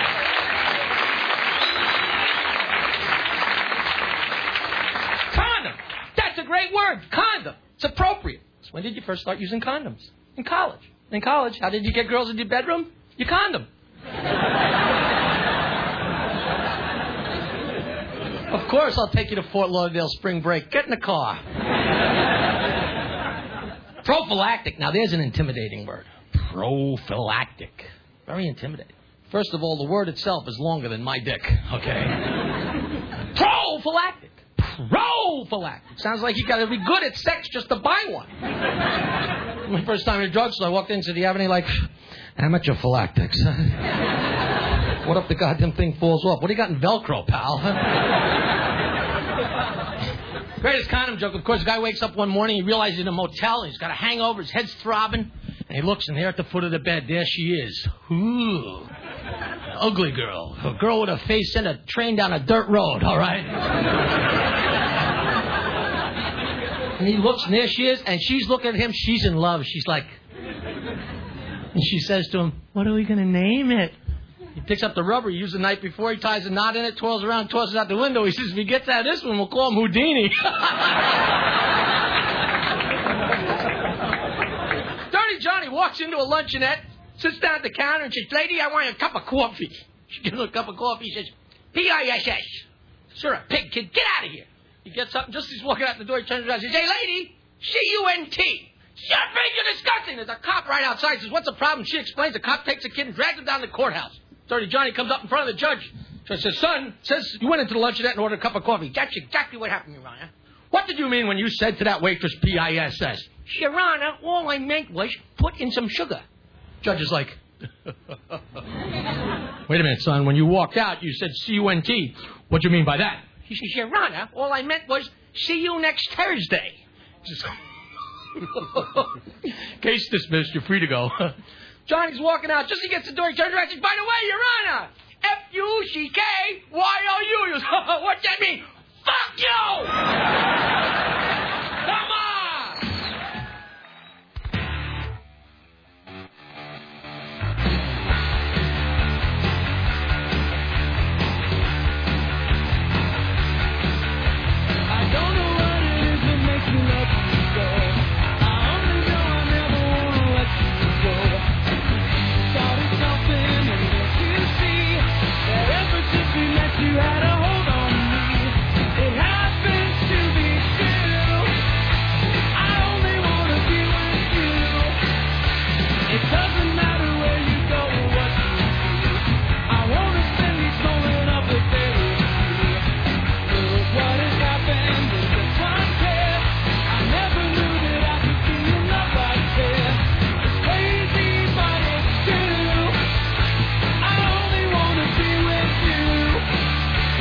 Condom. That's a great word. Condom. It's appropriate. So when did you first start using condoms? In college. In college, how did you get girls in your bedroom? You condom. Of course, I'll take you to Fort Lauderdale spring break. Get in the car. Prophylactic. Now, there's an intimidating word. Prophylactic. Very intimidating. First of all, the word itself is longer than my dick. Okay? Prophylactic. Prophylactic. Sounds like you got to be good at sex just to buy one. My first time in a drugstore, I walked into the avenue like, amateur phylactics. What if the goddamn thing falls off? What do you got in Velcro, pal? Greatest condom joke, of course, the guy wakes up one morning, he realizes he's in a motel, he's got a hangover, his head's throbbing, and he looks in there at the foot of the bed. There she is. Ooh. Ugly girl. A girl with a face sent a train down a dirt road, all right? And he looks, and there she is, and she's looking at him. She's in love. She's like... And she says to him, what are we going to name it? He picks up the rubber he used the night before. He ties a knot in it, twirls around, tosses it out the window. He says, if he gets out of this one, we'll call him Houdini. Dirty Johnny walks into a luncheonette, sits down at the counter, and says, lady, I want a cup of coffee. She gives him a cup of coffee. He says, P I S S. Sir, a pig kid, get out of here. He gets up, and just as he's walking out the door, he turns around and says, hey, lady, C U N T. Shut up, you're disgusting. There's a cop right outside. He says, what's the problem? She explains. The cop takes the kid and drags him down to the courthouse. Dirty Johnny comes up in front of the judge. So says, son, says you went into the luncheonette and ordered a cup of coffee. That's exactly what happened, Your Honor. What did you mean when you said to that waitress P I S S? Your Honor, all I meant was put in some sugar. Judge is like, wait a minute, son. When you walked out, you said C U N T. What do you mean by that? He says, Your Honor, all I meant was see you next Thursday. He says, case dismissed. You're free to go. Johnny's walking out. Just as he gets the door, he turns around and says, by the way, Your Honor, F U C K Y O U. He goes, what's that mean? Fuck you! Come on! I don't know what it is that makes me let you go. I only know I never want to let you go. Started something and let you see that ever since we met you had a hold on me. It happens to be true. I only want to be with you. It doesn't matter where you go or what you do. I want to spend each moment of the day with you. Look what has happened in this one test. I never knew that I could be in love like this. It's crazy, but it's true. I only want to be with you.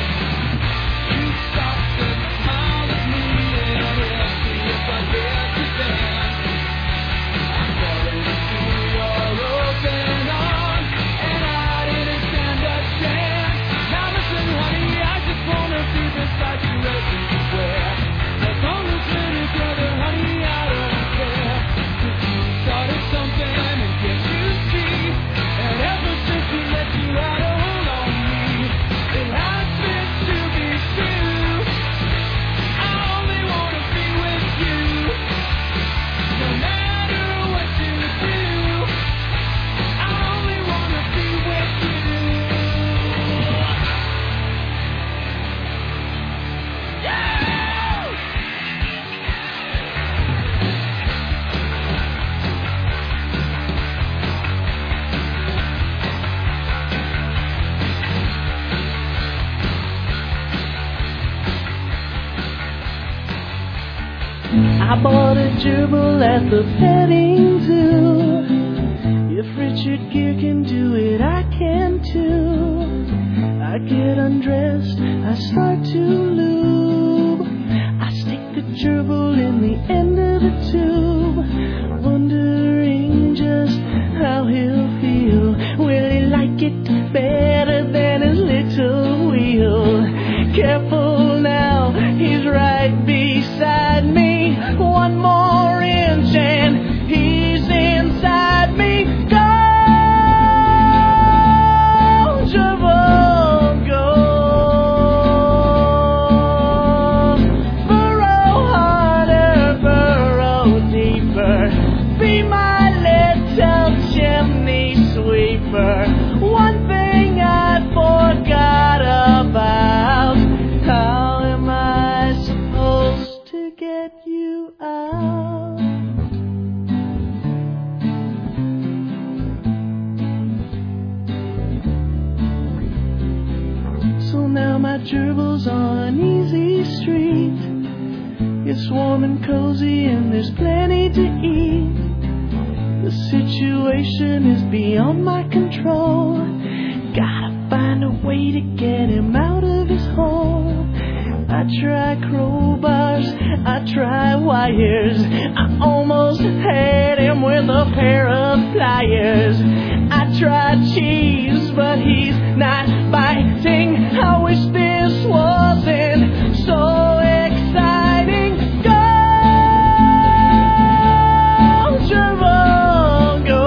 I bought a gerbil at the petting zoo. If Richard Gere can do it, I can too. I get undressed, I start to lube. I stick the gerbil in the end of the tube, wondering just how he'll feel. Will he like it better than his little wheel? Careful now, he's right beside me. One more inch and he's inside me. Go, gerbil, go. Burrow harder, burrow deeper. Be my little chimney sweeper. One thing I forgot about. How am I supposed to get you out? So now my gerbil's on Easy Street. It's warm and cozy and there's plenty to eat. The situation is beyond my control. Gotta find a way to get him out of his hole. I try crowbars, I try wires. I almost had him with a pair of pliers. I tried cheese, but he's not biting. I wish this wasn't so exciting. Go, gerbil, go.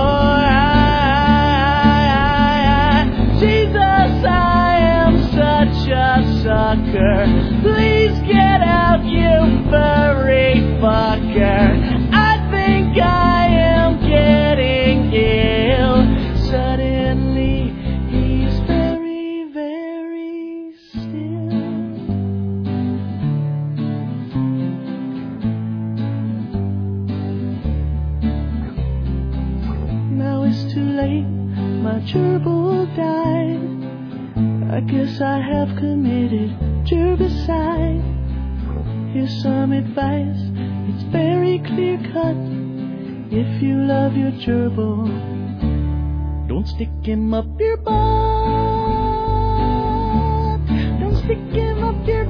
Jesus, I am such a sucker. Please get out, you furry fucker. I think I am getting ill. Suddenly, he's very, very still. Now it's too late, my gerbil died. I guess I have committed germicide. Here's some advice, it's very clear cut. If you love your gerbil, don't stick him up your butt. Don't stick him up your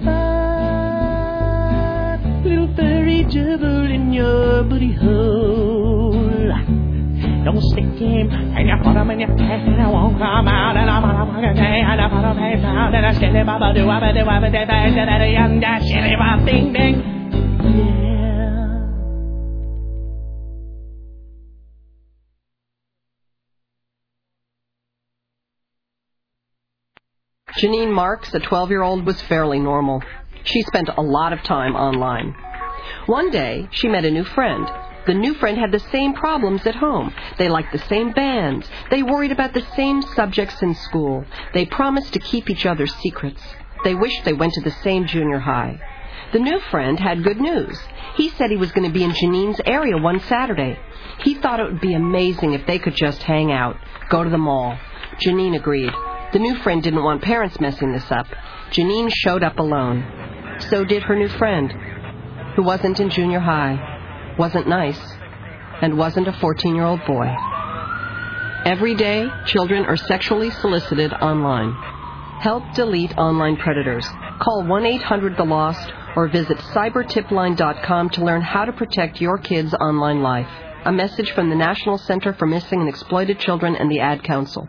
butt. Little furry gerbil in your booty hole. Don't stick him and you put him in your pants and it won't come out. And I'm on a fucking day and I put a face out and I shilly baba do wabba do wabba do da da da da yum da shilly baba ding ding. Yeah. Janine Marks, a twelve-year-old, was fairly normal. She spent a lot of time online. One day, she met a new friend. The new friend had the same problems at home. They liked the same bands. They worried about the same subjects in school. They promised to keep each other's secrets. They wished they went to the same junior high. The new friend had good news. He said he was going to be in Janine's area one Saturday. He thought it would be amazing if they could just hang out, go to the mall. Janine agreed. The new friend didn't want parents messing this up. Janine showed up alone. So did her new friend, who wasn't in junior high, wasn't nice, and wasn't a fourteen-year-old boy. Every day, children are sexually solicited online. Help delete online predators. Call one eight hundred the lost or visit cyber tip line dot com to learn how to protect your kids' online life. A message from the National Center for Missing and Exploited Children and the Ad Council.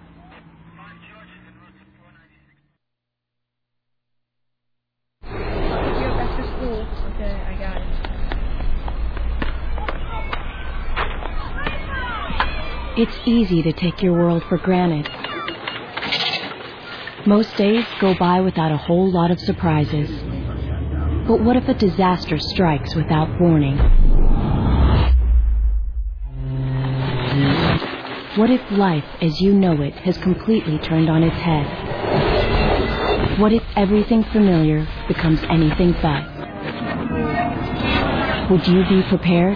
It's easy to take your world for granted. Most days go by without a whole lot of surprises. But what if a disaster strikes without warning? What if life as you know it has completely turned on its head? What if everything familiar becomes anything but? Would you be prepared?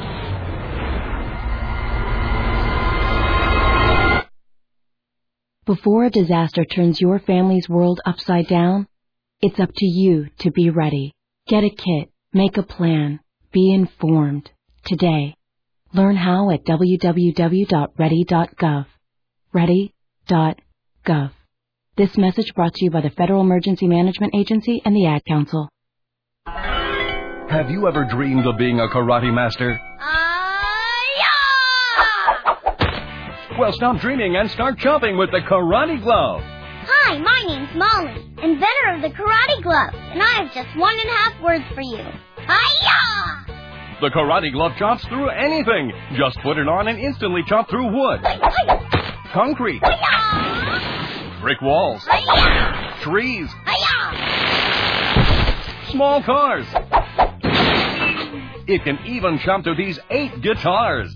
Before a disaster turns your family's world upside down, it's up to you to be ready. Get a kit, make a plan, Be informed today. Learn how at w w w dot ready dot gov. ready dot gov. This message brought to you by the Federal Emergency Management Agency and the Ad Council. Have you ever dreamed of being a karate master? Well, stop dreaming and start chomping with the Karate Glove. Hi, my name's Molly, inventor of the Karate Glove, and I have just one and a half words for you. Hi-ya! The Karate Glove chomps through anything. Just put it on and instantly chomp through wood, concrete, brick walls, trees, small cars. It can even chomp through these eight guitars.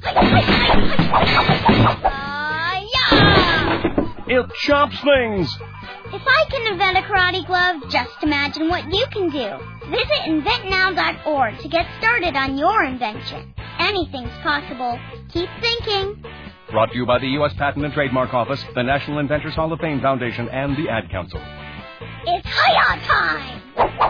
It chomps things. If I can invent a karate glove, just imagine what you can do. Visit invent now dot org to get started on your invention. Anything's possible. Keep thinking. Brought to you by the U S Patent and Trademark Office, the National Inventors Hall of Fame Foundation, and the Ad Council. It's hi-ya time!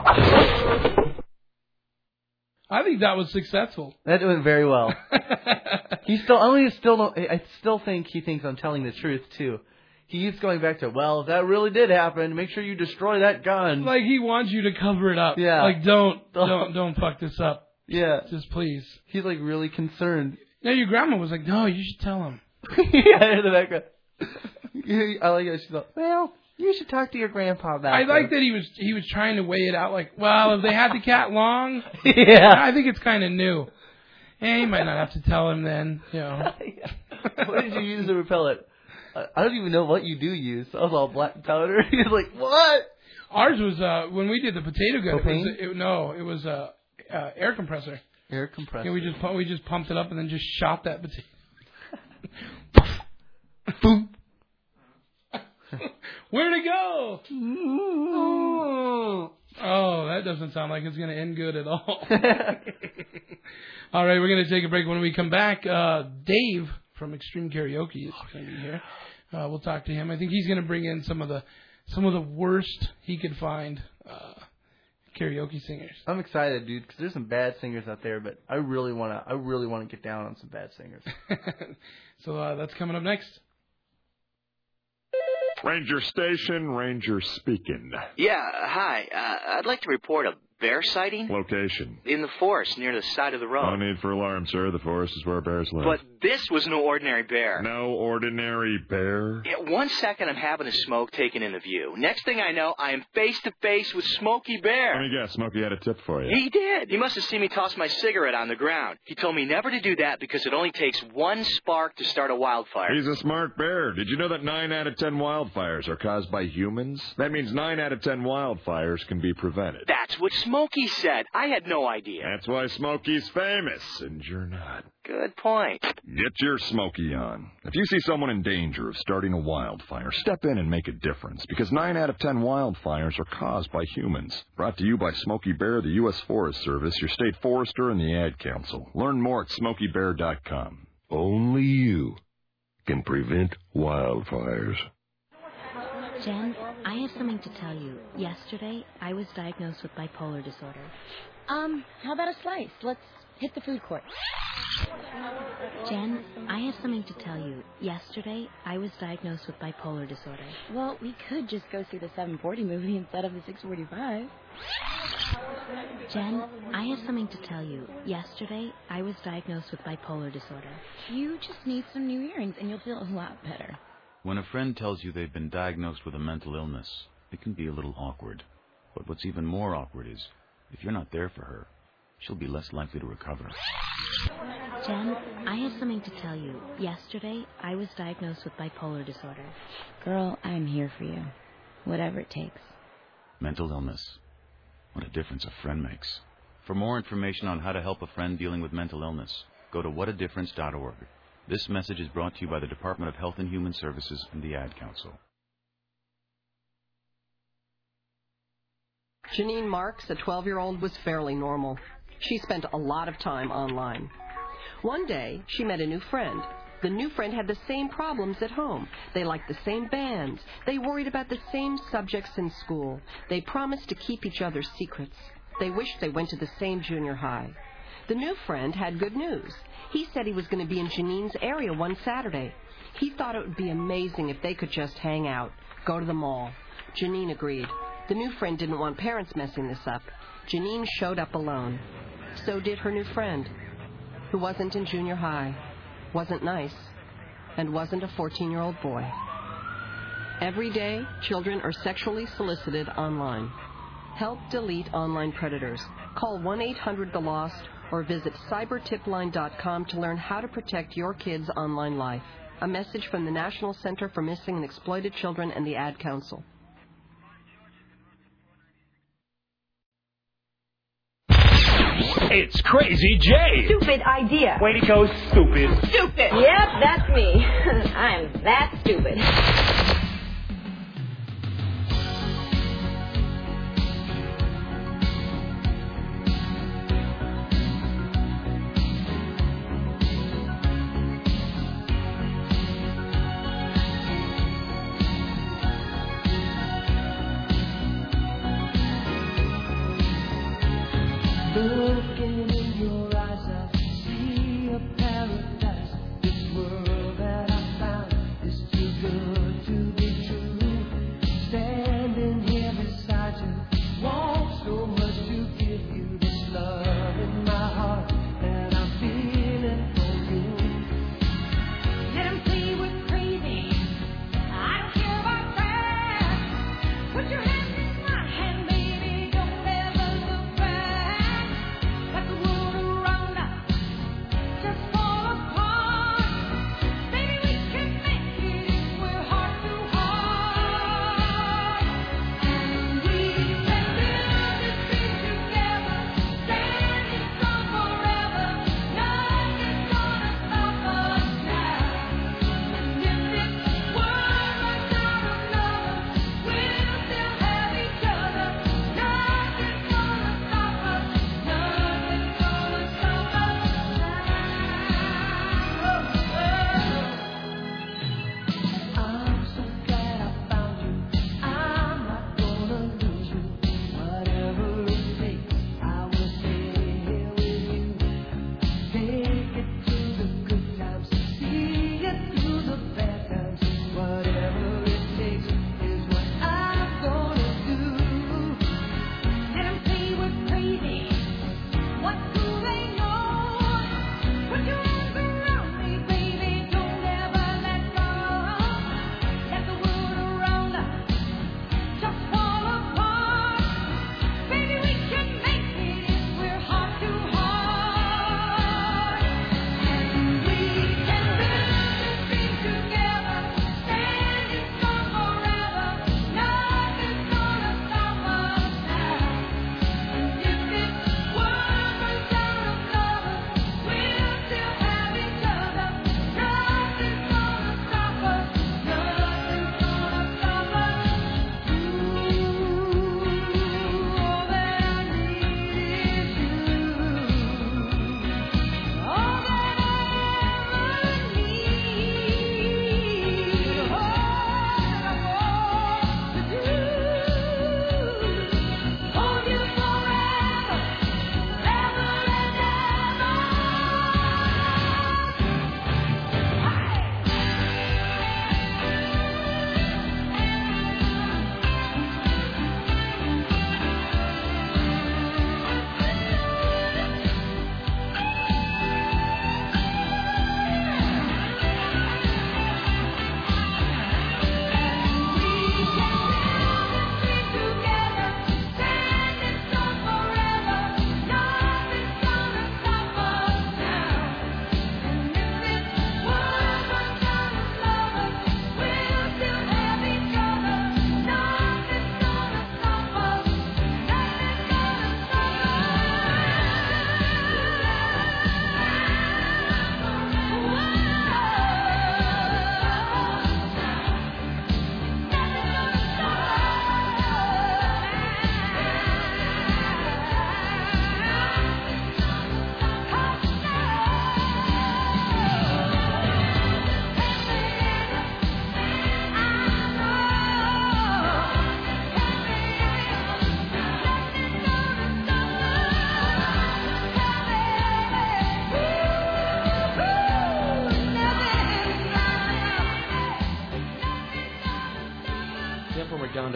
I think that was successful. That went very well. he still, I only still don't, I still think he thinks I'm telling the truth too. He's going back to, well, if that really did happen, make sure you destroy that gun. Like he wants you to cover it up. Yeah. Like don't, don't, don't fuck this up. Yeah. Just please. He's like really concerned. No, your grandma was like, no, you should tell him. yeah, in the background. I like it. She's like, well, you should talk to your grandpa about I it. like that he was he was trying to weigh it out. Like, well, if they had the cat long, yeah, I think it's kind of new. Yeah, you might not have to tell him then. You know. What did you use to repel it? I don't even know what you do use. I was all black powder. He's like, what? Ours was uh, when we did the potato gun. It Propane? was, it, no, it was a uh, uh, air compressor. Air compressor. Yeah, we just pu- we just pumped it up and then just shot that potato. Boom. Where'd it go? Oh, that doesn't sound like it's going to end good at all. All right, we're going to take a break. When we come back, uh, Dave from Extreme Karaoke is going to be here. Uh, we'll talk to him. I think he's going to bring in some of the some of the worst he could find uh, karaoke singers. I'm excited, dude, because there's some bad singers out there, but I really want to. I really want to get down on some bad singers. So uh, that's coming up next. Ranger Station, Ranger speaking. Yeah, hi. Uh, I'd like to report a bear sighting. Location. In the forest near the side of the road. No need for alarm, sir. The forest is where bears live. But this was no ordinary bear. No ordinary bear? Yeah, one second I'm having a smoke taken into view. Next thing I know, I am face to face with Smokey Bear. Let me guess, Smokey had a tip for you. He did. He must have seen me toss my cigarette on the ground. He told me never to do that because it only takes one spark to start a wildfire. He's a smart bear. Did you know that nine out of ten wildfires are caused by humans? That means nine out of ten wildfires can be prevented. That's what Smokey said. I had no idea. That's why Smokey's famous, and you're not. Good point. Get your Smokey on. If you see someone in danger of starting a wildfire, step in and make a difference, because nine out of ten wildfires are caused by humans. Brought to you by Smokey Bear, the U S Forest Service, your state forester, and the Ad Council. Learn more at smokey bear dot com. Only you can prevent wildfires. Jen, I have something to tell you. Yesterday, I was diagnosed with bipolar disorder. Um, how about a slice? Let's hit the food court. Jen, I have something to tell you. Yesterday, I was diagnosed with bipolar disorder. Well, we could just go see the seven forty movie instead of the six forty-five. Jen, I have something to tell you. Yesterday, I was diagnosed with bipolar disorder. You just need some new earrings and you'll feel a lot better. When a friend tells you they've been diagnosed with a mental illness, it can be a little awkward. But what's even more awkward is, if you're not there for her, she'll be less likely to recover. Jen, I have something to tell you. Yesterday, I was diagnosed with bipolar disorder. Girl, I'm here for you. Whatever it takes. Mental illness. What a difference a friend makes. For more information on how to help a friend dealing with mental illness, go to what a difference dot org. This message is brought to you by the Department of Health and Human Services and the Ad Council. Janine Marks, a twelve-year-old, was fairly normal. She spent a lot of time online. One day, she met a new friend. The new friend had the same problems at home. They liked the same bands. They worried about the same subjects in school. They promised to keep each other's secrets. They wished they went to the same junior high. The new friend had good news. He said he was going to be in Janine's area one Saturday. He thought it would be amazing if they could just hang out, go to the mall. Janine agreed. The new friend didn't want parents messing this up. Janine showed up alone. So did her new friend, who wasn't in junior high, wasn't nice, and wasn't a fourteen-year-old boy. Every day, children are sexually solicited online. Help delete online predators. Call one eight hundred the lost or visit cyber tip line dot com to learn how to protect your kids' online life. A message from the National Center for Missing and Exploited Children and the Ad Council. It's Crazy J. Stupid idea. Way to go, stupid. Stupid. Yep, that's me. I'm that stupid. Looking in your eyes, I see a paradise. This world that I found is too good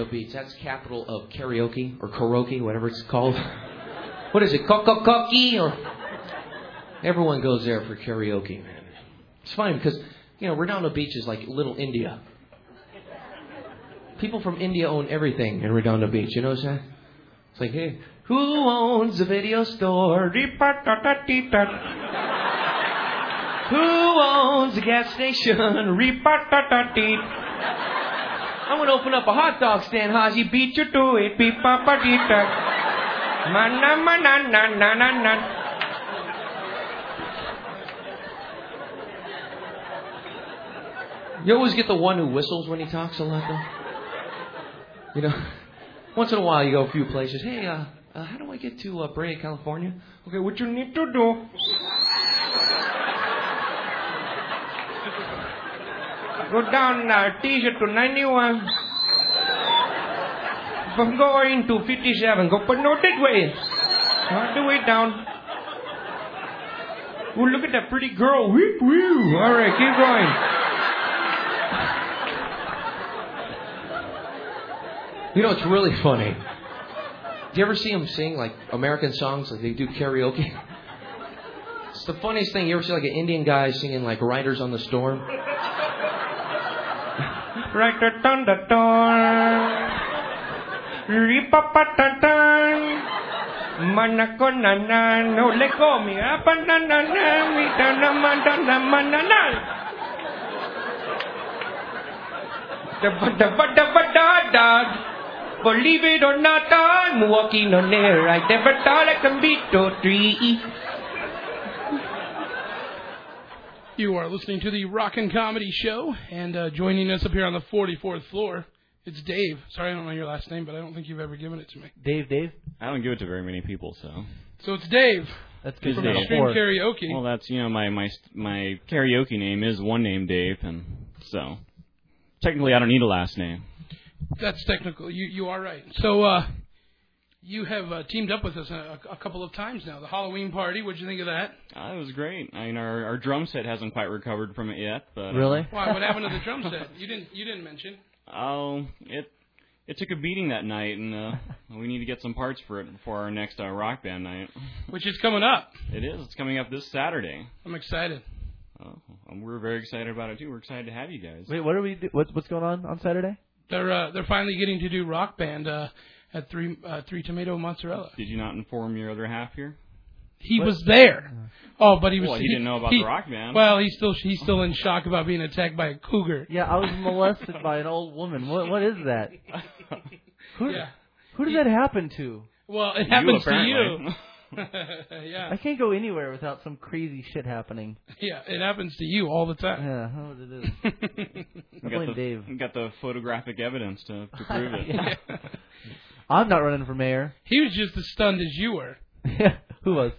Redondo Beach. That's capital of karaoke or karaoke, whatever it's called. What is it? Kokokoki or everyone goes there for karaoke, man. It's fine because you know Redondo Beach is like little India. People from India own everything in Redondo Beach. You know what I'm saying? It's like, hey, who owns the video store? Who owns the gas station? I'm going to open up a hot dog stand, Haji. Beat you to it. Beep, pa, pa, dee, da. Mana, mana, na, na, na, na. You always get the one who whistles when he talks a lot, though. You know, once in a while you go a few places. Hey, uh, uh how do I get to uh, Brea, California? Okay, what you need to do... Go down uh, T-shirt to ninety-one. From going to fifty-seven, go put no that way. All the way down. Oh, look at that pretty girl. Woo, woo. All right, keep going. You know, it's really funny. Do you ever see them sing, like, American songs, like they do karaoke? It's the funniest thing. You ever see, like, an Indian guy singing, like, Riders on the Storm? Right, the thunderstorm. Ripapatatan. Manakonana. No, let go me. Apanana. Mitana mandana manana. Da da da da da da. Believe it or not, I'm walking on air. I never thought I can beat the tree. You are listening to the Rockin' Comedy Show, and uh, joining us up here on the forty-fourth floor, it's Dave. Sorry, I don't know your last name, but I don't think you've ever given it to me. Dave, Dave? I don't give it to very many people, so. So it's Dave. That's good. From Extreme Karaoke. Well, that's, you know, my, my, my karaoke name is one name Dave, and so technically I don't need a last name. That's technical. You you are right. So uh, you have uh, teamed up with us a, a couple of times now. The Halloween party. What'd you think of that? Uh, it was great. I mean, our our drum set hasn't quite recovered from it yet, but really, uh, why? What happened to the drum set? You didn't you didn't mention. Oh, it it took a beating that night, and uh, we need to get some parts for it before our next uh, rock band night. Which is coming up. It is. It's coming up this Saturday. I'm excited. Oh, we're very excited about it too. We're excited to have you guys. Wait, what are we? Do- what's what's going on on Saturday? They're uh, they're finally getting to do Rock Band uh, at three uh, three Tomato Mozzarella. Did you not inform your other half here? He what? was there. Oh, but he was. Well, he, he didn't know about he, the Rock Band. Well, he's still he's still in shock about being attacked by a cougar. Yeah, I was molested by an old woman. What what is that? Who, yeah. Who does that happen to? Well, it you, happens apparently. to you. Yeah. I can't go anywhere without some crazy shit happening. Yeah, it happens to you all the time. Yeah, how it is. I got blame the, Dave. Got the photographic evidence to, to prove it. Yeah. I'm not running for mayor. He was just as stunned as you were. Yeah, who was?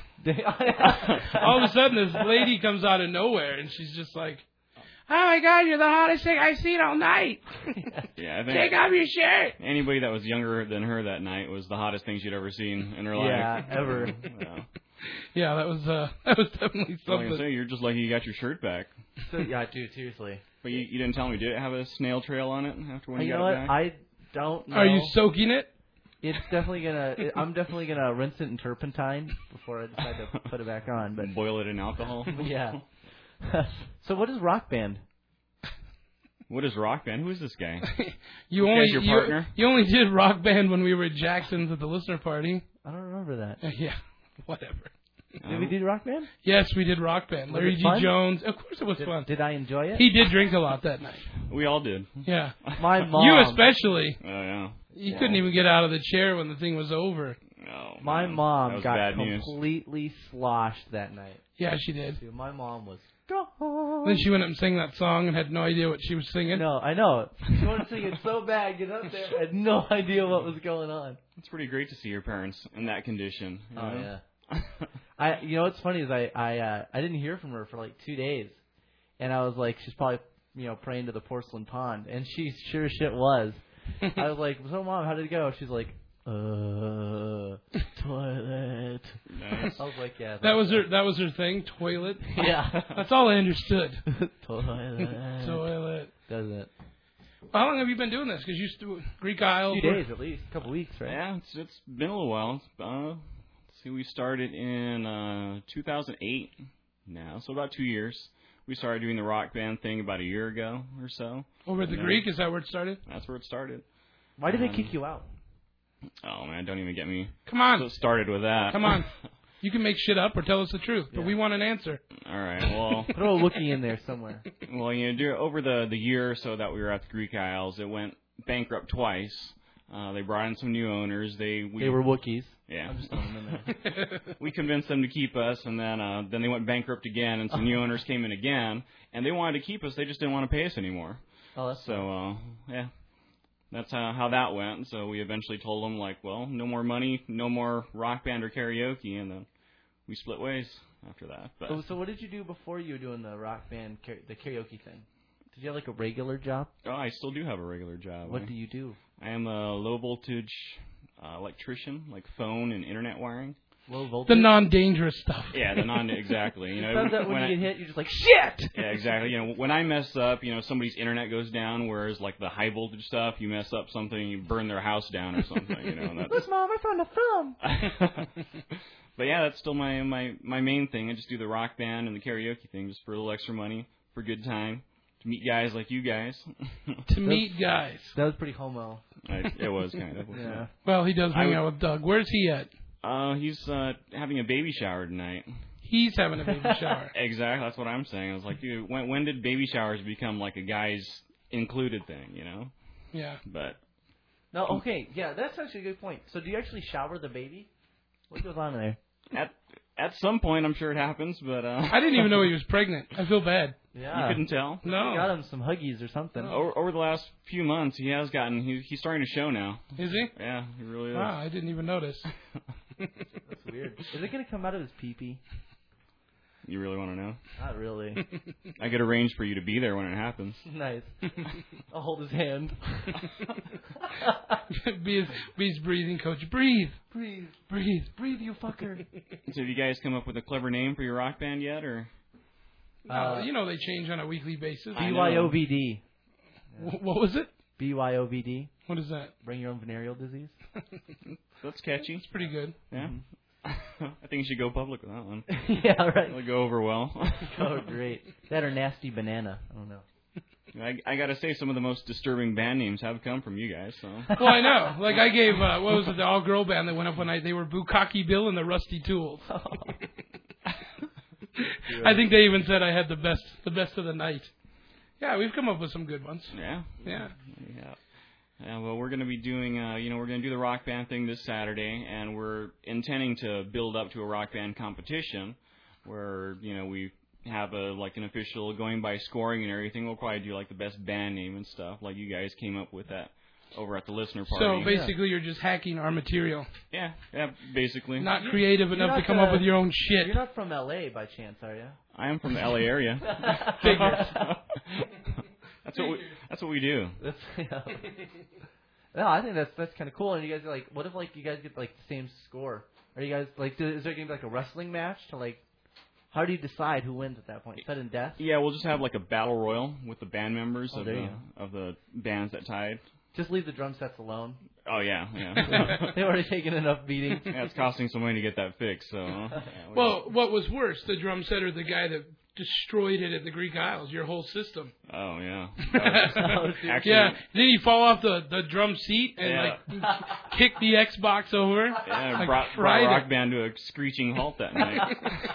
All of a sudden, this lady comes out of nowhere, and she's just like, "Oh my God, you're the hottest thing I've seen all night. Yeah, I think Take off your shirt." Anybody that was younger than her that night was the hottest thing she'd ever seen in her yeah, life. Yeah, ever. Yeah. Yeah, that was uh, that was definitely something. Like I say, you're just lucky you got your shirt back. So, yeah, dude, seriously. But you, you didn't tell me. Did it have a snail trail on it after when you, you got know it what? back? I don't know. Are you soaking it? It's definitely gonna. It, I'm definitely gonna rinse it in turpentine before I decide to put it back on. But boil it in alcohol. Yeah. So what is Rock Band? What is Rock Band? Who is this guy? you this only guy's your you, partner? you only did Rock Band when we were at Jackson's at the listener party. I don't remember that. Uh, yeah, whatever. Did um, we do Rock Band? Yes, we did Rock Band. Larry G. Fun? Jones. Of course, it was did, fun. Did I enjoy it? He did drink a lot that night. We all did. Yeah. My mom. You especially. Oh yeah. You yeah. couldn't even get out of the chair when the thing was over. Oh, my man. mom got bad completely news. sloshed that night. Yeah, she did. Dude, my mom was. Then she went up and sang that song and had no idea what she was singing. No, I know. She wanted to sing it so bad. Get up there. I had no idea what was going on. It's pretty great to see your parents in that condition. You oh know? yeah. I, you know what's funny is I, I, uh, I didn't hear from her for like two days, and I was like, she's probably, you know, praying to the porcelain pond, and she sure as shit was. I was like, so mom, how did it go? She's like, uh, toilet. Nice. I was like, yeah. That was her. That was her thing. Toilet. Yeah. That's all I understood. Toilet. Toilet. Does it? How long have you been doing this? Because you used to Greek Isle. A few days at least, a couple weeks, right? Yeah, it's, it's been a little while. Uh, let's see, we started in uh, two thousand eight now, so about two years. We started doing the rock band thing about a year ago or so. Over at the And, uh, Greek, is that where it started? That's where it started. Why did Um, they kick you out? Oh, man, don't even get me Come on. so started with that. Come on. You can make shit up or tell us the truth, but Yeah. we want an answer. All right, well. Throw a Wookiee in there somewhere. Well, you know, dur- over the, the year or so that we were at the Greek Isles, it went bankrupt twice. Uh, they brought in some new owners. They we, They were Wookiees. Yeah. I'm just throwing them in there. We convinced them to keep us, and then uh, then they went bankrupt again, and some new owners came in again, and they wanted to keep us. They just didn't want to pay us anymore. Oh, that's so uh, yeah, that's how how that went. So we eventually told them like, well, no more money, no more rock band or karaoke, and then we split ways after that. But So, so what did you do before you were doing the rock band, kara- the karaoke thing? Did you have like a regular job? oh, I still do have a regular job. What I- do you do? I am a low voltage uh, electrician, like phone and internet wiring. Low voltage? The non-dangerous stuff. Yeah, the non exactly. You know, Sometimes that when when you I- get hit, you're just like, shit! Yeah, exactly. You know, when I mess up, you know, somebody's internet goes down, whereas like the high voltage stuff, you mess up something, you burn their house down or something. You know, and that's, This mom, I found a film. but yeah, that's still my my my main thing. I just do the rock band and the karaoke thing, just for a little extra money, for a good time, to meet guys like you guys. To meet guys. That was pretty homo. I, it was kind of. wasn't Yeah. it? Well, he does hang I- out with Doug. Where's he at? Uh, he's uh having a baby shower tonight. He's having a baby shower. Exactly, that's what I'm saying. I was like, dude, when when did baby showers become like a guy's included thing, you know? Yeah. But No, okay, yeah, that's actually a good point. So do you actually shower the baby? What goes on there? at at some point, I'm sure it happens, but uh I didn't even know he was pregnant. I feel bad. Yeah. You couldn't tell? No. You got him some huggies or something. Over, over the last few months, he has gotten. He, he's starting to show now. Is he? Yeah, he really is. Wow, I didn't even notice. That's weird. Is it going to come out of his pee-pee? You really want to know? Not really. I could arrange for you to be there when it happens. Nice. I'll hold his hand. be, his, be his breathing coach. Breathe. Breathe. Breathe. Breathe, you fucker. So, have you guys come up with a clever name for your rock band yet, or? No, Uh, you know they change on a weekly basis. I B know. Y O V D. Wh- What was it? B Y O V D. What is that? Bring your own venereal disease. That's catchy. It's pretty good. Yeah. I think you should go public with that one. Yeah, right. It'll go over well. Oh, great. That or nasty banana. I don't know. I, I gotta say, some of the most disturbing band names have come from you guys. So. Well, I know. Like I gave, uh, what was it, the all-girl band that went up one night? They were Bukkake Bill and the Rusty Tools. I think they even said I had the best, the best of the night. Yeah, we've come up with some good ones. Yeah. Yeah. Yeah. Yeah, well, we're going to be doing, uh, you know, we're going to do the rock band thing this Saturday, and we're intending to build up to a rock band competition where, you know, we have a like an official going by scoring and everything. We'll probably do like the best band name and stuff, like you guys came up with that over at the listener party. So basically, you're just hacking our material. Yeah, yeah, basically. Not creative You're enough not, to come uh, up with your own shit. You're not from L A by chance, are you? I am from the L A area. Figures. That's what we. That's what we do. That's, yeah. No, I think that's that's kind of cool. And you guys are like, what if like you guys get like the same score? Are you guys like, do, is there gonna be like a wrestling match to like? How do you decide who wins at that point? Sudden death? Yeah, we'll just have like a battle royal with the band members Oh, of there the you of the bands that tied. Just leave the drum sets alone. Oh yeah, yeah. They've already taken enough beatings. Yeah, it's costing some money to get that fixed. So. uh, yeah, we- Well, what was worse, the drum set or the guy that destroyed it at the Greek Isles, your whole system? Oh yeah. That was- actually, Yeah, did he fall off the, the drum seat and Yeah. like kick the Xbox over? Yeah, Like, brought, fried brought it. Rock Band to a screeching halt that night.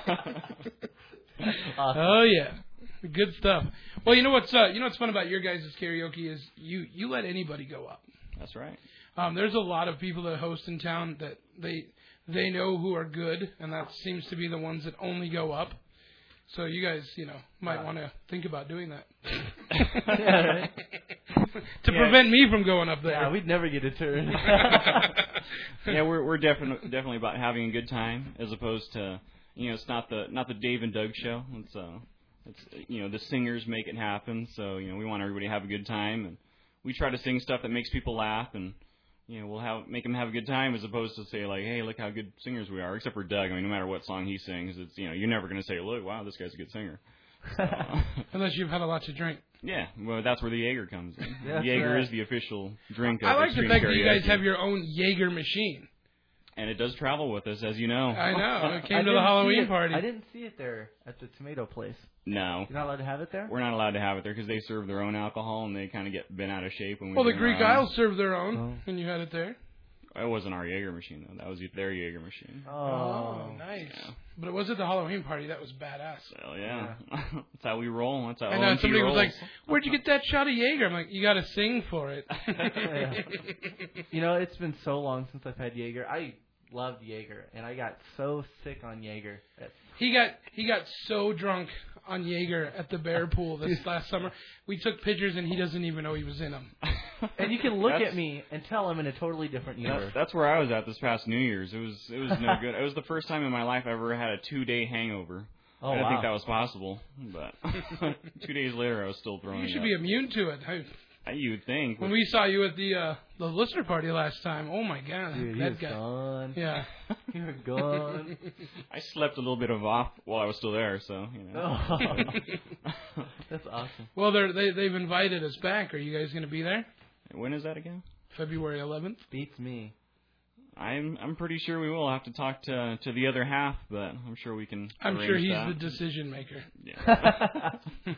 Awesome. Oh yeah, good stuff. Well, you know what's uh, you know what's fun about your guys' karaoke is you you let anybody go up. That's right. Um, there's a lot of people that host in town that they they know who are good, and that seems to be the ones that only go up. So you guys, you know, might Wow. want to think about doing that Yeah, right. to Yeah. prevent me from going up there. Yeah, we'd never get a turn. Yeah, we're we're definitely definitely about having a good time as opposed to, you know, it's not the not the Dave and Doug show. It's uh, it's you know, the singers make it happen. So you know, we want everybody to have a good time, and we try to sing stuff that makes people laugh, and you know, we'll have make them have a good time as opposed to say like, hey, look how good singers we are. Except for Doug. I mean, no matter what song he sings, it's you know, you're never going to say, look, wow, this guy's a good singer. So, Unless you've had a lot to drink. yeah, well, that's where the Jaeger comes in. That's Jaeger right. is the official drink of I like the Extreme fact that you guys Karaoke. have your own Jaeger machine. And it does travel with us, as you know. I know. It came I to the didn't see Halloween it- party. I didn't see it there at the tomato place. No. You're not allowed to have it there? We're not allowed to have it there because they serve their own alcohol and they kind of get bent out of shape when we Well, the bring Greek our own. Isles served their own, and you had it there. It wasn't our Jaeger machine, though. That was their Jaeger machine. Oh, nice. But it was at the Halloween party. That was badass. Well, yeah. That's how we roll. That's how And uh, O M T somebody was rolls. like, "Where'd you get that shot of Jaeger?" I'm like, "You got to sing for it." Yeah. You know, it's been so long since I've had Jaeger. I loved Jaeger, and I got so sick on Jaeger. That's He got he got so drunk on Jaeger at the bear pool this last summer. We took pictures, and he doesn't even know he was in them. And you can look That's- at me and tell I'm in a totally different universe. That's, that's where I was at this past New Year's. It was it was no good. It was the first time in my life I ever had a two day hangover. Oh, I didn't wow. think that was possible, but two days later I was still throwing You should up. be immune to it. I, Uh, You would think. when we saw you at the uh, the listener party last time, oh my god, Dude, he that was guy. gone. Yeah. You were gone. I slept a little bit of off while I was still there, so you know. Oh. That's awesome. Well, they're, they they've invited us back. Are you guys going to be there? When is that again? February eleventh. Beats me. I'm I'm pretty sure we will have to talk to to the other half, but I'm sure we can. I'm arrange sure he's that. the decision maker. Yeah.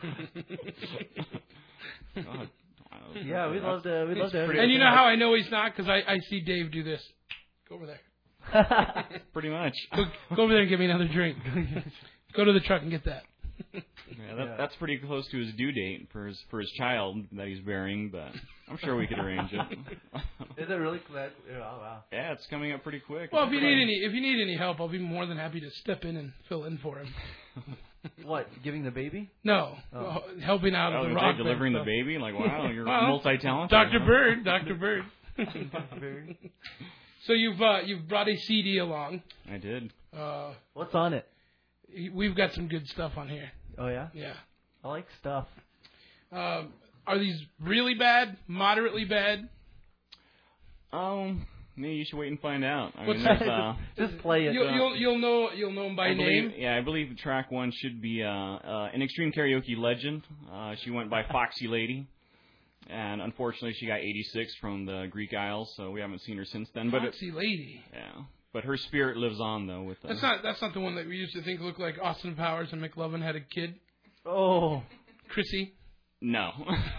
God. Yeah, we'd love to. We'd love to. Have And you know how I know he's not? Because I, I see Dave do this. Go over there. Pretty much. Go, go over there and get me another drink. Go to the truck and get that. Yeah, that, that's pretty close to his due date for his for his child that he's bearing, but I'm sure we could arrange it. Is it really quick? Oh, wow. Yeah, it's coming up pretty quick. Well, if you need any if you need any help, I'll be more than happy to step in and fill in for him. What? Giving the baby? No, Oh. uh, helping out Oh, of the you're rock. delivering stuff. the baby? Like, wow, you're Well, multi-talented. Doctor huh? Bird, Doctor Bird. Doctor Bird. So you've uh, you've brought a C D along. I did. Uh, What's on it? we've got some good stuff on here. Oh yeah. Yeah. I like stuff. Um, are these really bad? Moderately bad? Um, maybe you should wait and find out. I What's mean, there's, uh, Just play it. You'll, you'll you'll know you'll know them by I believe, name. Yeah, I believe track one should be uh, uh, an Extreme Karaoke legend. Uh, she went by Foxy Lady, and unfortunately she got eighty-six from the Greek Isles, so we haven't seen her since then. But it, Foxy Lady. yeah, but her spirit lives on though. With uh, That's not that's not the one that we used to think looked like Austin Powers and McLovin had a kid. Oh. Chrissy. no.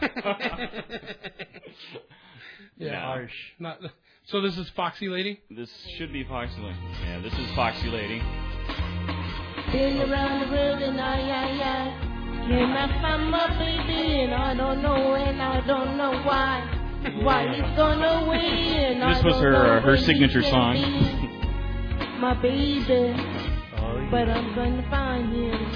Yeah. No. Harsh. Not. So this is Foxy Lady. This should be Foxy Lady. Yeah, this is Foxy Lady. Been around the world and I, I, I Can I find my baby and I don't know and I don't know why Why he's gone away and I This was don't her know uh, her where he signature can song. be. My baby But I'm gonna find him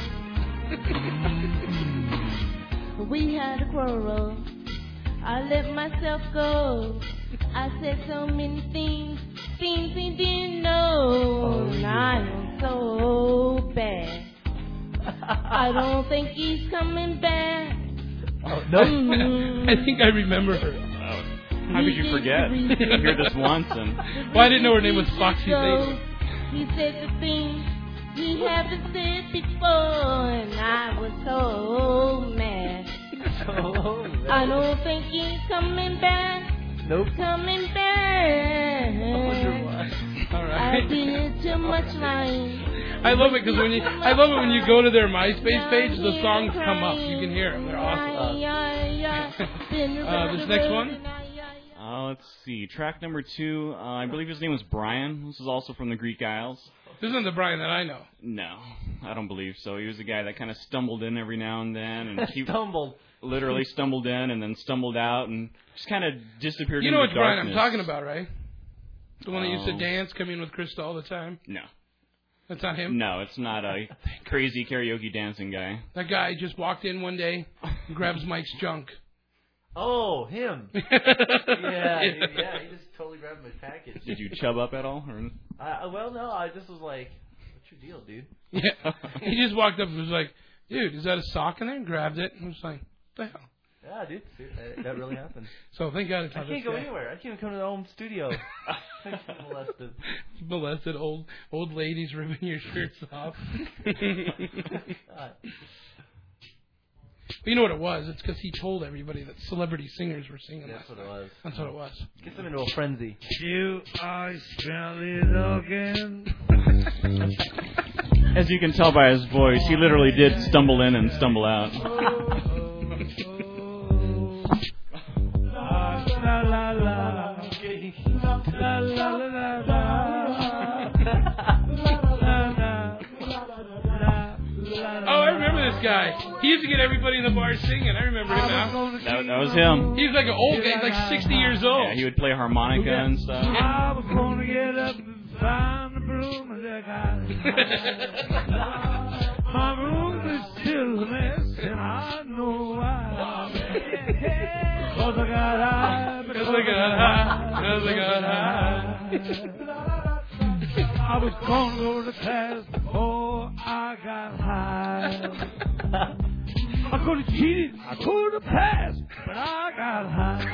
We had a quarrel I let myself go I said so many things Things he didn't know And I am so bad I don't think he's coming back Oh, no. I think I remember her. Oh, how could you forget? You hear this once and Well, I didn't know her name was Foxy Lady. He said the things he haven't said before And I was so mad Oh, I don't think he's coming back Nope. Coming back All right. I did too much lying I love it because when you I love it when you go to their MySpace page, the songs come up. You can hear them. They're awesome. uh, this next one. Uh, let's see. Track number two, uh, I believe his name was Brian. This is also from the Greek Isles. This isn't the Brian that I know. No, I don't believe so. He was a guy that kind of stumbled in every now and then. and he Stumbled. Literally stumbled in and then stumbled out and just kind of disappeared You into know which Brian darkness. I'm talking about, right? The one that used to Oh. dance, come in with Krista all the time. No. That's not him? No, it's not a crazy karaoke dancing guy. That guy just walked in one day and grabs Mike's junk. Oh, him. yeah, yeah, he just totally grabbed my package. Did you chub up at all? Or? I, well, no, I just was like, what's your deal, dude? Yeah. He just walked up and was like, dude, is that a sock in there? And grabbed it and was like, what the hell? Yeah, dude, that, that really happened. So thank God it's I not can't this go guy. anywhere. I can't even come to the home studio. I get molested. Molested old old ladies ripping your shirts off. But you know what it was? It's because he told everybody that celebrity singers were singing That's last what it night. was. That's what it was. Gets them into a frenzy. You are smelly looking. As you can tell by his voice, he literally did stumble in and stumble out. La la la. La la la la. Oh, I remember this guy. He used to get everybody in the bar singing. I remember him now. That, that was him. He's like an old guy. He's like sixty years old. Yeah, he would play harmonica and stuff. I was gonna get up and find the broom and I got my room is still a mess and I know why. Cause I got high, because I got high, because I got high. I was gonna go to class before I got high. I could have cheated, I could have passed, but I got high.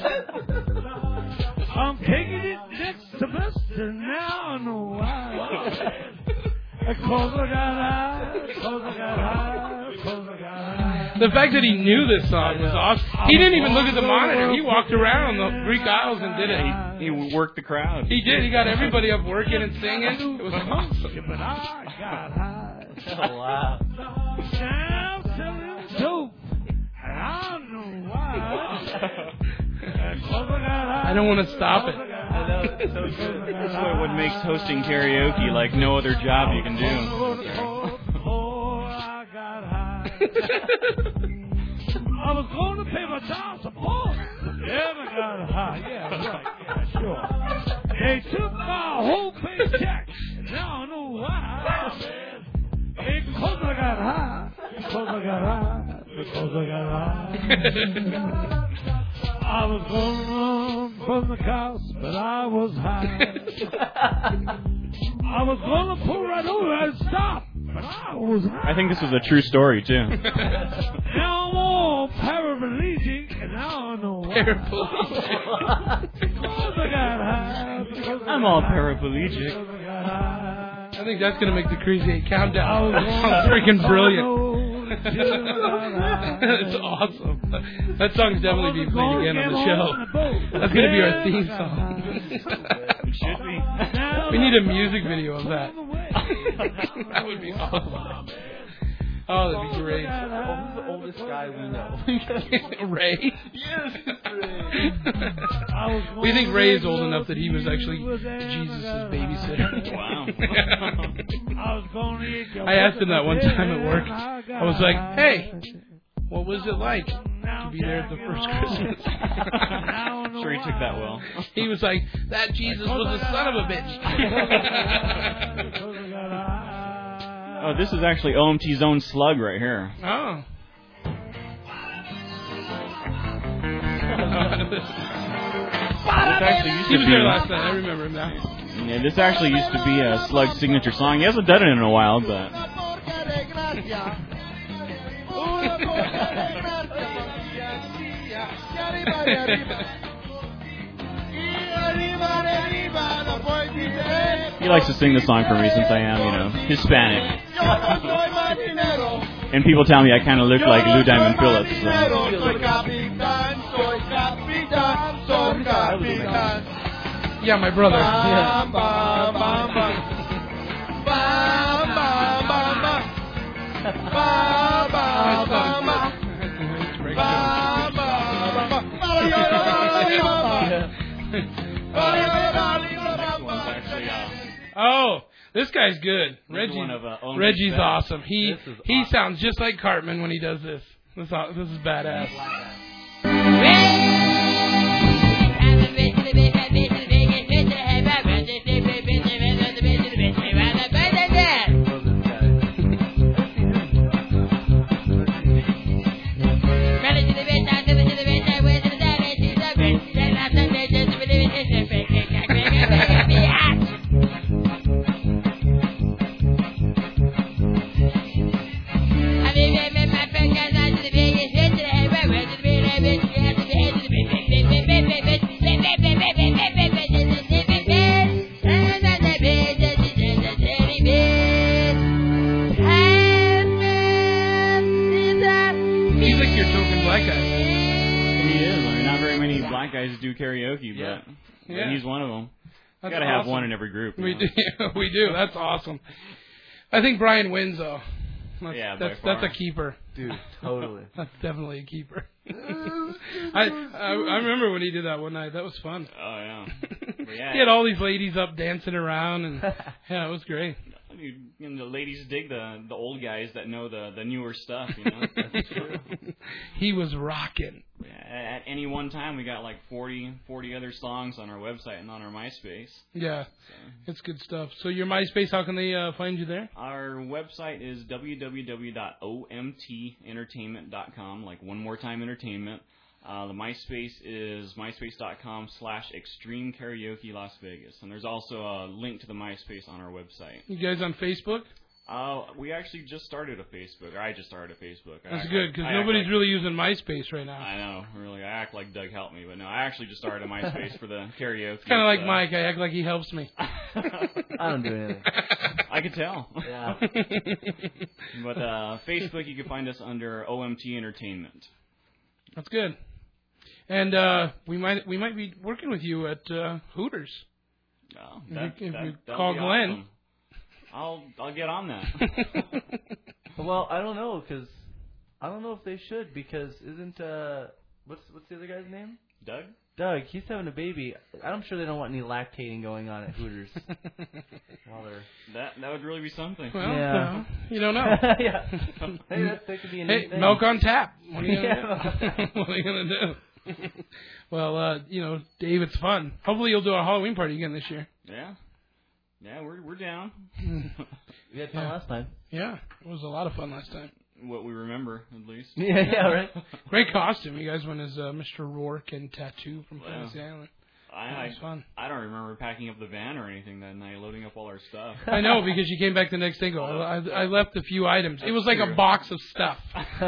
I'm taking it next semester, now I know why. Because I got high, because I got high, because I got high. The fact that he knew this song was awesome. He didn't even look at the monitor. He walked around the Greek Isles and did it. He, he worked the crowd. He did. He got everybody up working and singing. It was awesome. But I got high. Oh, wow. Now I'm selling dope, and I know why. Because I got high. I don't want to stop it. That's what, what makes hosting karaoke like no other job you can do. I was going to pay my child support. Then I got high. Yeah, right. Yeah, sure. They took my whole paycheck. And now I know why. Because I got high. Because I got high. Because I got high. I was going to run from the cops, but I was high. I was going to pull right over and stop. But I was high. I think this was a true story, too. Now I'm all paraplegic, and now I know why. Because I got high. Because I I'm all paraplegic. I think that's going to make the Crazy Eight countdown. That sounds freaking brilliant. It's awesome. That song's definitely being played again on the show. That's going to be our theme song. It should be. We need a music video of that. That would be awesome. Oh, that'd be great. Who's the oldest guy we know? Ray? Yes, Ray. We think Ray's old enough that he was actually Jesus' babysitter. Wow. I asked him that one time at work. I was like, hey, what was it like to be there at the first Christmas? I'm sure he took that well. He was like, that Jesus was a son of a bitch. Oh, this is actually O M T's own Slug right here. Oh. This actually used He to was be, there last night. I remember him now. Yeah, this actually used to be a Slug's signature song. He hasn't done it in a while, but he likes to sing the song for me since I am, you know, Hispanic. And people tell me I kind of look like Lou Diamond Phillips. So. Yeah, my brother. Yeah. Oh, this guy's good. Reggie, one of, uh, Owen's Reggie's best. awesome. He This is he awesome. sounds just like Cartman when he does this. This, is- this is badass. karaoke, Yeah. but, Yeah. but he's one of them. That's Got to have awesome. one in every group. you We know? do. We do. That's awesome. I think Brian wins, though. That's, Yeah, by that's, far. that's a keeper. Dude, totally. That's definitely a keeper. I, I I remember when he did that one night. That was fun. Oh, yeah. But yeah. He had all these ladies up dancing around, and yeah, it was great. You you know, the ladies dig the the old guys that know the, the newer stuff, you know. That's true. He was rocking. At any one time, we got like forty, forty other songs on our website and on our MySpace. Yeah, it's good stuff. So your MySpace, how can they uh, find you there? Our website is w w w dot o m t entertainment dot com, like one more time entertainment. Uh, the MySpace is myspace.com slash extreme karaoke Las Vegas. And there's also a link to the MySpace on our website. You guys on Facebook? Uh, we actually just started a Facebook, or I just started a Facebook. I That's act good, like- because I act nobody's like- really using MySpace right now. I know, really. I act like Doug helped me, but no, I actually just started a MySpace for the karaoke. It's kind of like so- Mike. I act like he helps me. I don't do anything. I could tell. Yeah. But uh, Facebook, you can find us under O M T Entertainment. That's good. And uh, we might we might be working with you at uh, Hooters. Oh, If that, you- if that, you that'll call be Glenn. awesome. I'll I'll get on that. Well, I don't know, because I don't know if they should, because isn't, uh, what's what's the other guy's name? Doug? Doug, he's having a baby. I'm sure they don't want any lactating going on at Hooters. While they're... That that would really be something. Well, Yeah. well, you don't know. Yeah. Hey, that, that could be a Hey, neat thing. milk on tap. What are you gonna Yeah. do? What are you gonna do? Well, uh, you know, Dave, it's fun. Hopefully, you'll do a Halloween party again this year. Yeah. Yeah, we're we're down. We had fun Yeah. last time. Yeah, it was a lot of fun last time. What we remember, at least. Yeah, yeah, right. Great costume. You guys went as uh, Mister Rourke and Tattoo from Wow. Fantasy Island. I, That was I, fun. I don't remember packing up the van or anything that night, loading up all our stuff. I know, because you came back the next day and go, I, I left a few items. It was like true. a box of stuff.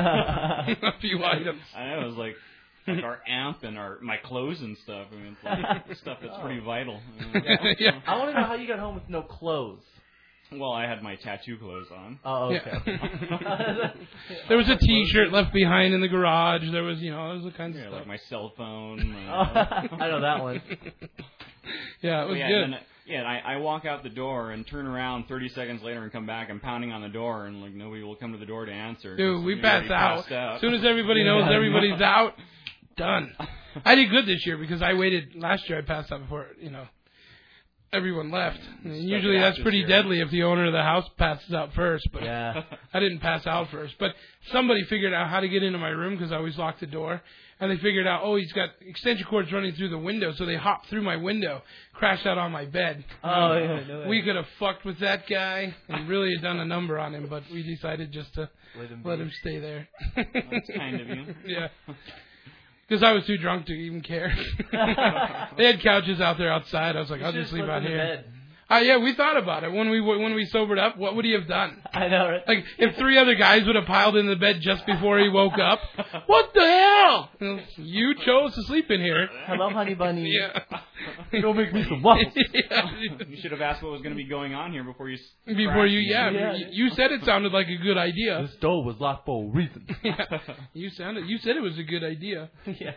A few items. I know, it was like like our amp and our my clothes and stuff. I mean, it's like stuff that's Oh. pretty vital. Yeah. I want to know how you got home with no clothes. Well, I had my tattoo clothes on. Oh, okay. Yeah. There was a T-shirt left behind in the garage. There was, you know, there was all kinds Yeah, of like stuff. my cell phone. Oh, Uh, I know that one. Yeah, it was yeah, good. And then, yeah, and I, I walk out the door and turn around thirty seconds later and come back. I'm pounding on the door, and like nobody will come to the door to answer. 'cause Dude, we we passed already out. passed out. As soon as everybody knows Yeah. everybody's out, done. I did good this year because I waited. Last year I passed out before, you know, everyone left. And Stuck usually it out that's this pretty year. deadly if the owner of the house passes out first. But Yeah. I didn't pass out first. But somebody figured out how to get into my room because I always lock the door. And they figured out, oh, he's got extension cords running through the window. So they hopped through my window, crashed out on my bed. Oh, yeah, no way. We could have fucked with that guy and really had done a number on him. But we decided just to Let him let be. him stay there. That's kind of you. Yeah. Because I was too drunk to even care. They had couches out there outside. I was like, You I'll should've just sleep slept out in the here. bed. Uh, yeah, we thought about it when we when we sobered up. What would he have done? I know, right? Like if three other guys would have piled in the bed just before he woke up. What the hell? You chose to sleep in here. Hello, honey bunny. Yeah. Go make me some waffles. Yeah. You should have asked what was going to be going on here before you. s- Before crashed you, me. yeah, Yeah. you, you said it sounded like a good idea. This door was locked for a reason. Yeah. You sounded, you said it was a good idea. Yeah.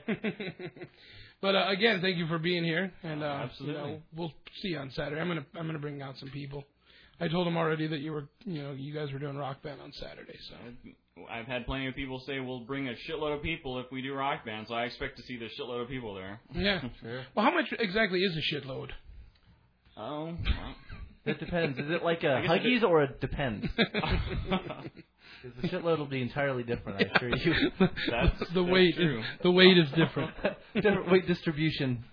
But uh, again, thank you for being here, and uh, Absolutely. You know, we'll see you on Saturday. I'm gonna I'm gonna bring out some people. I told them already that you were you know you guys were doing Rock Band on Saturday, so I've had plenty of people say we'll bring a shitload of people if we do Rock Band, so I expect to see the shitload of people there. yeah. Sure. Well, how much exactly is a shitload? Oh. well. It depends. Is it like a I guess it Huggies or a depends? Because the shitload will be entirely different, I assure you. That's the that's weight true. is, the weight is different. Different weight distribution.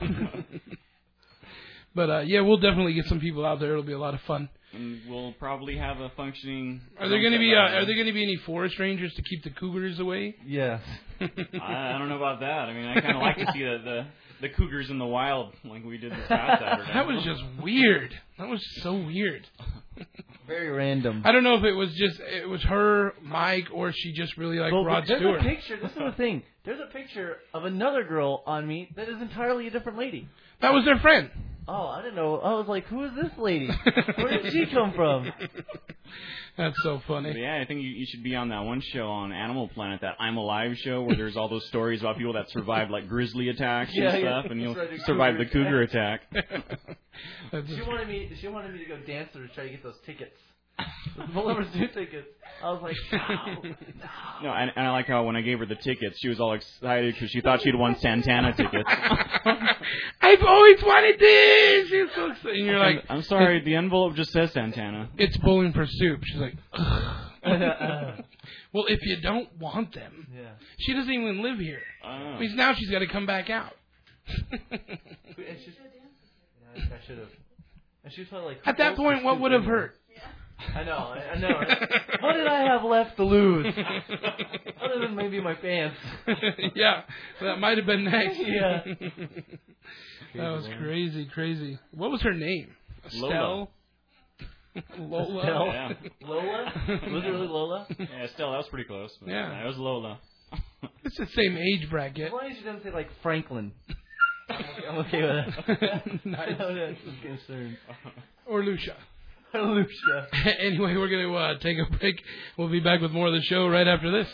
But uh, yeah, we'll definitely get some people out there. It'll be a lot of fun. And we'll probably have a functioning. Are there going to drum be set uh, out there. Are there going to be any forest rangers to keep the cougars away? Yes. I, I don't know about that. I mean, I kind of like to see the, the the cougars in the wild like we did this past Saturday. That was just weird. That was so weird. Very random. I don't know if it was just it was her, Mike, or she just really liked Well, Rod there's Stewart. a picture. This is the thing. There's a picture of another girl on me that is entirely a different lady. That was their friend. Oh, I didn't know. I was like, who is this lady? Where did she come from? That's so funny. But yeah, I think you, you should be on that one show on Animal Planet, that I'm Alive show, where there's all those stories about people that survived like grizzly attacks Yeah, and yeah. stuff, and you'll That's right, the survive cougar the cougar attack. She wanted me. She wanted me to go dance with her to try to get those tickets. Those Bulliver Zoo tickets. I was like, no, no. No, and, and I like how when I gave her the tickets, she was all excited because she thought she'd won Santana tickets. I've always wanted this. She's so excited. And you're I'm, like, I'm sorry, the envelope just says Santana. It's Bowling for Soup. She's like, ugh. Well, if you don't want them, Yeah. she doesn't even live here. Oh. Because now she's got to come back out. And she's, yeah, I should have. And she was probably like, At that point, what would have hurt? I know, I I know. What did I have left to lose? Other than maybe my pants. Yeah, that might have been next. Yeah. That was crazy, crazy. What was her name? Lola. Estelle? Lola? Estelle? Yeah. Lola? Was it really Lola? Yeah, still, that was pretty close. But Yeah. yeah. It was Lola. It's the same age bracket. As long as you don't say, like, Franklin. I'm okay, I'm okay with that. Nice. I know that's just concerned. Or Lucia. Lucia. Anyway, we're going to uh, take a break. We'll be back with more of the show right after this.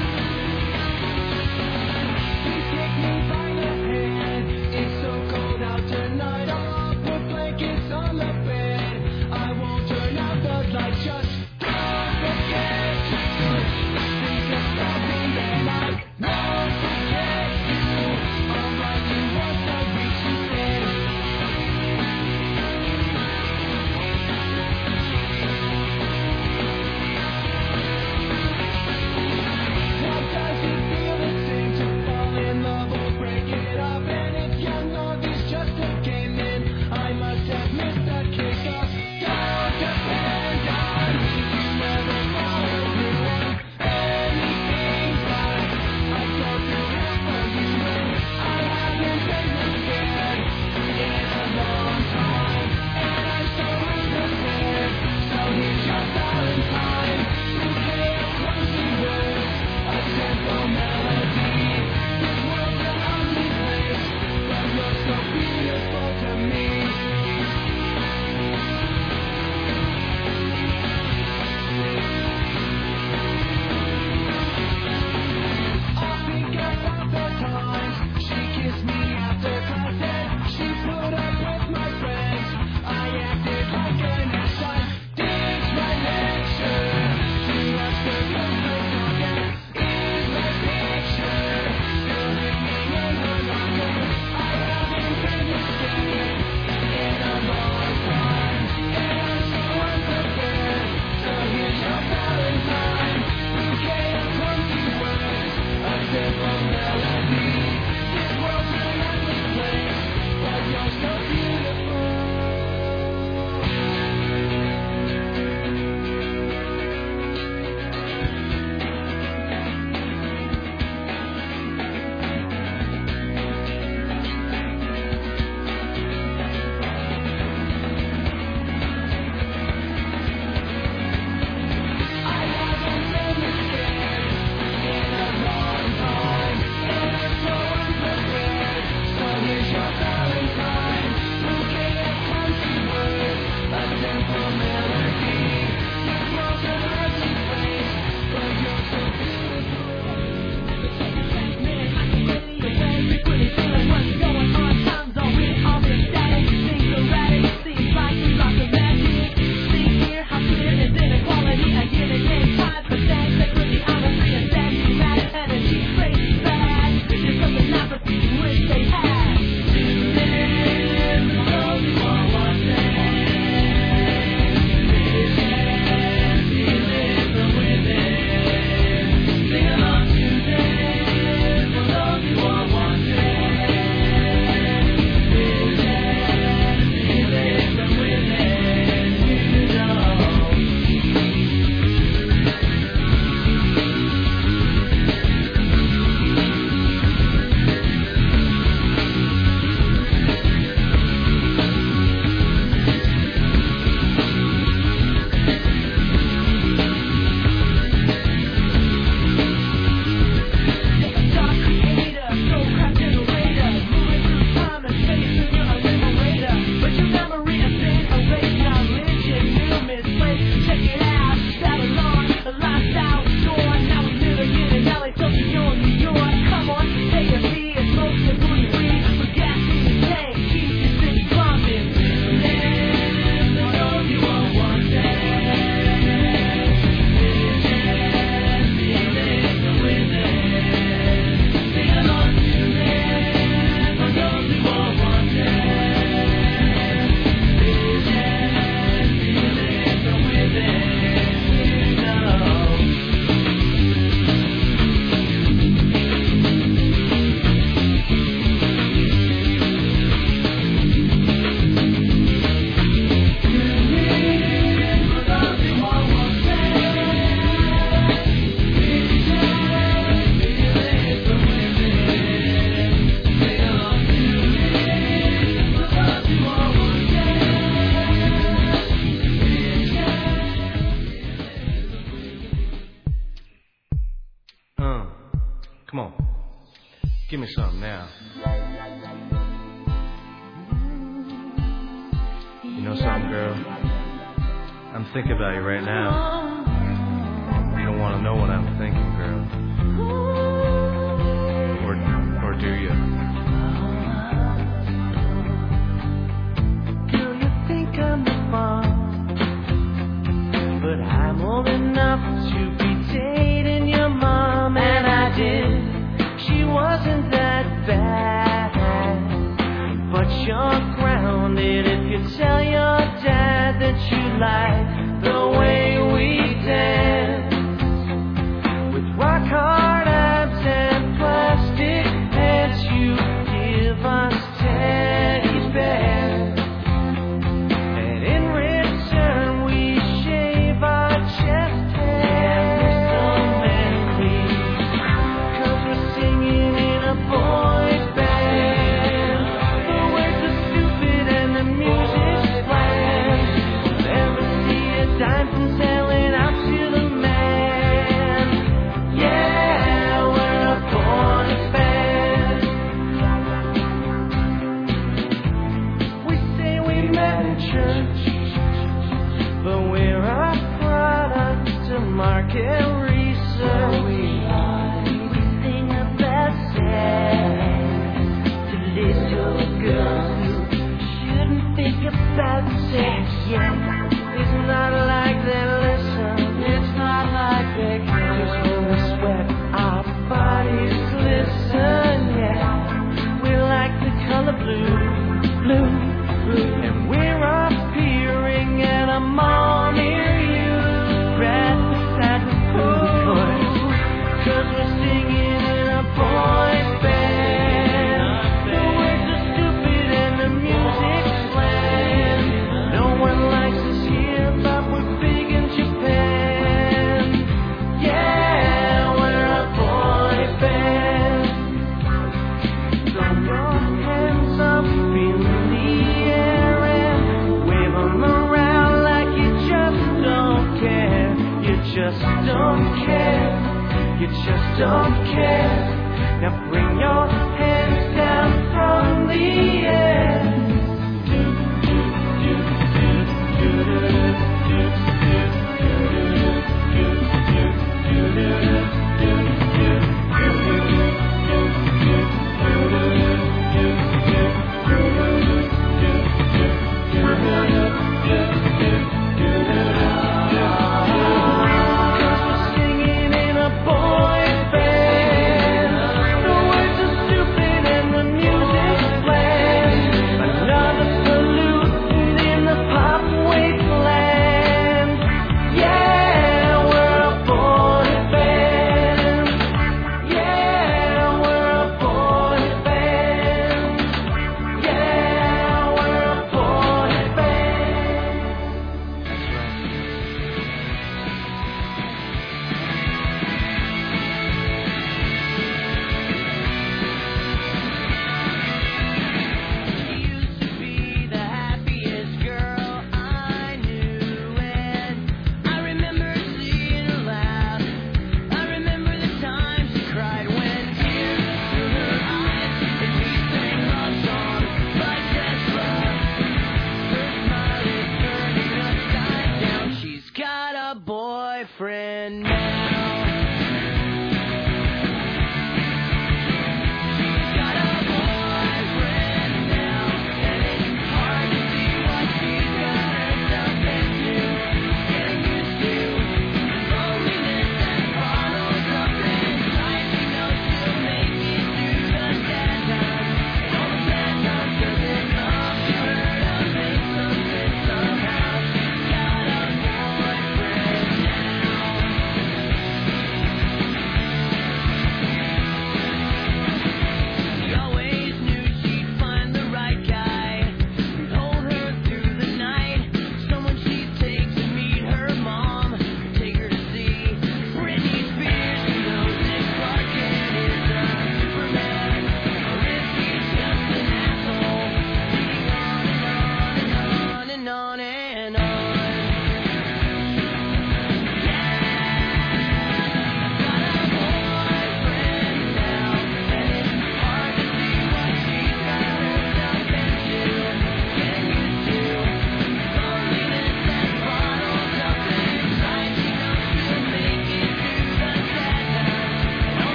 Take me by the hand, it's so cold Come on. Give me something now. You know something, girl? I'm thinking about you right now. You don't want to know what I'm thinking, girl. Or, or do you? Girl, you think I'm the fun, but I'm old enough to be dating your mom, and I did. She wasn't that bad, but you're grounded if you tell your dad that you like the way we dance, with rock hard abs and plastic pants. You give us teddy bears, and in return we shave our chest hairs. So many, 'cause we're singing in a boy band. The words are stupid and the music's bland. Never see a dime from selling out to the man. Yeah, we're a boy band. We say we met in church, but we're a product of market research. We sing a best to little girls who shouldn't think about sex yet. It's not like they listen, it's not like they care. 'Cause when we sweat, our bodies listen, yeah. We like the color blue, blue, blue. And we're appearing and I'm all near you, right beside the pool. 'Cause we're singing in a boy band. The words are stupid and the music's bland. No one likes us here, but we're big in Japan. Yeah, we're a boy band. Throw your hands up in the air and wave 'em around like you just don't care. You just don't care. You just don't care. Now bring your hands down from the air. Do, do, do, do, do, do, do, singing in a boy band. The words are stupid and the music's bland.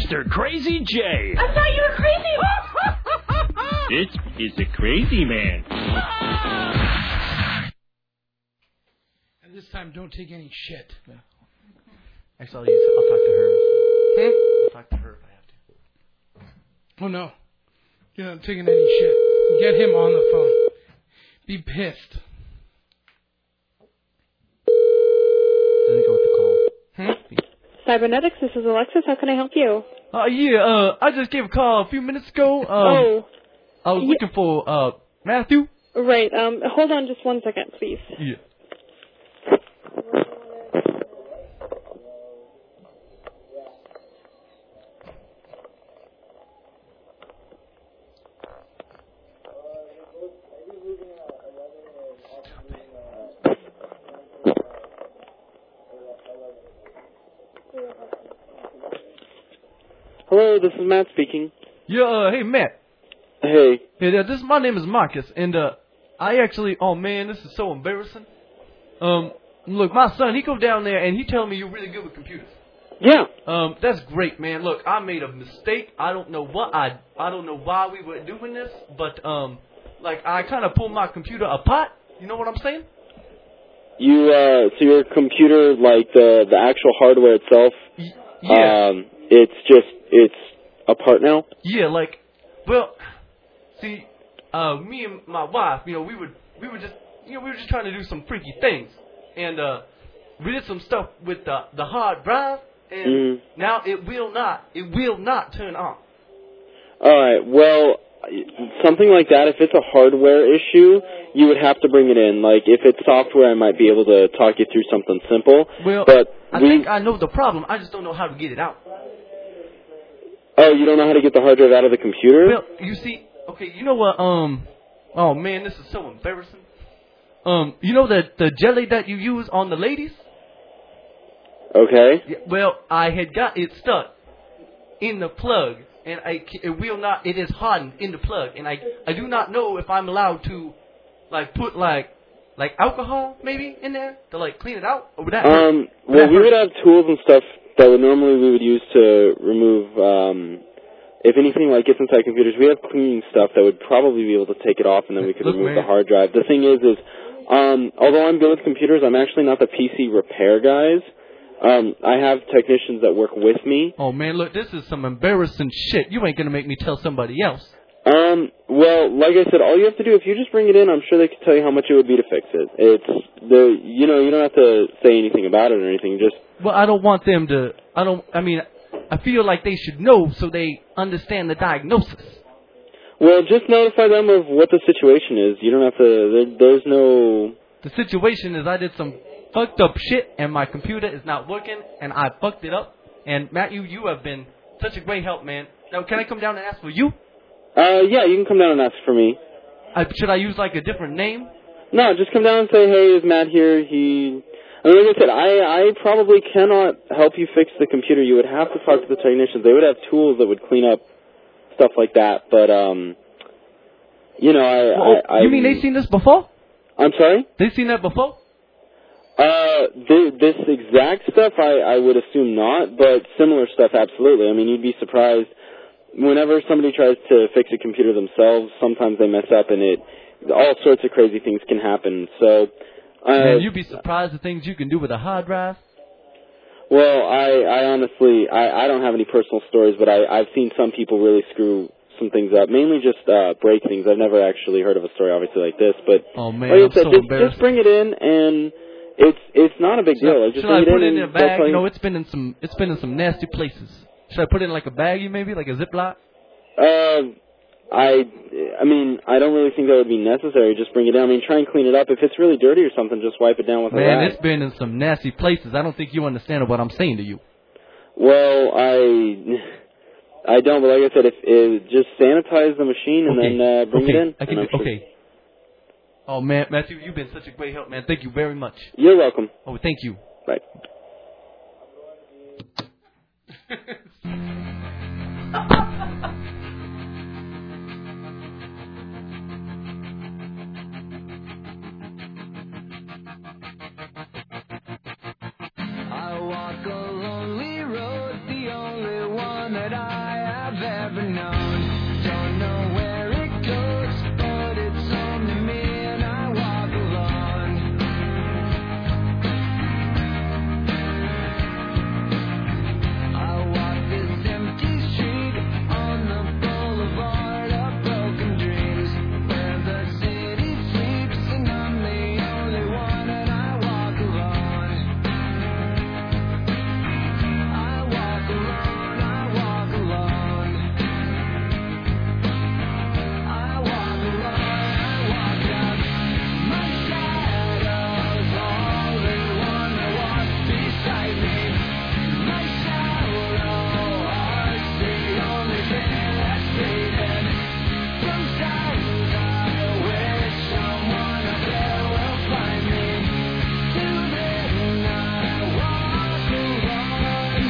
Mister Crazy J. I thought you were crazy. This is the Crazy Man. And this time, don't take any shit. Yeah. Actually, I'll, use, I'll talk to her. Hmm? I'll talk to her if I have to. Oh, no. You're not taking any shit. Get him on the phone. Be pissed. Doesn't go with the call. Hmm? Cybernetics, this is Alexis. How can I help you? Uh, yeah, uh, I just gave a call a few minutes ago. Um, oh. I was Yeah. looking for, uh, Matthew. Right. Um, hold on just one second, please. Yeah. Hello, this is Matt speaking. Yeah, uh, hey, Matt. Hey. Hey there, this, my name is Marcus, and, uh, I actually, oh man, this is so embarrassing. Um, look, my son, he go down there, and he tell me you're really good with computers. Yeah. Um, that's great, man. Look, I made a mistake. I don't know what I, I don't know why we were doing this, but, um, like, I kind of pulled my computer apart. You know what I'm saying? You, uh, so your computer, like the the actual hardware itself, yeah. um, it's just, it's apart now? Yeah, like, well, see, uh, me and my wife, you know, we would, we were just, you know, we were just trying to do some freaky things, and uh, we did some stuff with the the hard drive, and Mhm. now it will not, it will not turn on. Alright, well, something like that, if it's a hardware issue, you would have to bring it in. Like, if it's software, I might be able to talk you through something simple. Well, but I we, think I know the problem. I just don't know how to get it out. Oh, you don't know how to get the hard drive out of the computer? Well, you see, okay, you know what? Um, oh man, this is so embarrassing. Um, you know the the jelly that you use on the ladies? Okay. Yeah, well, I had got it stuck in the plug, and I ca- it will not. It is hardened in the plug, and I I do not know if I'm allowed to, like, put like like alcohol maybe in there to like clean it out. Or would that hurt? Um, Would well, that we hurt? would have tools and stuff that would normally we would use to remove, um, if anything like gets inside computers, we have cleaning stuff that would probably be able to take it off, and then we could Look, remove man. the hard drive. The thing is, is um, although I'm good with computers, I'm actually not the P C repair guys. Um, I have technicians that work with me. Oh man, look, this is some embarrassing shit. You ain't gonna make me tell somebody else. Um, well, like I said, all you have to do, if you just bring it in, I'm sure they can tell you how much it would be to fix it. It's the, you know, you don't have to say anything about it or anything. Just Well, I don't want them to. I don't. I mean, I feel like they should know so they understand the diagnosis. well, just notify them of what the situation is. You don't have to. There, there's no. The situation is I did some fucked up shit and my computer is not working and I fucked it up. And Matthew, you have been such a great help, man. Now, can I come down and ask for you? Uh, yeah, you can come down and ask for me. Uh, should I use like a different name? No, just come down and say, hey, is Matt here? He. I mean, like I said, I, I probably cannot help you fix the computer. You would have to talk to the technicians. They would have tools that would clean up stuff like that. But, um, you know, I. Well, I, I you mean they seen this before? I'm sorry? They seen that before? Uh, th- this exact stuff, I, I would assume not, but similar stuff, absolutely. I mean, you'd be surprised. Whenever somebody tries to fix a computer themselves, sometimes they mess up, and it all sorts of crazy things can happen. So, uh, Man, you'd be surprised the things you can do with a hard drive. well, I, I honestly, I, I don't have any personal stories, but I, I've seen some people really screw some things up, mainly just uh, break things. I've never actually heard of a story, obviously, like this, but Oh man, like I I'm said, so just, embarrassed. just bring it in, and it's it's not a big deal. Like, just Should I bring put it it in in a and they'll bag? tell You know, it's been in some, it's been in some nasty places. Should I put it in like a baggie, maybe like a Ziploc? Uh, I, I mean, I don't really think that would be necessary. Just bring it down. I mean, try and clean it up. If it's really dirty or something, just wipe it down with a Man, rag. it's been in some nasty places. I don't think you understand what I'm saying to you. Well, I, I don't. But like I said, if, if just sanitize the machine and Okay. then uh, bring okay. it in. I can and do, I'm sure- okay. Oh man, Matthew, you've been such a great help, man. Thank you very much. You're welcome. Oh, thank you. Bye. I walk a lonely road, the only one one that I have ever known. Don't know where it goes, but it's only me and I walk alone. I walk this empty street on the boulevard of broken dreams, where the city sleeps and I'm the only one and I walk alone. I walk alone, I walk alone. I walk alone, I walk out. My shadow's only one that walks beside me. My shallow heart's the only thing that's beating. Sometimes I wish someone up there will find me. Till then I walk alone.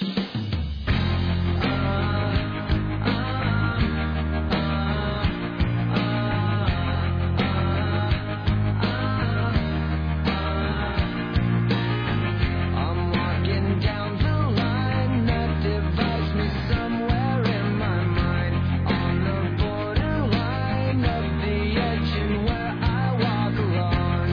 I'm walking down the line that divides me somewhere in my mind, on the borderline of the edge and where I walk alone.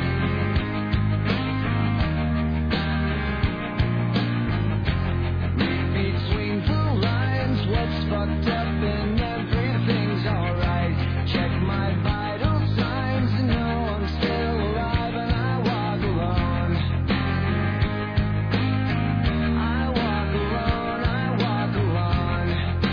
Read between the lines what's fucked up and everything's alright. Check my vital signs and know I'm still alive and I walk alone. I walk alone, I walk alone.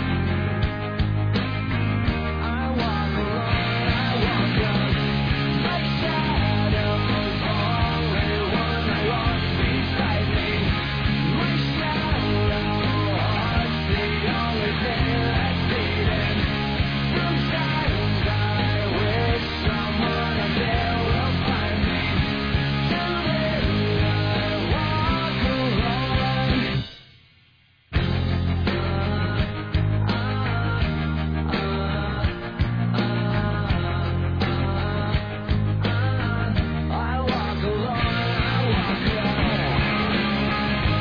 I walk alone, I walk alone. My shadow's only one that walks beside me. My shallow heart's the only thing that's beating. Sometimes I wish someone up there will find me. Till then I walk alone. I walk alone, I walk alone.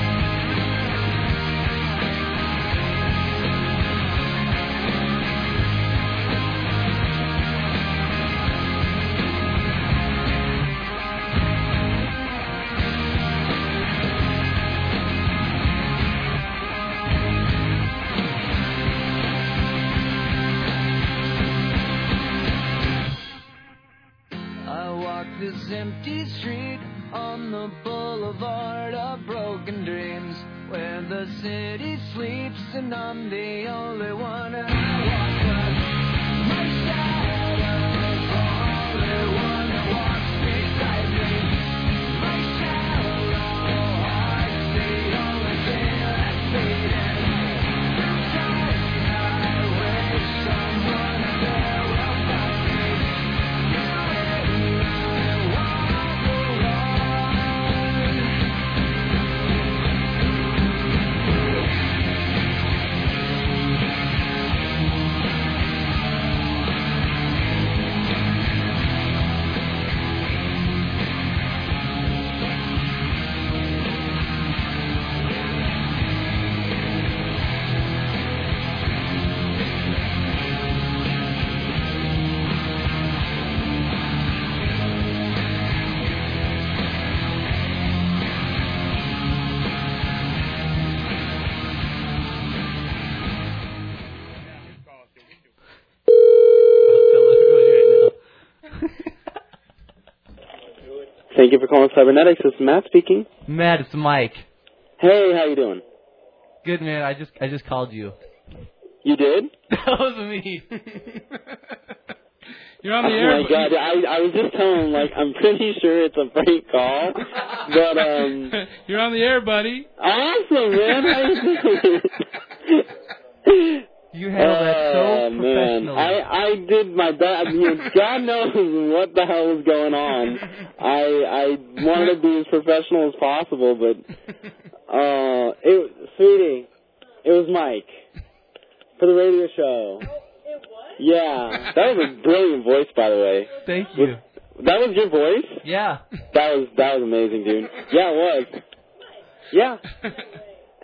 I walk this empty street on the boulevard of broken dreams, where the city sleeps and I'm the only one and I walk up. My shadow's only one that walks beside me. My shallow heart's the only thing that's beating. Sometimes I wish someone up there will find me. Till then I walk alone. Thank you for calling Cybernetics. This is Matt speaking. Matt, it's Mike. Hey, how you doing? Good, man. I just I just called you. You did? That was me. You're on the oh air. my god, I I was just telling him, like, I'm pretty sure it's a prank call, but um. You're on the air, buddy. Awesome, man. How you doing? You handled that so Oh, man. professionally. I I did my best. I mean, God knows what the hell was going on. I I wanted to be as professional as possible, but uh, it sweetie, it was Mike for the radio show. Yeah, that was a brilliant voice, by the way. Thank you. Was, that was your voice? Yeah. That was that was amazing, dude. Yeah, it was. Yeah.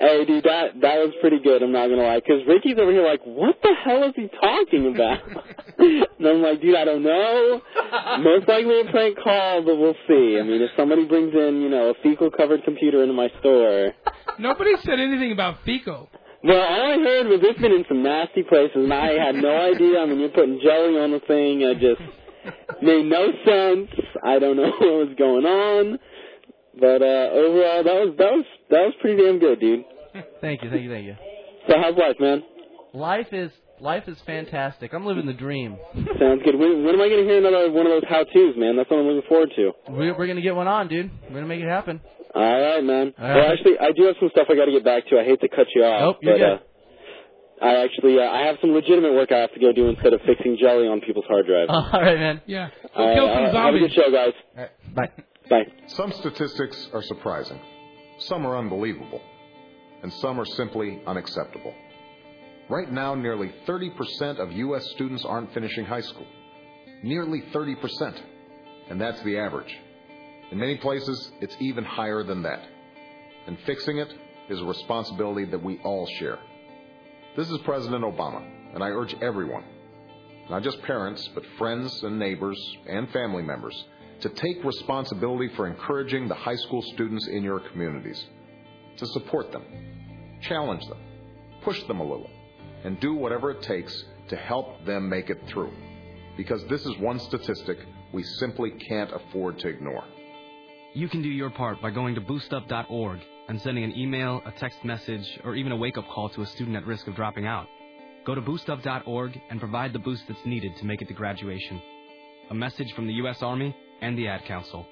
Hey, dude, that that was pretty good. I'm not gonna lie, because Ricky's over here like, what the hell is he talking about? And I'm like, dude, I don't know. Most likely a prank call, but we'll see. I mean, if somebody brings in, you know, a fecal-covered computer into my store. Nobody said anything about fecal. Well, all I heard was it's been in some nasty places, and I had no idea. I mean, you're putting jelly on the thing. It just made no sense. I don't know what was going on. But uh, overall, that was that was that was pretty damn good, dude. Thank you, thank you, thank you. So how's life, man? Life is life is fantastic. I'm living the dream. Sounds good. When, when am I going to hear another one of those how-tos, man? That's what I'm looking forward to. We're, we're going to get one on, dude. We're going to make it happen. All right, man. All well, right. actually, I do have some stuff I got to get back to. I hate to cut you off. Nope, you're but, good. Uh, I actually, uh, I have some legitimate work I have to go do instead of fixing jelly on people's hard drives. All right, man. Yeah. All right, kill some all right. Have a zombies. good show, guys. All right. Bye. Bye. Some statistics are surprising, some are unbelievable, and some are simply unacceptable. Right now, nearly thirty percent of U S students aren't finishing high school. Nearly thirty percent. And that's the average. In many places, it's even higher than that. And fixing it is a responsibility that we all share. This is President Obama, and I urge everyone, not just parents, but friends and neighbors and family members, to take responsibility for encouraging the high school students in your communities, to support them, challenge them, push them a little, and do whatever it takes to help them make it through. Because this is one statistic we simply can't afford to ignore. You can do your part by going to boost up dot org and sending an email, a text message, or even a wake-up call to a student at risk of dropping out. Go to boost up dot org and provide the boost that's needed to make it to graduation. A message from the U S Army and the Ad Council.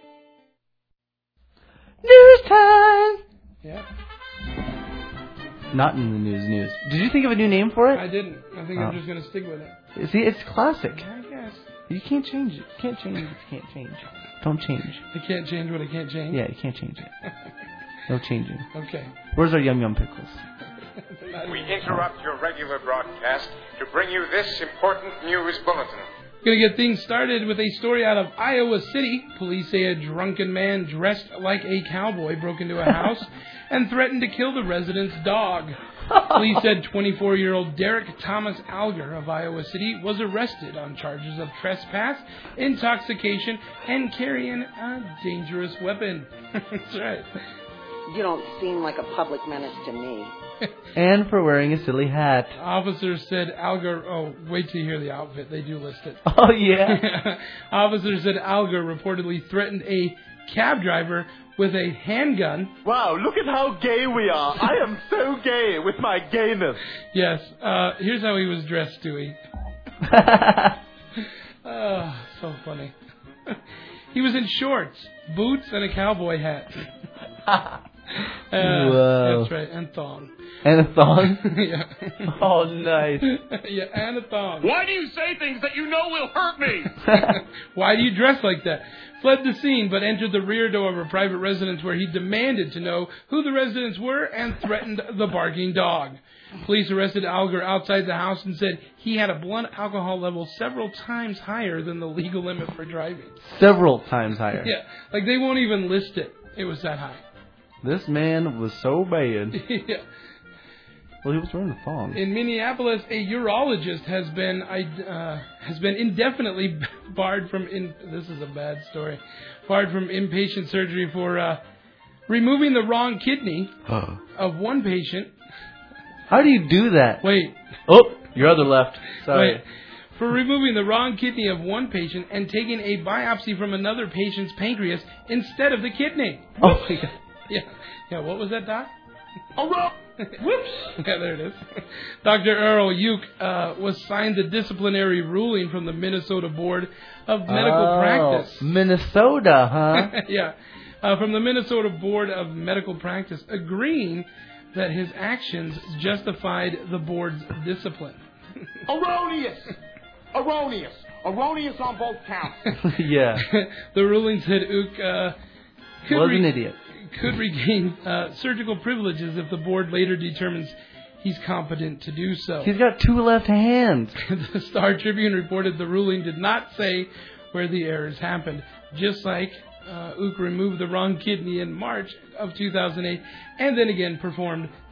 News time! Yeah. Not in the news news. Did you think of a new name for it? I didn't. I think Oh. I'm just going to stick with it. See, it's classic. I guess. You can't change it. You can't change it. You can't change. Don't change. I can't change what I can't change? Yeah, you can't change it. No changing. Okay. Where's our Yum Yum Pickles? We interrupt your regular broadcast to bring you this important news bulletin. Going to get things started with a story out of Iowa City. Police say a drunken man dressed like a cowboy broke into a house and threatened to kill the resident's dog. Police said twenty-four-year-old Derek Thomas Alger of Iowa City was arrested on charges of trespass, intoxication, and carrying a dangerous weapon. That's right. You don't seem like a public menace to me. And for wearing a silly hat. Officers said Alger... Oh, wait till you hear the outfit. They do list it. Oh, yeah. Officers said Alger reportedly threatened a cab driver with a handgun. Wow, look at how gay we are. I am so gay with my gayness. Yes. Uh, here's how he was dressed, Stewie. Oh, so funny. He was in shorts, boots, and a cowboy hat. Uh, Whoa. That's right, and thong. And a thong? Yeah. Oh, nice. Yeah, and a thong. Why do you say things that you know will hurt me? Why do you dress like that? Fled the scene, but entered the rear door of a private residence where he demanded to know who the residents were and threatened the barking dog. Police arrested Alger outside the house and said he had a blood alcohol level several times higher than the legal limit for driving. Several times higher. Yeah, like they won't even list it. It was that high. This man was so bad. Yeah. Well, he was wearing a thong. In Minneapolis, a urologist has been uh, has been indefinitely barred from in. This is a bad story. Barred from inpatient surgery for uh, removing the wrong kidney of one patient. How do you do that? Wait. Oh, your other left. Sorry. Wait. For removing the wrong kidney of one patient and taking a biopsy from another patient's pancreas instead of the kidney. Oh my God. Yeah. Yeah. What was that, Doc? Oh, well. Whoops. Yeah, there it is. Doctor Earl Uke uh, was signed the disciplinary ruling from the Minnesota Board of Medical oh, Practice. Minnesota, huh? Yeah. Uh, from the Minnesota Board of Medical Practice, agreeing that his actions justified the board's discipline. Erroneous. Erroneous. Erroneous on both counts. Yeah. The ruling said Uke uh, could was re- an idiot. could regain uh, surgical privileges if the board later determines he's competent to do so. He's got two left hands. The Star Tribune reported the ruling did not say where the errors happened, just like uh, Uke removed the wrong kidney in March of two thousand eight and then again performed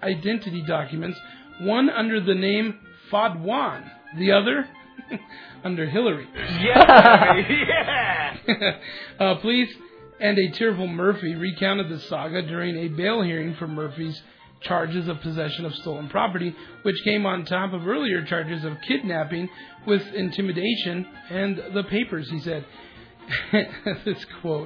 identity documents, one under the name Fadwan, the other under Hillary. Yeah, yeah. uh, police and a tearful Murphy recounted the saga during a bail hearing for Murphy's charges of possession of stolen property, which came on top of earlier charges of kidnapping with intimidation and the papers, he said. This quote.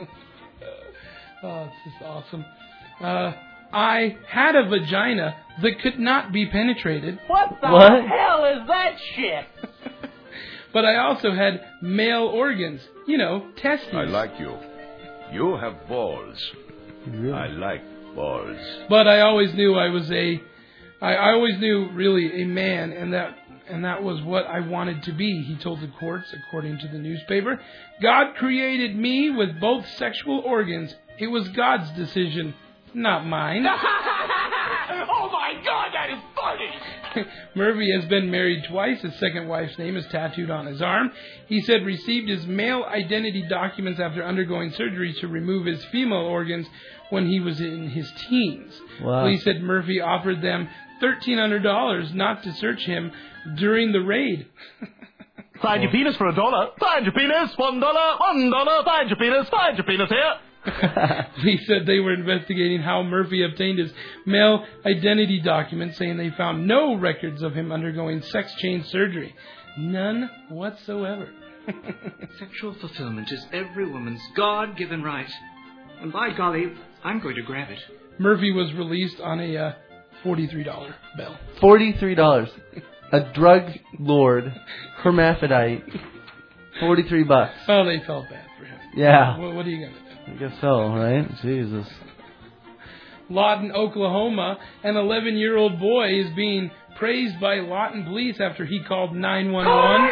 Oh, it's just awesome. Uh, I had a vagina that could not be penetrated. What the What? hell is that shit? But I also had male organs. You know, testes. I like you. You have balls. I like balls. But I always knew I was a... I, I always knew, really, a man, and that and that was what I wanted to be, he told the courts, according to the newspaper. God created me with both sexual organs. It was God's decision, not mine. Oh my God, that is funny. Murphy has been married twice. His second wife's name is tattooed on his arm. He said received his male identity documents after undergoing surgery to remove his female organs when he was in his teens. Wow. Police said Murphy offered them thirteen hundred dollars not to search him during the raid. Find your penis for a dollar. Find your penis. One dollar. One dollar. Find your penis. Find your penis here. Police said they were investigating how Murphy obtained his male identity documents, saying they found no records of him undergoing sex change surgery. None whatsoever. Sexual fulfillment is every woman's God-given right. And by golly, I'm going to grab it. Murphy was released on a uh, forty-three dollars bail. Forty-three dollars. A drug lord, hermaphrodite. Forty-three bucks. Oh, they felt bad for him. Yeah. What, what are you gonna do? I guess so, right? Jesus. Lawton, Oklahoma, an eleven-year-old boy is being praised by Lawton police after he called nine one one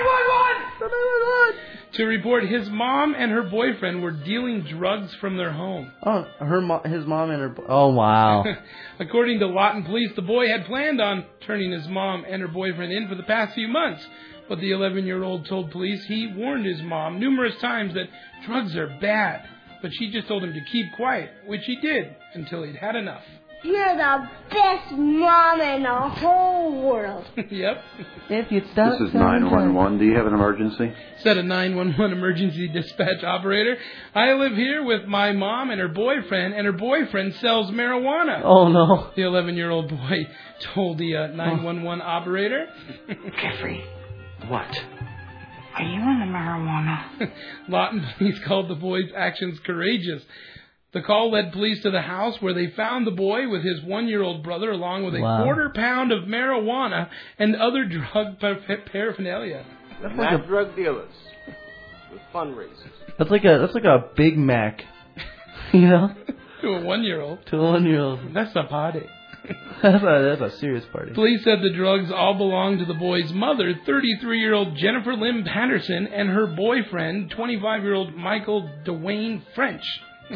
to report his mom and her boyfriend were dealing drugs from their home. Oh, her, mo- his mom and her. Bo- oh, wow. According to Lawton police, the boy had planned on turning his mom and her boyfriend in for the past few months. But the eleven-year-old told police he warned his mom numerous times that drugs are bad. But she just told him to keep quiet, which he did until he'd had enough. You're the best mom in the whole world. Yep. If you stop. This is nine one one. Do you have an emergency? Said a nine one one emergency dispatch operator. I live here with my mom and her boyfriend, and her boyfriend sells marijuana. Oh, no. The eleven-year-old boy told the uh, nine one one operator. Jeffrey, what? Are you in the marijuana? Lawton police called the boy's actions courageous. The call led police to the house where they found the boy with his one-year-old brother along with a Wow. quarter pound of marijuana and other drug par- paraphernalia. That's Not like a, drug dealers. With fundraisers. that's like a that's like a Big Mac, you know, To a one-year-old. to a one-year-old. That's a party. That's a that's a serious party. Police said the drugs all belonged to the boy's mother, thirty-three-year-old Jennifer Lynn Patterson, and her boyfriend, twenty-five-year-old Michael Dwayne French.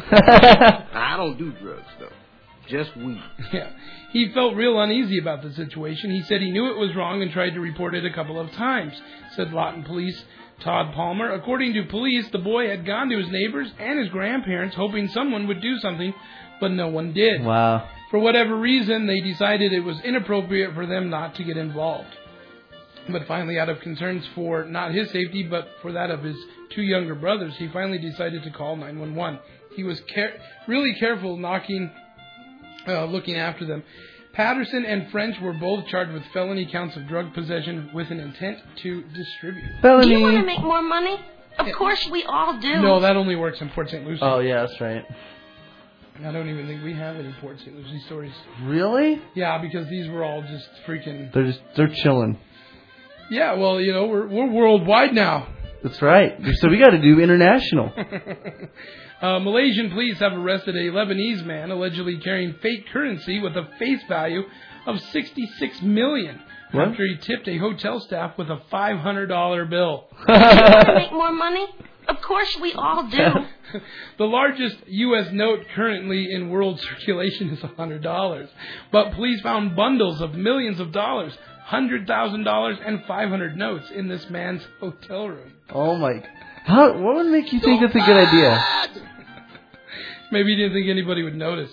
I don't do drugs, though. Just weed. Yeah. He felt real uneasy about the situation. He said he knew it was wrong and tried to report it a couple of times, said Lawton Police Todd Palmer. According to police, the boy had gone to his neighbors and his grandparents hoping someone would do something, but no one did. Wow. For whatever reason, they decided it was inappropriate for them not to get involved. But finally, out of concerns for not his safety, but for that of his two younger brothers, he finally decided to call nine one one. He was care- really careful knocking, uh, looking after them. Patterson and French were both charged with felony counts of drug possession with an intent to distribute. Do you want to make more money? Of course we all do. No, that only works in Port Saint Lucie. Oh, yeah, that's right. I don't even think we have any Port Saint Lucie stories. Really? Yeah, because these were all just freaking... They're just they're chilling. Yeah, well, you know, we're we're worldwide now. That's right. So we got to do international. uh, Malaysian police have arrested a Lebanese man allegedly carrying fake currency with a face value of sixty-six million dollars What? after he tipped a hotel staff with a five hundred dollars bill. Do you want to make more money? Of course we all do. The largest U S note currently in world circulation is one hundred dollars. But police found bundles of millions of dollars, one hundred thousand dollars, and five hundred notes in this man's hotel room. Oh, my. How, what would make you think that's a good idea? Maybe he didn't think anybody would notice.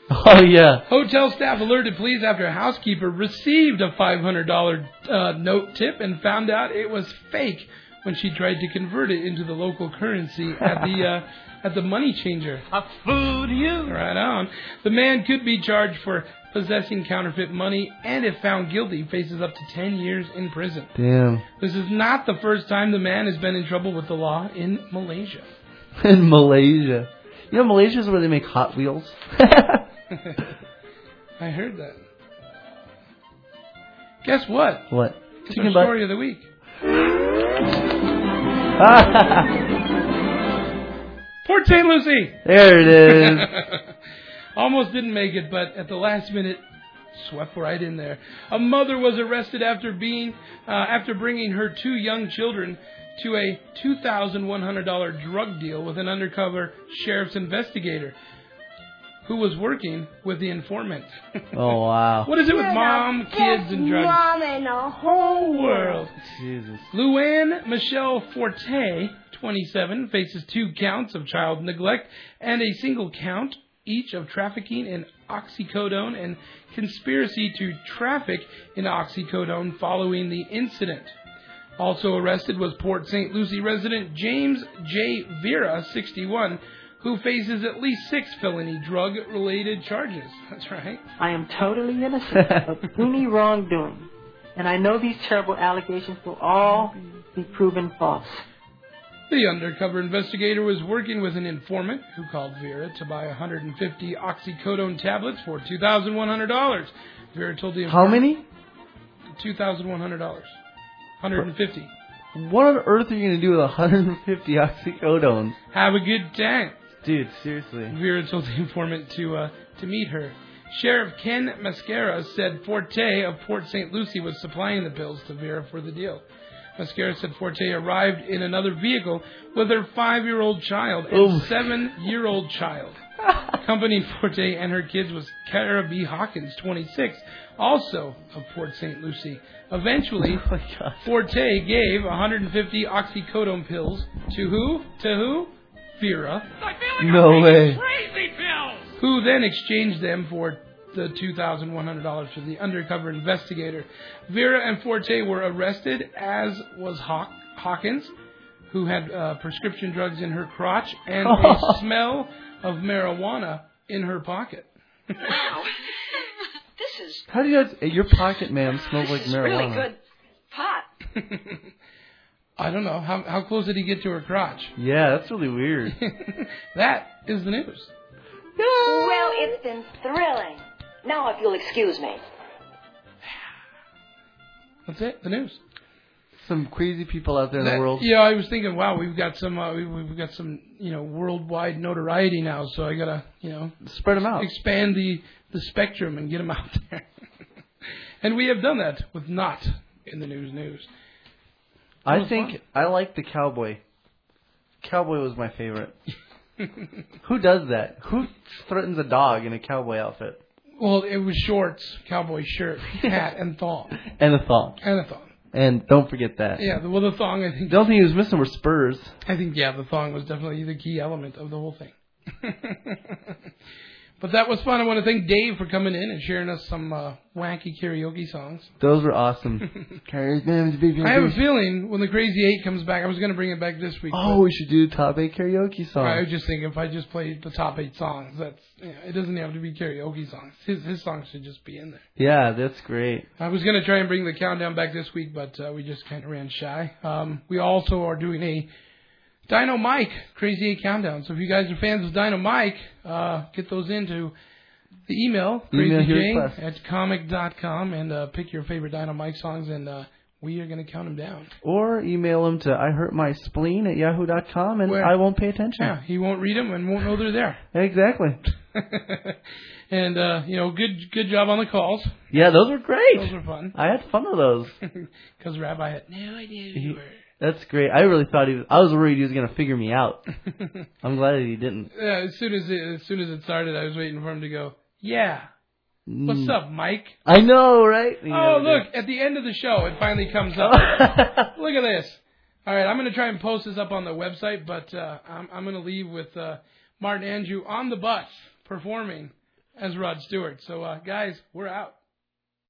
Oh, yeah. Hotel staff alerted police after a housekeeper received a five hundred dollars uh, note tip and found out it was fake when she tried to convert it into the local currency at the uh, at the money changer. I fooled you. Right on. The man could be charged for possessing counterfeit money, and if found guilty, faces up to ten years in prison. Damn. This is not the first time the man has been in trouble with the law in Malaysia. In Malaysia. You know, Malaysia is where they make Hot Wheels. I heard that. Guess what? What? It's Chicken our butt. story of the week. Port Saint Lucie. There it is. Almost didn't make it, but at the last minute, swept right in there. A mother was arrested after being uh, after bringing her two young children to a two thousand one hundred dollars drug deal with an undercover sheriff's investigator who was working with the informant. Oh, wow. What is it with You're mom, the kids, best and drugs? Mom in the whole world. Jesus. Luann Michelle Forte, twenty-seven, faces two counts of child neglect and a single count each of trafficking in oxycodone and conspiracy to traffic in oxycodone following the incident. Also arrested was Port Saint Lucie resident James J. Vera, sixty-one, who faces at least six felony drug-related charges. That's right. I am totally innocent of any wrongdoing, and I know these terrible allegations will all be proven false. The undercover investigator was working with an informant who called Vera to buy one hundred fifty oxycodone tablets for two thousand one hundred dollars. Vera told the How informant... many? two thousand one hundred dollars. one hundred fifty. What on earth are you going to do with one hundred fifty oxycodones? Have a good time. Dude, seriously. Vera told the informant to uh, to meet her. Sheriff Ken Mascara said Forte of Port Saint Lucie was supplying the pills to Vera for the deal. Mascara said Forte arrived in another vehicle with her five-year-old child and Ooh. seven-year-old child. Accompanying Forte and her kids was Cara B. Hawkins, twenty-six, also of Port Saint Lucie. Eventually, Oh my God. Forte gave one hundred fifty oxycodone pills to who? To who? Vera. No way. Crazy pills. Who then exchanged them for the two thousand one hundred dollars to the undercover investigator. Vera and Forte were arrested, as was Haw- Hawkins, who had uh, prescription drugs in her crotch and a smell of marijuana in her pocket. Wow. This is How do you know your pocket, ma'am, smells like this is marijuana? really good pot. I don't know. How how close did he get to her crotch? Yeah, that's really weird. That is the news. Well, it's been thrilling. Now, if you'll excuse me. That's it. The news. Some crazy people out there in That- the world. Yeah, I was thinking, wow, we've got some, uh, we- we've got some, you know, worldwide notoriety now. So I gotta, you know, spread them out, expand the the spectrum, and get them out there. And we have done that with Not in the News News. That I was think fun. I like the cowboy. Cowboy was my favorite. Who does that? Who threatens a dog in a cowboy outfit? Well, it was shorts, cowboy shirt, hat, and thong. And a thong. And a thong. And don't forget that. Yeah, the, well, the thong, I think. The only thing he was missing were spurs. I think, yeah, the thong was definitely the key element of the whole thing. But that was fun. I want to thank Dave for coming in and sharing us some uh, wacky karaoke songs. Those were awesome. I have a feeling when the Crazy Eight comes back, I was going to bring it back this week. Oh, we should do top eight karaoke songs. I was just thinking if I just played the top eight songs, that's you know, it doesn't have to be karaoke songs. His his songs should just be in there. Yeah, that's great. I was going to try and bring the countdown back this week, but uh, we just kind of ran shy. Um, we also are doing a Dino Mike Crazy Eight Countdown. So if you guys are fans of Dino Mike, uh, get those into the email, Email here crazyjay request. at comic dot com, and uh, pick your favorite Dino Mike songs, and uh, we are going to count them down. Or email him to I hurt my spleen at yahoo dot com, and Where- I won't pay attention. Yeah, he won't read them and won't know they're there. Exactly. And, uh, you know, good good job on the calls. Yeah, those were great. Those were fun. I had fun with those. Because Rabbi had no idea who He- you were. That's great. I really thought he was. I was worried he was going to figure me out. I'm glad that he didn't. Yeah, as soon as it, as soon as it started, I was waiting for him to go, yeah. What's Mm. up, Mike? I know, right? He Oh, never look, at the end of the show, it finally comes up. Look at this. All right, I'm going to try and post this up on the website, but uh, I'm, I'm going to leave with uh, Martin Andrew on the bus performing as Rod Stewart. So, uh, guys, we're out.